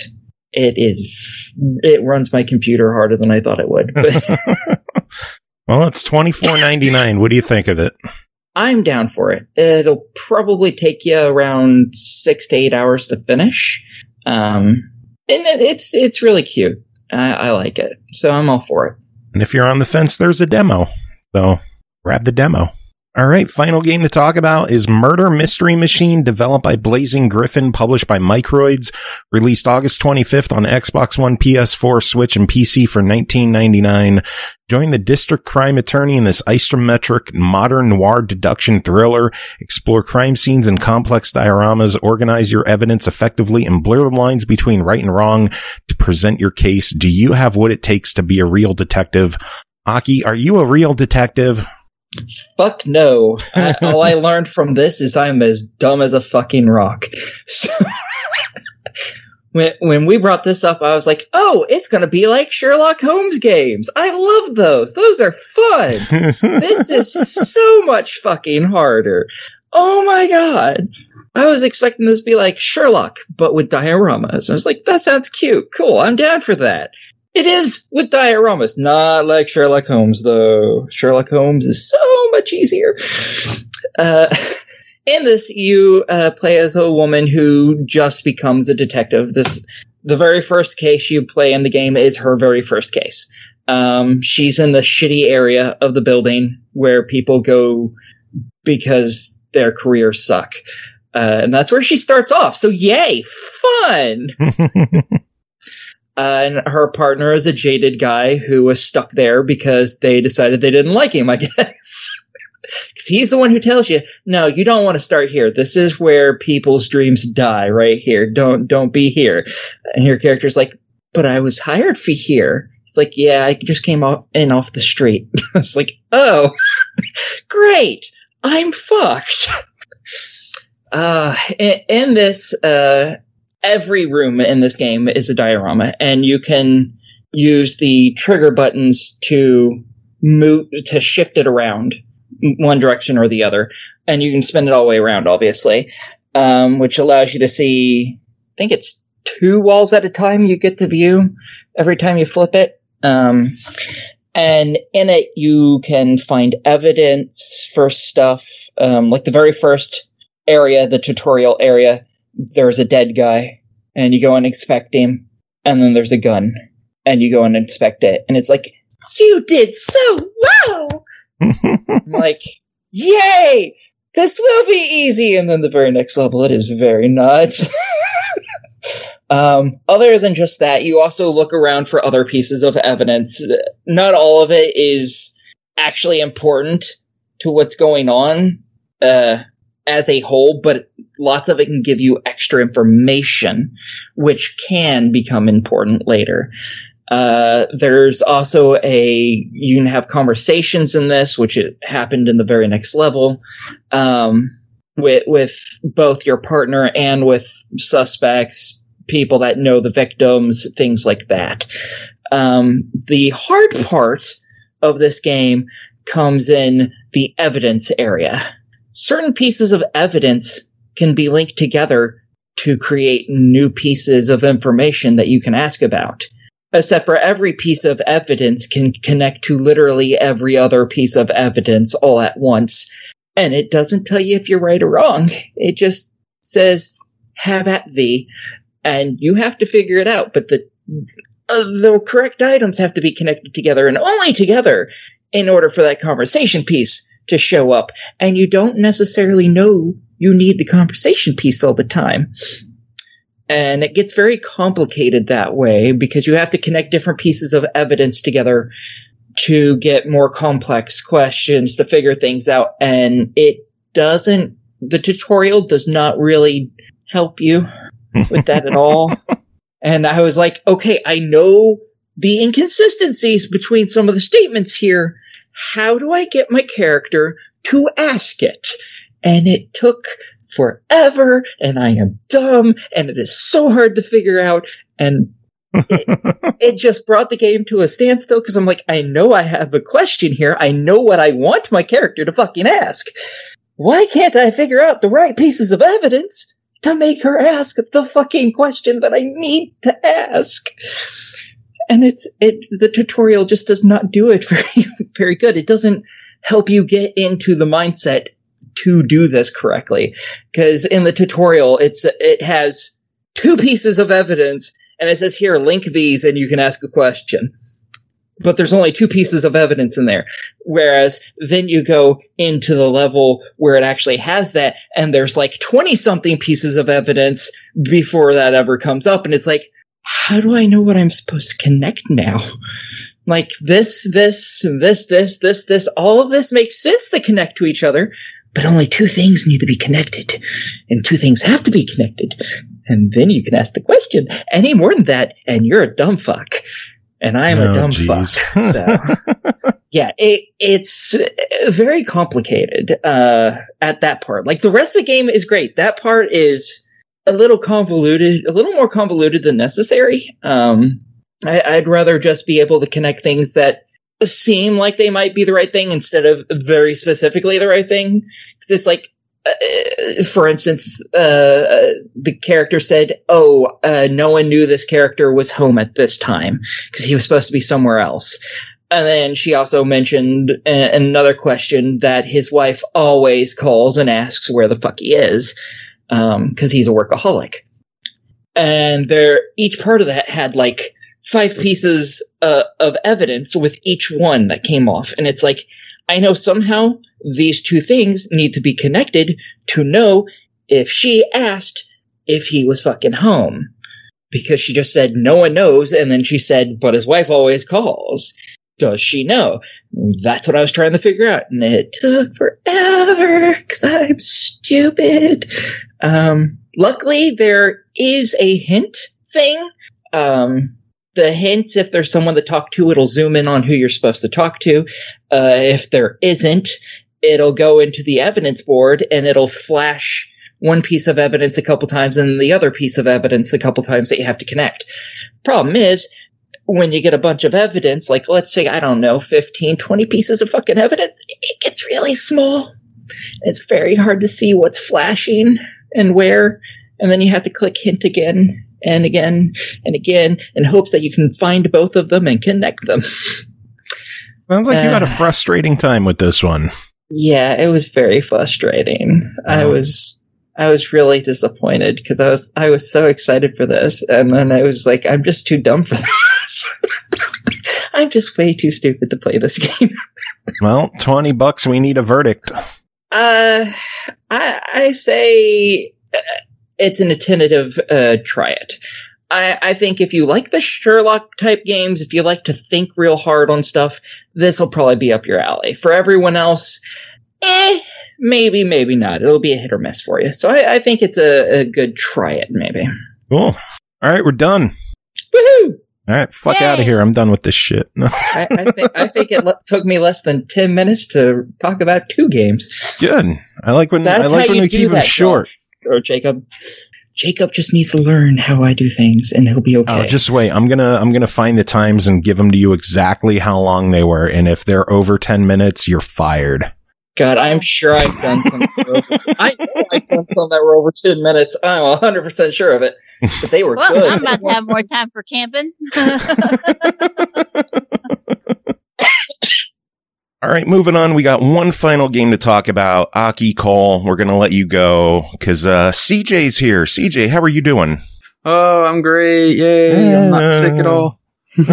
It runs my computer harder than I thought it would. Well, it's $24.99. What do you think of it? I'm down for it. It'll probably take you around 6 to 8 hours to finish. And it's really cute. I like it. So I'm all for it. And if you're on the fence, there's a demo. So grab the demo. All right, final game to talk about is Murder Mystery Machine, developed by Blazing Griffin, published by Microids, released August 25th on Xbox One, PS4, Switch, and PC for $19.99. Join the district crime attorney in this isometric modern noir deduction thriller. Explore crime scenes and complex dioramas, organize your evidence effectively, and blur the lines between right and wrong to present your case. Do you have what it takes to be a real detective? Aki, are you a real detective? Fuck no. All I learned from this is I'm as dumb as a fucking rock. So when we brought this up, I was like, oh, it's going to be like Sherlock Holmes games. I love those. Those are fun. This is so much fucking harder. Oh my God. I was expecting this to be like Sherlock, but with dioramas. I was like, that sounds cute. Cool. I'm down for that. It is with dioramas, not like Sherlock Holmes, though. Sherlock Holmes is so much easier. In this, you play as a woman who just becomes a detective. The very first case you play in the game is her very first case. She's in the shitty area of the building where people go because their careers suck. And that's where she starts off. So yay, fun! And her partner is a jaded guy who was stuck there because they decided they didn't like him, I guess. Because he's the one who tells you, no, you don't want to start here. This is where people's dreams die, right here. Don't be here. And your character's like, but I was hired for here. It's like, yeah, I just came off the street. It's like, oh, great. I'm fucked. In this, every room in this game is a diorama, and you can use the trigger buttons to shift it around one direction or the other, and you can spin it all the way around, obviously, which allows you to see, I think it's 2 walls at a time you get to view every time you flip it. And in it, you can find evidence for stuff, like the very first area, the tutorial area. There's a dead guy, and you go and inspect him, and then there's a gun, and you go and inspect it, and it's like, you did so well! I'm like, yay! This will be easy! And then the very next level, it is very not. Other than just that, you also look around for other pieces of evidence. Not all of it is actually important to what's going on, as a whole, but lots of it can give you extra information, which can become important later. There's also you can have conversations in this, which it happened in the very next level, with both your partner and with suspects, people that know the victims, things like that. The hard part of this game comes in the evidence area. Certain pieces of evidence can be linked together to create new pieces of information that you can ask about. Except for every piece of evidence can connect to literally every other piece of evidence all at once. And it doesn't tell you if you're right or wrong. It just says, have at thee. And you have to figure it out. But the correct items have to be connected together, and only together, in order for that conversation piece to show up. And you don't necessarily know you need the conversation piece all the time. And it gets very complicated that way because you have to connect different pieces of evidence together to get more complex questions, to figure things out. And the tutorial does not really help you with that at all. And I was like, okay, I know the inconsistencies between some of the statements here. How do I get my character to ask it? And it took forever, and I am dumb, and it is so hard to figure out, and it just brought the game to a standstill, because I'm like, I know I have a question here, I know what I want my character to fucking ask. Why can't I figure out the right pieces of evidence to make her ask the fucking question that I need to ask. And the tutorial just does not do it very, very good. It doesn't help you get into the mindset to do this correctly. Because in the tutorial, it has 2 pieces of evidence, and it says, here, link these, and you can ask a question. But there's only 2 pieces of evidence in there. Whereas then you go into the level where it actually has that, and there's like 20-something pieces of evidence before that ever comes up. And it's like, how do I know what I'm supposed to connect now? Like this, all of this makes sense to connect to each other, but only 2 things need to be connected. And 2 things have to be connected. And then you can ask the question. Any more than that, and you're a dumb fuck. And I am a dumb fuck. So, yeah, it's very complicated at that part. Like, the rest of the game is great. That part is a little convoluted, a little more convoluted than necessary. I'd rather just be able to connect things that seem like they might be the right thing instead of very specifically the right thing. Because it's like, for instance, the character said, no one knew this character was home at this time because he was supposed to be somewhere else. And then she also mentioned another question that his wife always calls and asks where the fuck he is, because he's a workaholic. And each part of that had like 5 pieces of evidence with each one that came off. And it's like, I know somehow these 2 things need to be connected to know if she asked if he was fucking home. Because she just said, no one knows, and then she said, but his wife always calls. Does she know? That's what I was trying to figure out, and it took forever, because I'm stupid. Luckily, there is a hint thing. The hints, if there's someone to talk to, it'll zoom in on who you're supposed to talk to. If there isn't, it'll go into the evidence board and it'll flash one piece of evidence a couple times and the other piece of evidence a couple times that you have to connect. Problem is, when you get a bunch of evidence, like let's say, I don't know, 15, 20 pieces of fucking evidence, it gets really small. It's very hard to see what's flashing and where, and then you have to click hint again and again and again in hopes that you can find both of them and connect them. Sounds like you had a frustrating time with this one. Yeah, it was very frustrating. I was really disappointed because I was so excited for this, and then I was like, I'm just too dumb for this. I'm just way too stupid to play this game. Well, $20, we need a verdict. I say it's an tentative try it. I think if you like the Sherlock type games, if you like to think real hard on stuff, this will probably be up your alley. For everyone else, maybe, maybe not. It'll be a hit or miss for you. So I think it's a good try it, maybe. Cool. All right, we're done. Woohoo! All right, fuck out of here. I'm done with this shit. I think it took me less than 10 minutes to talk about 2 games. Good. I like when we keep them short. Or Jacob just needs to learn how I do things, and he'll be okay. Oh, just wait. I'm gonna find the times and give them to you exactly how long they were, and if they're over 10 minutes, you're fired. God, I'm sure I've done some. I know I've done some that were over 10 minutes. I'm 100% sure of it. But they were good. I'm about to have more time for camping. All right, moving on. We got one final game to talk about. Aki, Cole, we're going to let you go because CJ's here. CJ, how are you doing? Oh, I'm great. Yay. I'm not sick at all.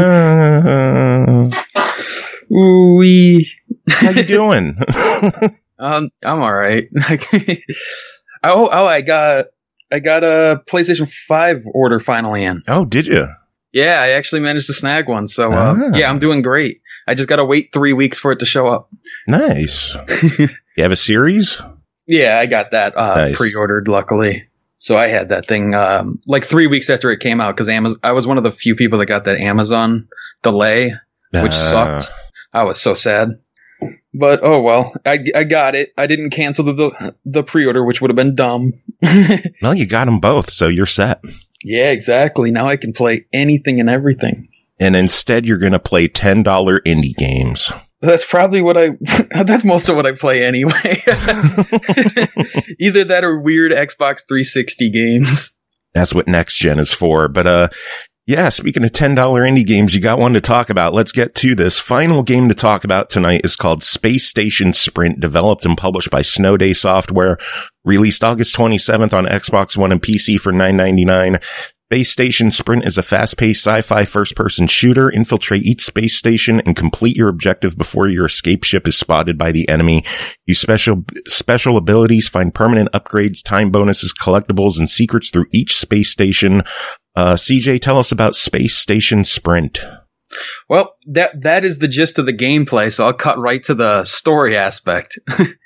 Ooh-wee. How you doing? I'm all right. I got a PlayStation 5 order finally in. Oh, did you? Yeah, I actually managed to snag one. So, yeah, I'm doing great. I just got to wait 3 weeks for it to show up. Nice. You have a series? Yeah, I got that nice. Pre-ordered, luckily. So I had that thing like 3 weeks after it came out because I was one of the few people that got that Amazon delay, which sucked. I was so sad. But, oh well, I got it. I didn't cancel the pre-order, which would have been dumb. Well, you got them both, so you're set. Yeah, exactly. Now I can play anything and everything. And instead, you're going to play $10 indie games. That's probably that's most of what I play anyway. Either that or weird Xbox 360 games. That's what Next Gen is for. But, yeah, speaking of $10 indie games, you got one to talk about. Let's get to this. Final game to talk about tonight is called Space Station Sprint, developed and published by Snow Day Software, released August 27th on Xbox One and PC for $9.99. Space Station Sprint is a fast-paced sci-fi first-person shooter. Infiltrate each space station and complete your objective before your escape ship is spotted by the enemy. Use special abilities, find permanent upgrades, time bonuses, collectibles, and secrets through each space station. CJ, tell us about Space Station Sprint. Well, that is the gist of the gameplay, so I'll cut right to the story aspect.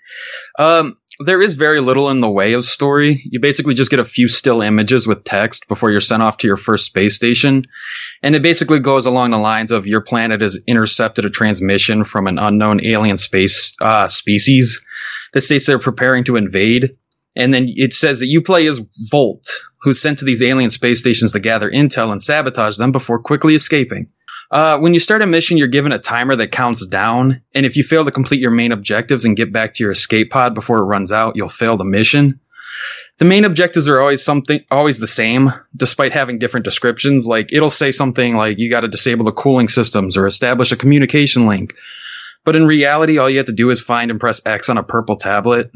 There is very little in the way of story. You basically just get a few still images with text before you're sent off to your first space station. And it basically goes along the lines of your planet has intercepted a transmission from an unknown alien space species that states they're preparing to invade. And then it says that you play as Volt, who's sent to these alien space stations to gather intel and sabotage them before quickly escaping. When you start a mission, you're given a timer that counts down, and if you fail to complete your main objectives and get back to your escape pod before it runs out, you'll fail the mission. The main objectives are always the same, despite having different descriptions. Like, it'll say something like, you gotta disable the cooling systems or establish a communication link. But in reality, all you have to do is find and press X on a purple tablet.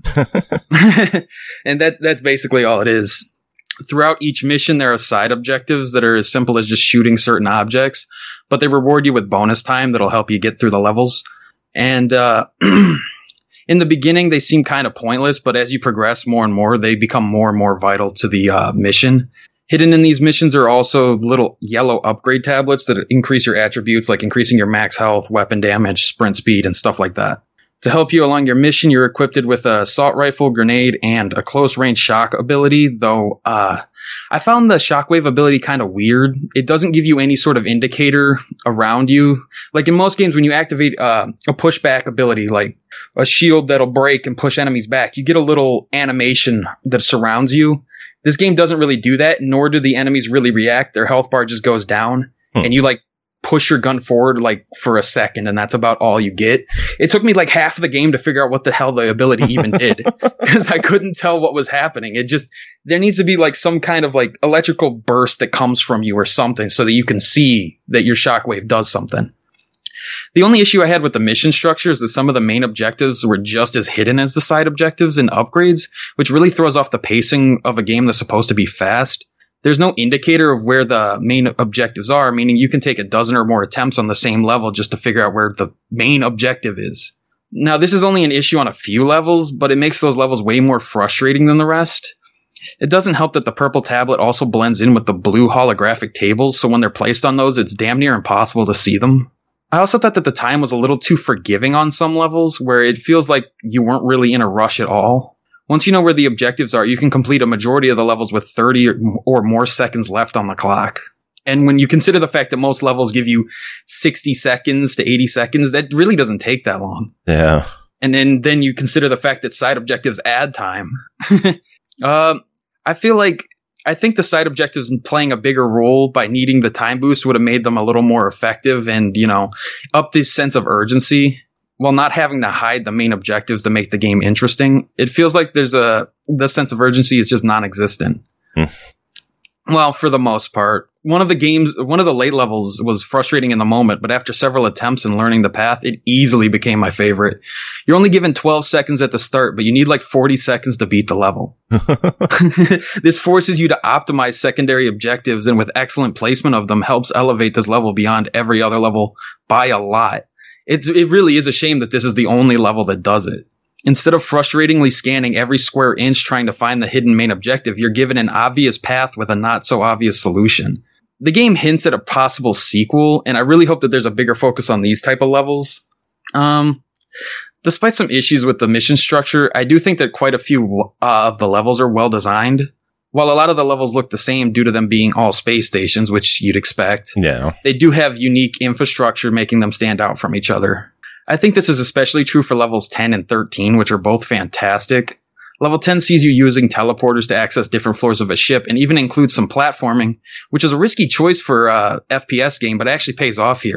And that's basically all it is. Throughout each mission, there are side objectives that are as simple as just shooting certain objects, but they reward you with bonus time that'll help you get through the levels. And in the beginning, they seem kind of pointless, but as you progress more and more, they become more and more vital to the mission. Hidden in these missions are also little yellow upgrade tablets that increase your attributes, like increasing your max health, weapon damage, sprint speed, and stuff like that. To help you along your mission, you're equipped with a assault rifle, grenade, and a close-range shock ability, though I found the shockwave ability kind of weird. It doesn't give you any sort of indicator around you. Like in most games, when you activate a pushback ability, like a shield that'll break and push enemies back, you get a little animation that surrounds you. This game doesn't really do that, nor do the enemies really react. Their health bar just goes down, and you push your gun forward for a second, and that's about all you get. It took me half of the game to figure out what the hell the ability even did, because I couldn't tell what was happening. There needs to be some kind of electrical burst that comes from you or something so that you can see that your shockwave does something. The only issue I had with the mission structure is that some of the main objectives were just as hidden as the side objectives and upgrades, which really throws off the pacing of a game that's supposed to be fast. There's no indicator of where the main objectives are, meaning you can take a dozen or more attempts on the same level just to figure out where the main objective is. Now, this is only an issue on a few levels, but it makes those levels way more frustrating than the rest. It doesn't help that the purple tablet also blends in with the blue holographic tables, so when they're placed on those, it's damn near impossible to see them. I also thought that the time was a little too forgiving on some levels, where it feels like you weren't really in a rush at all. Once you know where the objectives are, you can complete a majority of the levels with 30 or more seconds left on the clock. And when you consider the fact that most levels give you 60 seconds to 80 seconds, that really doesn't take that long. Yeah. And then you consider the fact that side objectives add time. I think the side objectives playing a bigger role by needing the time boost would have made them a little more effective and, up this sense of urgency. While not having to hide the main objectives to make the game interesting, it feels like the sense of urgency is just non-existent. Well, for the most part. One of the late levels was frustrating in the moment, but after several attempts and learning the path, it easily became my favorite. You're only given 12 seconds at the start, but you need 40 seconds to beat the level. This forces you to optimize secondary objectives, and with excellent placement of them, helps elevate this level beyond every other level by a lot. It really is a shame that this is the only level that does it. Instead of frustratingly scanning every square inch trying to find the hidden main objective, you're given an obvious path with a not-so-obvious solution. The game hints at a possible sequel, and I really hope that there's a bigger focus on these type of levels. Despite some issues with the mission structure, I do think that quite a few of the levels are well-designed. While a lot of the levels look the same due to them being all space stations, which you'd expect, they do have unique infrastructure making them stand out from each other. I think this is especially true for levels 10 and 13, which are both fantastic. Level 10 sees you using teleporters to access different floors of a ship, and even includes some platforming, which is a risky choice for a FPS game, but actually pays off here.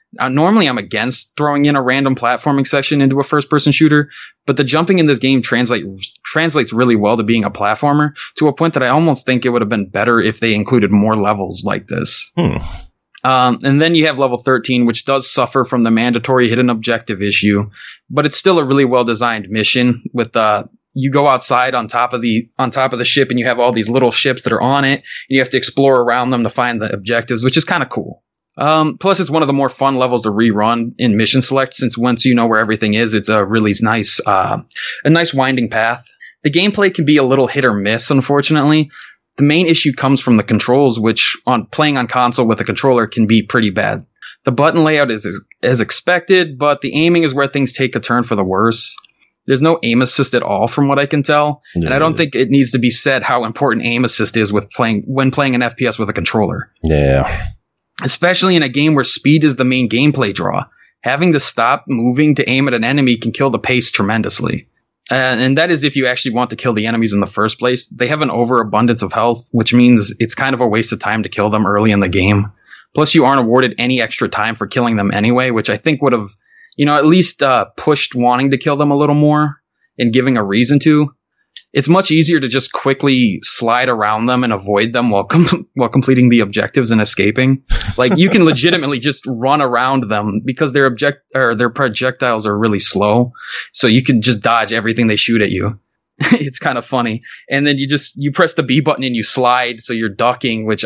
Normally, I'm against throwing in a random platforming section into a first-person shooter, but the jumping in this game translates really well to being a platformer, to a point that I almost think it would have been better if they included more levels like this. And then you have level 13, which does suffer from the mandatory hidden objective issue, but it's still a really well-designed mission. With you go outside on top of the ship, and you have all these little ships that are on it, and you have to explore around them to find the objectives, which is kind of cool. Plus, it's one of the more fun levels to rerun in Mission Select, since once you know where everything is, it's a really nice winding path. The gameplay can be a little hit or miss, unfortunately. The main issue comes from the controls, which playing on console with a controller can be pretty bad. The button layout is as expected, but the aiming is where things take a turn for the worse. There's no aim assist at all, from what I can tell, and I don't think it needs to be said how important aim assist is when playing an FPS with a controller. Yeah. Especially in a game where speed is the main gameplay draw. Having to stop moving to aim at an enemy can kill the pace tremendously. And that is if you actually want to kill the enemies in the first place. They have an overabundance of health, which means it's kind of a waste of time to kill them early in the game. Plus, you aren't awarded any extra time for killing them anyway, which I think would have, at least pushed wanting to kill them a little more and giving a reason to. It's much easier to just quickly slide around them and avoid them while completing the objectives and escaping. Like, you can legitimately just run around them because their projectiles are really slow. So you can just dodge everything they shoot at you. It's kind of funny. And then you press the B button and you slide. So you're ducking, which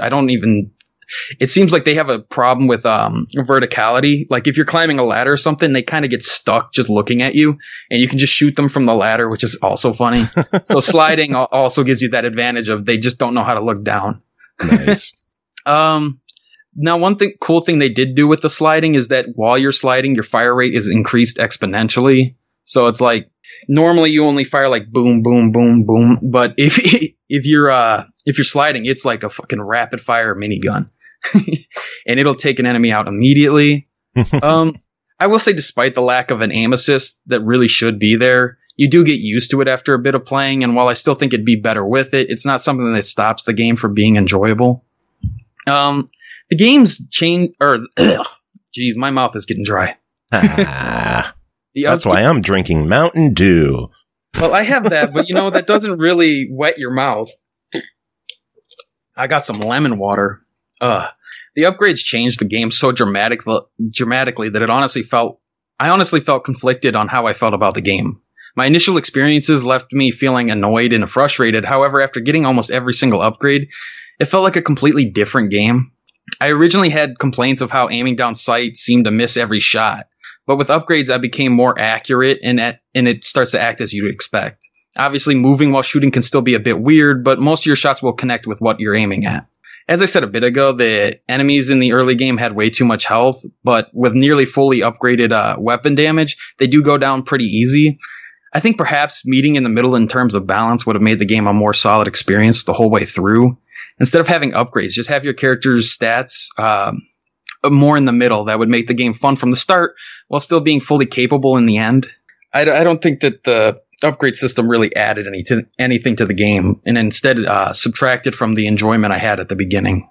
it seems like they have a problem with verticality. Like, if you're climbing a ladder or something, they kind of get stuck just looking at you, and you can just shoot them from the ladder, which is also funny. So sliding also gives you that advantage of they just don't know how to look down. Nice. Now, cool thing they did do with the sliding is that while you're sliding, your fire rate is increased exponentially. So it's like, normally you only fire like boom, boom, boom, boom. But if you're sliding, it's like a fucking rapid fire minigun. And it'll take an enemy out immediately. I will say, despite the lack of an aim assist that really should be there, you do get used to it after a bit of playing, and while I still think it'd be better with it, it's not something that stops the game from being enjoyable. The game's geez, my mouth is getting dry. That's why I'm drinking Mountain Dew. Well, I have that, but that doesn't really wet your mouth. I got some lemon water. The upgrades changed the game so dramatically that I honestly felt conflicted on how I felt about the game. My initial experiences left me feeling annoyed and frustrated. However, after getting almost every single upgrade, it felt like a completely different game. I originally had complaints of how aiming down sight seemed to miss every shot, but with upgrades I became more accurate, and it starts to act as you'd expect. Obviously, moving while shooting can still be a bit weird, but most of your shots will connect with what you're aiming at. As I said a bit ago, the enemies in the early game had way too much health, but with nearly fully upgraded weapon damage, they do go down pretty easy. I think perhaps meeting in the middle in terms of balance would have made the game a more solid experience the whole way through. Instead of having upgrades, just have your character's stats more in the middle. That would make the game fun from the start while still being fully capable in the end. I don't think that the upgrade system really added anything to the game, and instead subtracted from the enjoyment I had at the beginning.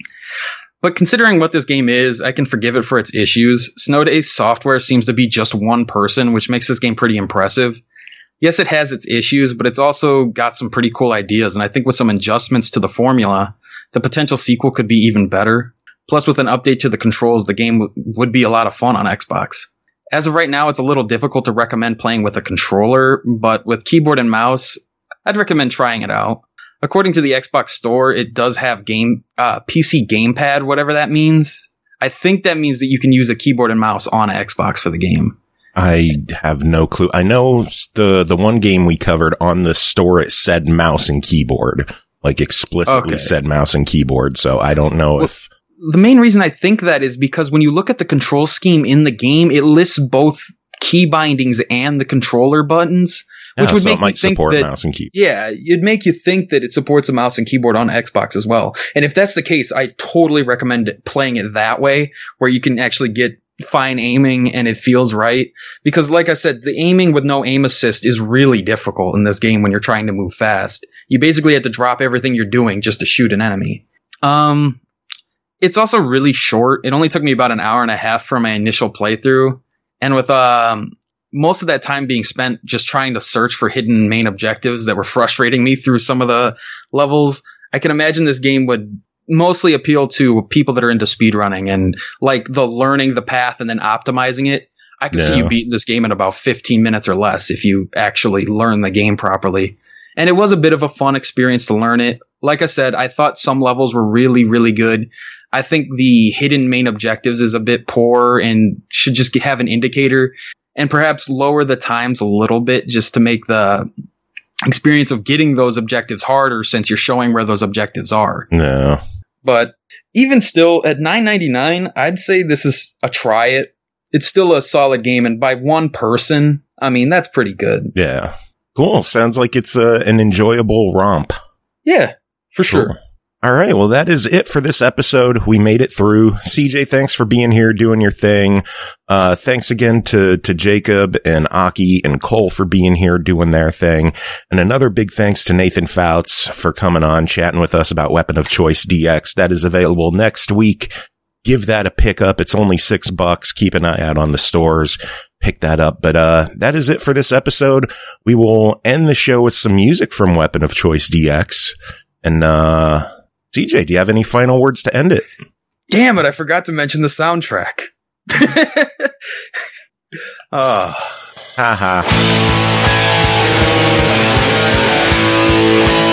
But considering what this game is, I can forgive it for its issues. Snowdays Software seems to be just one person, which makes this game pretty impressive. Yes, it has its issues, but it's also got some pretty cool ideas, and I think with some adjustments to the formula, the potential sequel could be even better. Plus, with an update to the controls, the game would be a lot of fun on Xbox. As of right now, it's a little difficult to recommend playing with a controller, but with keyboard and mouse, I'd recommend trying it out. According to the Xbox Store, it does have PC Gamepad, whatever that means. I think that means that you can use a keyboard and mouse on Xbox for the game. I have no clue. I know the one game we covered on the store, it said mouse and keyboard, like explicitly said mouse and keyboard. So I don't know if... The main reason I think that is because when you look at the control scheme in the game, it lists both key bindings and the controller buttons, which would make you think that mouse and keyboard. Yeah, it'd make you think that it supports a mouse and keyboard on Xbox as well. And if that's the case, I totally recommend playing it that way, where you can actually get fine aiming and it feels right. Because like I said, the aiming with no aim assist is really difficult in this game when you're trying to move fast. You basically have to drop everything you're doing just to shoot an enemy. it's also really short. It only took me about an hour and a half for my initial playthrough. And with most of that time being spent just trying to search for hidden main objectives that were frustrating me through some of the levels, I can imagine this game would mostly appeal to people that are into speedrunning and like the learning the path and then optimizing it. I can see you beating this game in about 15 minutes or less if you actually learn the game properly. And it was a bit of a fun experience to learn it. Like I said, I thought some levels were really, really good. I think the hidden main objectives is a bit poor and should just have an indicator and perhaps lower the times a little bit just to make the experience of getting those objectives harder since you're showing where those objectives are. No. But even still, at $9.99, I'd say this is a try it. It's still a solid game, and by one person, I mean, that's pretty good. Yeah. Cool. Sounds like it's an enjoyable romp. Yeah, for sure. Cool. All right. Well, that is it for this episode. We made it through. CJ, thanks for being here, doing your thing. Thanks again to Jacob and Aki and Cole for being here, doing their thing. And another big thanks to Nathan Fouts for coming on, chatting with us about Weapon of Choice DX. That is available next week. Give that a pick up. It's only $6. Keep an eye out on the stores. Pick that up. But that is it for this episode. We will end the show with some music from Weapon of Choice DX. And CJ, do you have any final words to end it? Damn it, I forgot to mention the soundtrack. Haha.